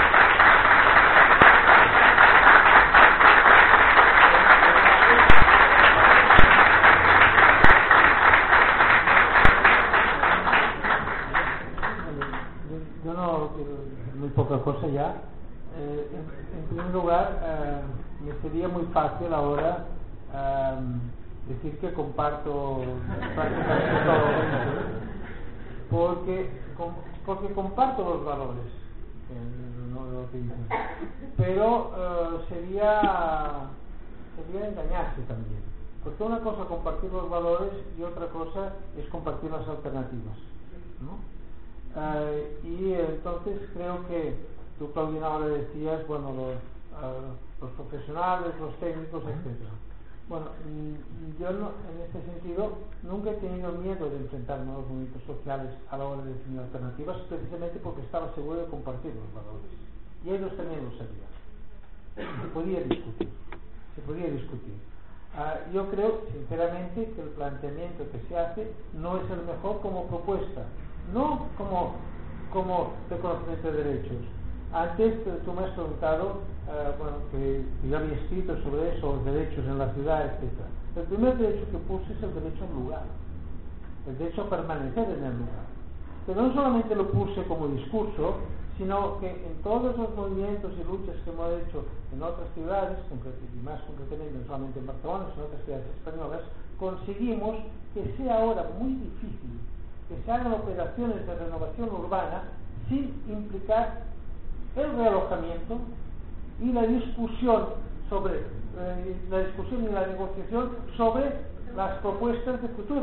Yo no quiero muy poca cosa ya. Eh, en, en primer lugar, eh, me sería muy fácil ahora eh, decir que comparto prácticamente todo esto, porque, com, porque comparto los valores, eh, no lo que dicen, pero eh, sería, sería engañarse también, porque una cosa es compartir los valores y otra cosa es compartir las alternativas, ¿no? Uh, y entonces creo que tú, Claudina, ahora decías, bueno, los, uh, los profesionales, los técnicos, etcétera. Bueno, mm, yo no, en este sentido nunca he tenido miedo de enfrentarme a los movimientos sociales a la hora de definir alternativas, precisamente porque estaba seguro de compartir los valores. Y ellos también lo sabían. Se podía discutir, se podía discutir. Uh, yo creo, sinceramente, que el planteamiento que se hace no es el mejor como propuesta, no como, como reconocimiento de derechos. Antes tú me has preguntado, uh, bueno, que, que yo había escrito sobre eso, los derechos en la ciudad, etcétera. El primer derecho que puse es el derecho al lugar, el derecho a permanecer en el lugar. Pero no solamente lo puse como discurso, sino que en todos los movimientos y luchas que hemos hecho en otras ciudades, y más concretamente no solamente en Barcelona, sino en otras ciudades españolas, conseguimos que sea ahora muy difícil que se hagan operaciones de renovación urbana sin implicar el realojamiento y la discusión sobre eh, la discusión y la negociación sobre las propuestas de futuro.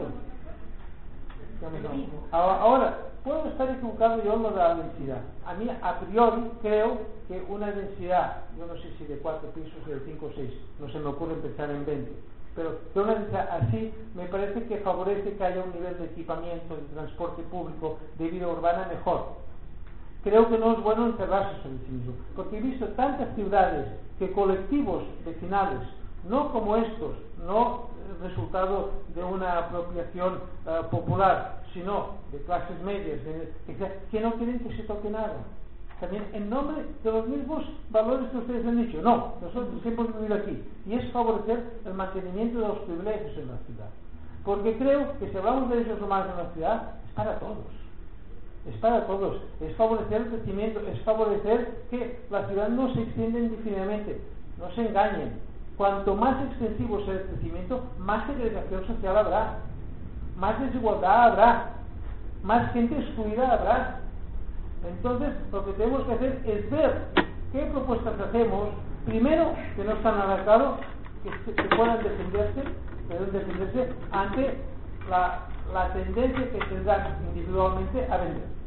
Ahora, puedo estar equivocado yo en lo de la densidad. A mí, a priori, creo que una densidad, yo no sé si de cuatro pisos o de cinco o seis, no se me ocurre empezar en veinte, pero de una densidad así me parece que favorece que haya un nivel de equipamiento, de transporte público, de vida urbana mejor. Creo que no es bueno encerrarse sobre sí mismo, porque he visto tantas ciudades que colectivos vecinales, no como estos, no resultado de una apropiación uh, popular, sino de clases medias, de, de, que no quieren que se toque nada. También en nombre de los mismos valores que ustedes han dicho. No, nosotros siempre hemos vivido aquí, y es favorecer el mantenimiento de los privilegios en la ciudad. Porque creo que si hablamos de derechos humanos en la ciudad, es para todos. Es para todos. Es favorecer el crecimiento, es favorecer que la ciudad no se extienda indefinidamente. No se engañen. Cuanto más extensivo sea el crecimiento, más segregación social habrá, más desigualdad habrá, más gente excluida habrá. Entonces, lo que tenemos que hacer es ver qué propuestas hacemos, primero, que no están al mercado, que, que puedan defenderse, puedan defenderse ante la, la tendencia que tendrán individualmente a vender.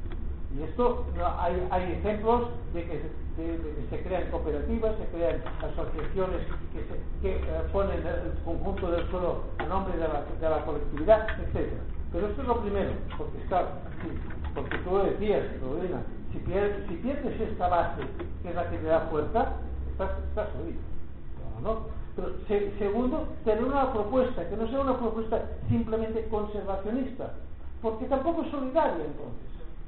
Y esto, no, hay, hay ejemplos de que, de, de que se crean cooperativas, se crean asociaciones que, se, que eh, ponen el conjunto del suelo a nombre de la, de la colectividad, etcétera. Pero esto es lo primero, porque está, sí, porque tú lo decías, Rodina, si pierdes, si pierdes esta base, que es la que te da fuerza, estás, estás jodido. No, no. Pero se, segundo, tener una propuesta, que no sea una propuesta simplemente conservacionista, porque tampoco es solidaria entonces.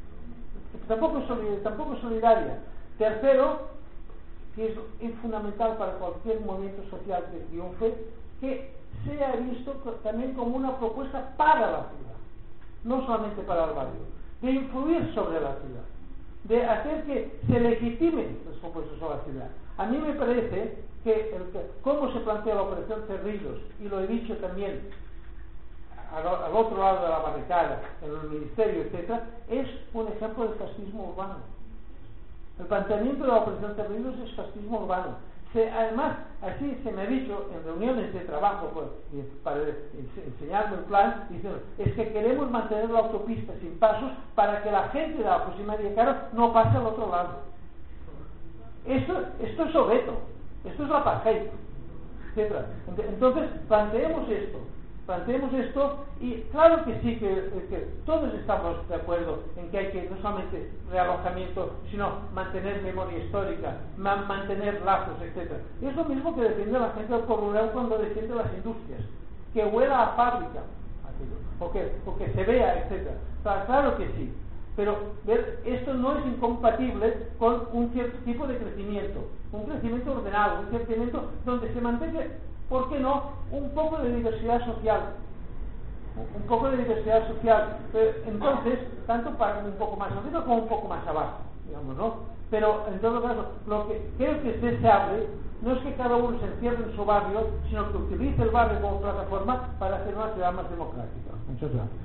Tampoco es, solidaria, tampoco es solidaria. Tercero, que es, es fundamental para cualquier movimiento social que triunfe, que sea visto también como una propuesta para la ciudad, no solamente para el barrio, de influir sobre la ciudad, de hacer que se legitimen las propuestas sobre la ciudad. A mí me parece que el, cómo se plantea la operación Cerrillos, y lo he dicho también al, al otro lado de la barricada, en el ministerio, etcétera, es un ejemplo de fascismo urbano. El planteamiento de la operación Terribles es fascismo urbano. Se, además, así se me ha dicho en reuniones de trabajo pues, para enseñarme el plan, diciendo, es que queremos mantener la autopista sin pasos para que la gente de la próxima de Caro no pase al otro lado. Esto, esto es Soweto, esto es la apartheid, etcétera. Entonces, planteemos esto. Planteemos esto y claro que sí, que, que todos estamos de acuerdo en que hay que no solamente realojamiento, sino mantener memoria histórica, man, mantener lazos, etcétera. Y es lo mismo que defiende la gente del Corrural cuando defiende las industrias, que huela a fábrica, o que, o que se vea, etcétera. Claro, claro que sí, pero ver, esto no es incompatible con un cierto tipo de crecimiento, un crecimiento ordenado, un crecimiento donde se mantenga, ¿por qué no?, un poco de diversidad social. Un poco de diversidad social. Entonces, tanto para un poco más arriba como un poco más abajo, digamos, ¿no? Pero, en todo caso, lo que creo que es deseable no es que cada uno se encierre en su barrio, sino que utilice el barrio como plataforma para hacer una ciudad más democrática. Muchas gracias.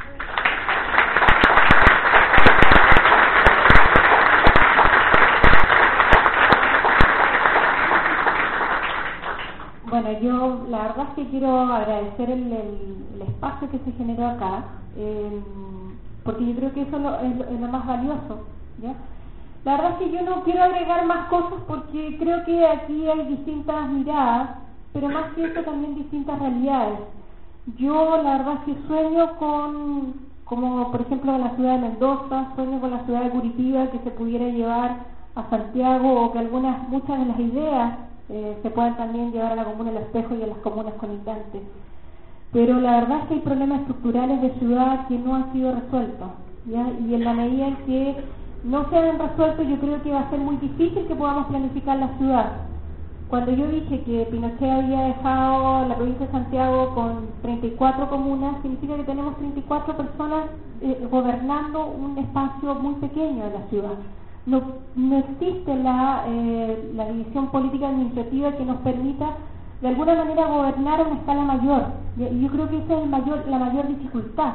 Bueno, yo la verdad es que quiero agradecer el, el, el espacio que se generó acá, eh, porque yo creo que eso lo, es, lo, es lo más valioso, ¿ya? La verdad es que yo no quiero agregar más cosas porque creo que aquí hay distintas miradas, pero más que eso también distintas realidades. Yo la verdad es que sueño con, como por ejemplo en la ciudad de Mendoza, sueño con la ciudad de Curitiba, que se pudiera llevar a Santiago, o que algunas, muchas de las ideas Eh, se puedan también llevar a la comuna El Espejo y a las comunas colindantes. Pero la verdad es que hay problemas estructurales de ciudad que no han sido resueltos, ¿ya? Y en la medida en que no se han resuelto, yo creo que va a ser muy difícil que podamos planificar la ciudad. Cuando yo dije que Pinochet había dejado la provincia de Santiago con treinta y cuatro comunas, significa que tenemos treinta y cuatro personas eh, gobernando un espacio muy pequeño de la ciudad. No, no existe la, eh, la división política administrativa que nos permita de alguna manera gobernar a una escala mayor, y yo creo que esa es el mayor, la mayor dificultad.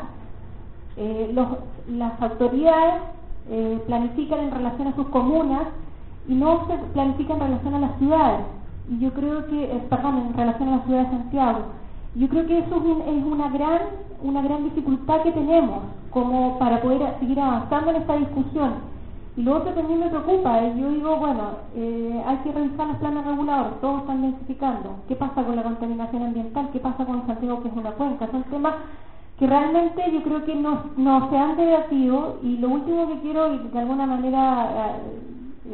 Eh, los, las autoridades eh, planifican en relación a sus comunas y no se planifica en relación a las ciudades, y yo creo que, eh, perdón, en relación a la ciudad de Santiago. Yo creo que eso es, un, es una gran una gran dificultad que tenemos como para poder seguir avanzando en esta discusión. Y lo otro también me preocupa, eh, yo digo, bueno, eh, hay que revisar los planes reguladores, todos están densificando. ¿Qué pasa con la contaminación ambiental? ¿Qué pasa con Santiago, que es una cuenca? Son temas que realmente yo creo que no, no se han debatido, y lo último que quiero, y de alguna manera eh,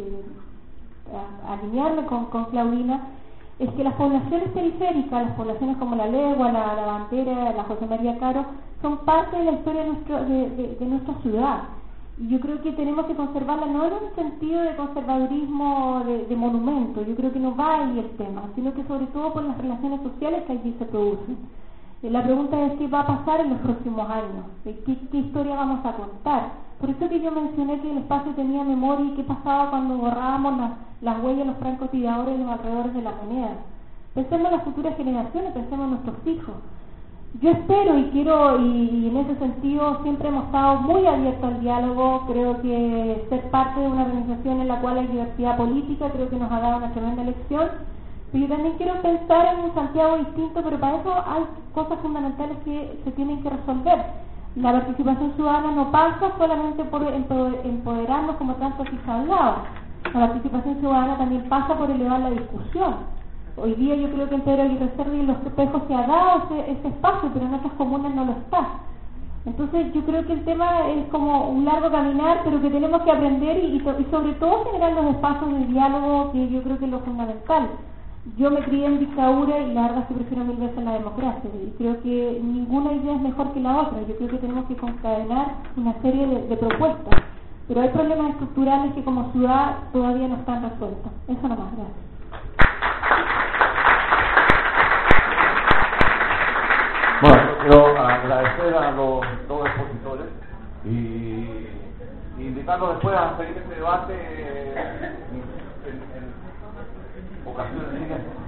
eh, alinearme con, con Claudina, es que las poblaciones periféricas, las poblaciones como La Legua, la, la Bandera, la José María Caro, son parte de la historia de, nuestro, de, de, de nuestra ciudad. Y yo creo que tenemos que conservarla no en un sentido de conservadurismo de, de monumento, yo creo que no va ahí el tema, sino que sobre todo por las relaciones sociales que allí se producen. Eh, la pregunta es qué va a pasar en los próximos años, eh, qué, qué historia vamos a contar. Por eso que yo mencioné que el espacio tenía memoria y qué pasaba cuando borrábamos las, las huellas de los francotiradores en los alrededores de la moneda. Pensemos en las futuras generaciones, pensemos en nuestros hijos. Yo espero y quiero, y, y en ese sentido siempre hemos estado muy abiertos al diálogo. Creo que ser parte de una organización en la cual hay diversidad política creo que nos ha dado una tremenda lección, pero yo también quiero pensar en un Santiago distinto, pero para eso hay cosas fundamentales que se tienen que resolver. La participación ciudadana no pasa solamente por empoderarnos, como tanto aquí se ha hablado. La participación ciudadana también pasa por elevar la discusión. Hoy día yo creo que en Pedro Aguirre Cerda y en Los Espejos se ha dado ese, ese espacio, pero en otras comunas no lo está. Entonces yo creo que el tema es como un largo caminar, pero que tenemos que aprender y, y sobre todo generar los espacios de diálogo, que yo creo que es lo fundamental. Yo me crié en dictadura y la verdad es que prefiero mil veces la democracia, y creo que ninguna idea es mejor que la otra. Yo creo que tenemos que concadenar una serie de, de propuestas, pero hay problemas estructurales que como ciudad todavía no están resueltos. Eso nomás, gracias. Bueno, quiero agradecer a los dos expositores y invitarlos después a seguir este debate en, en, en ocasiones.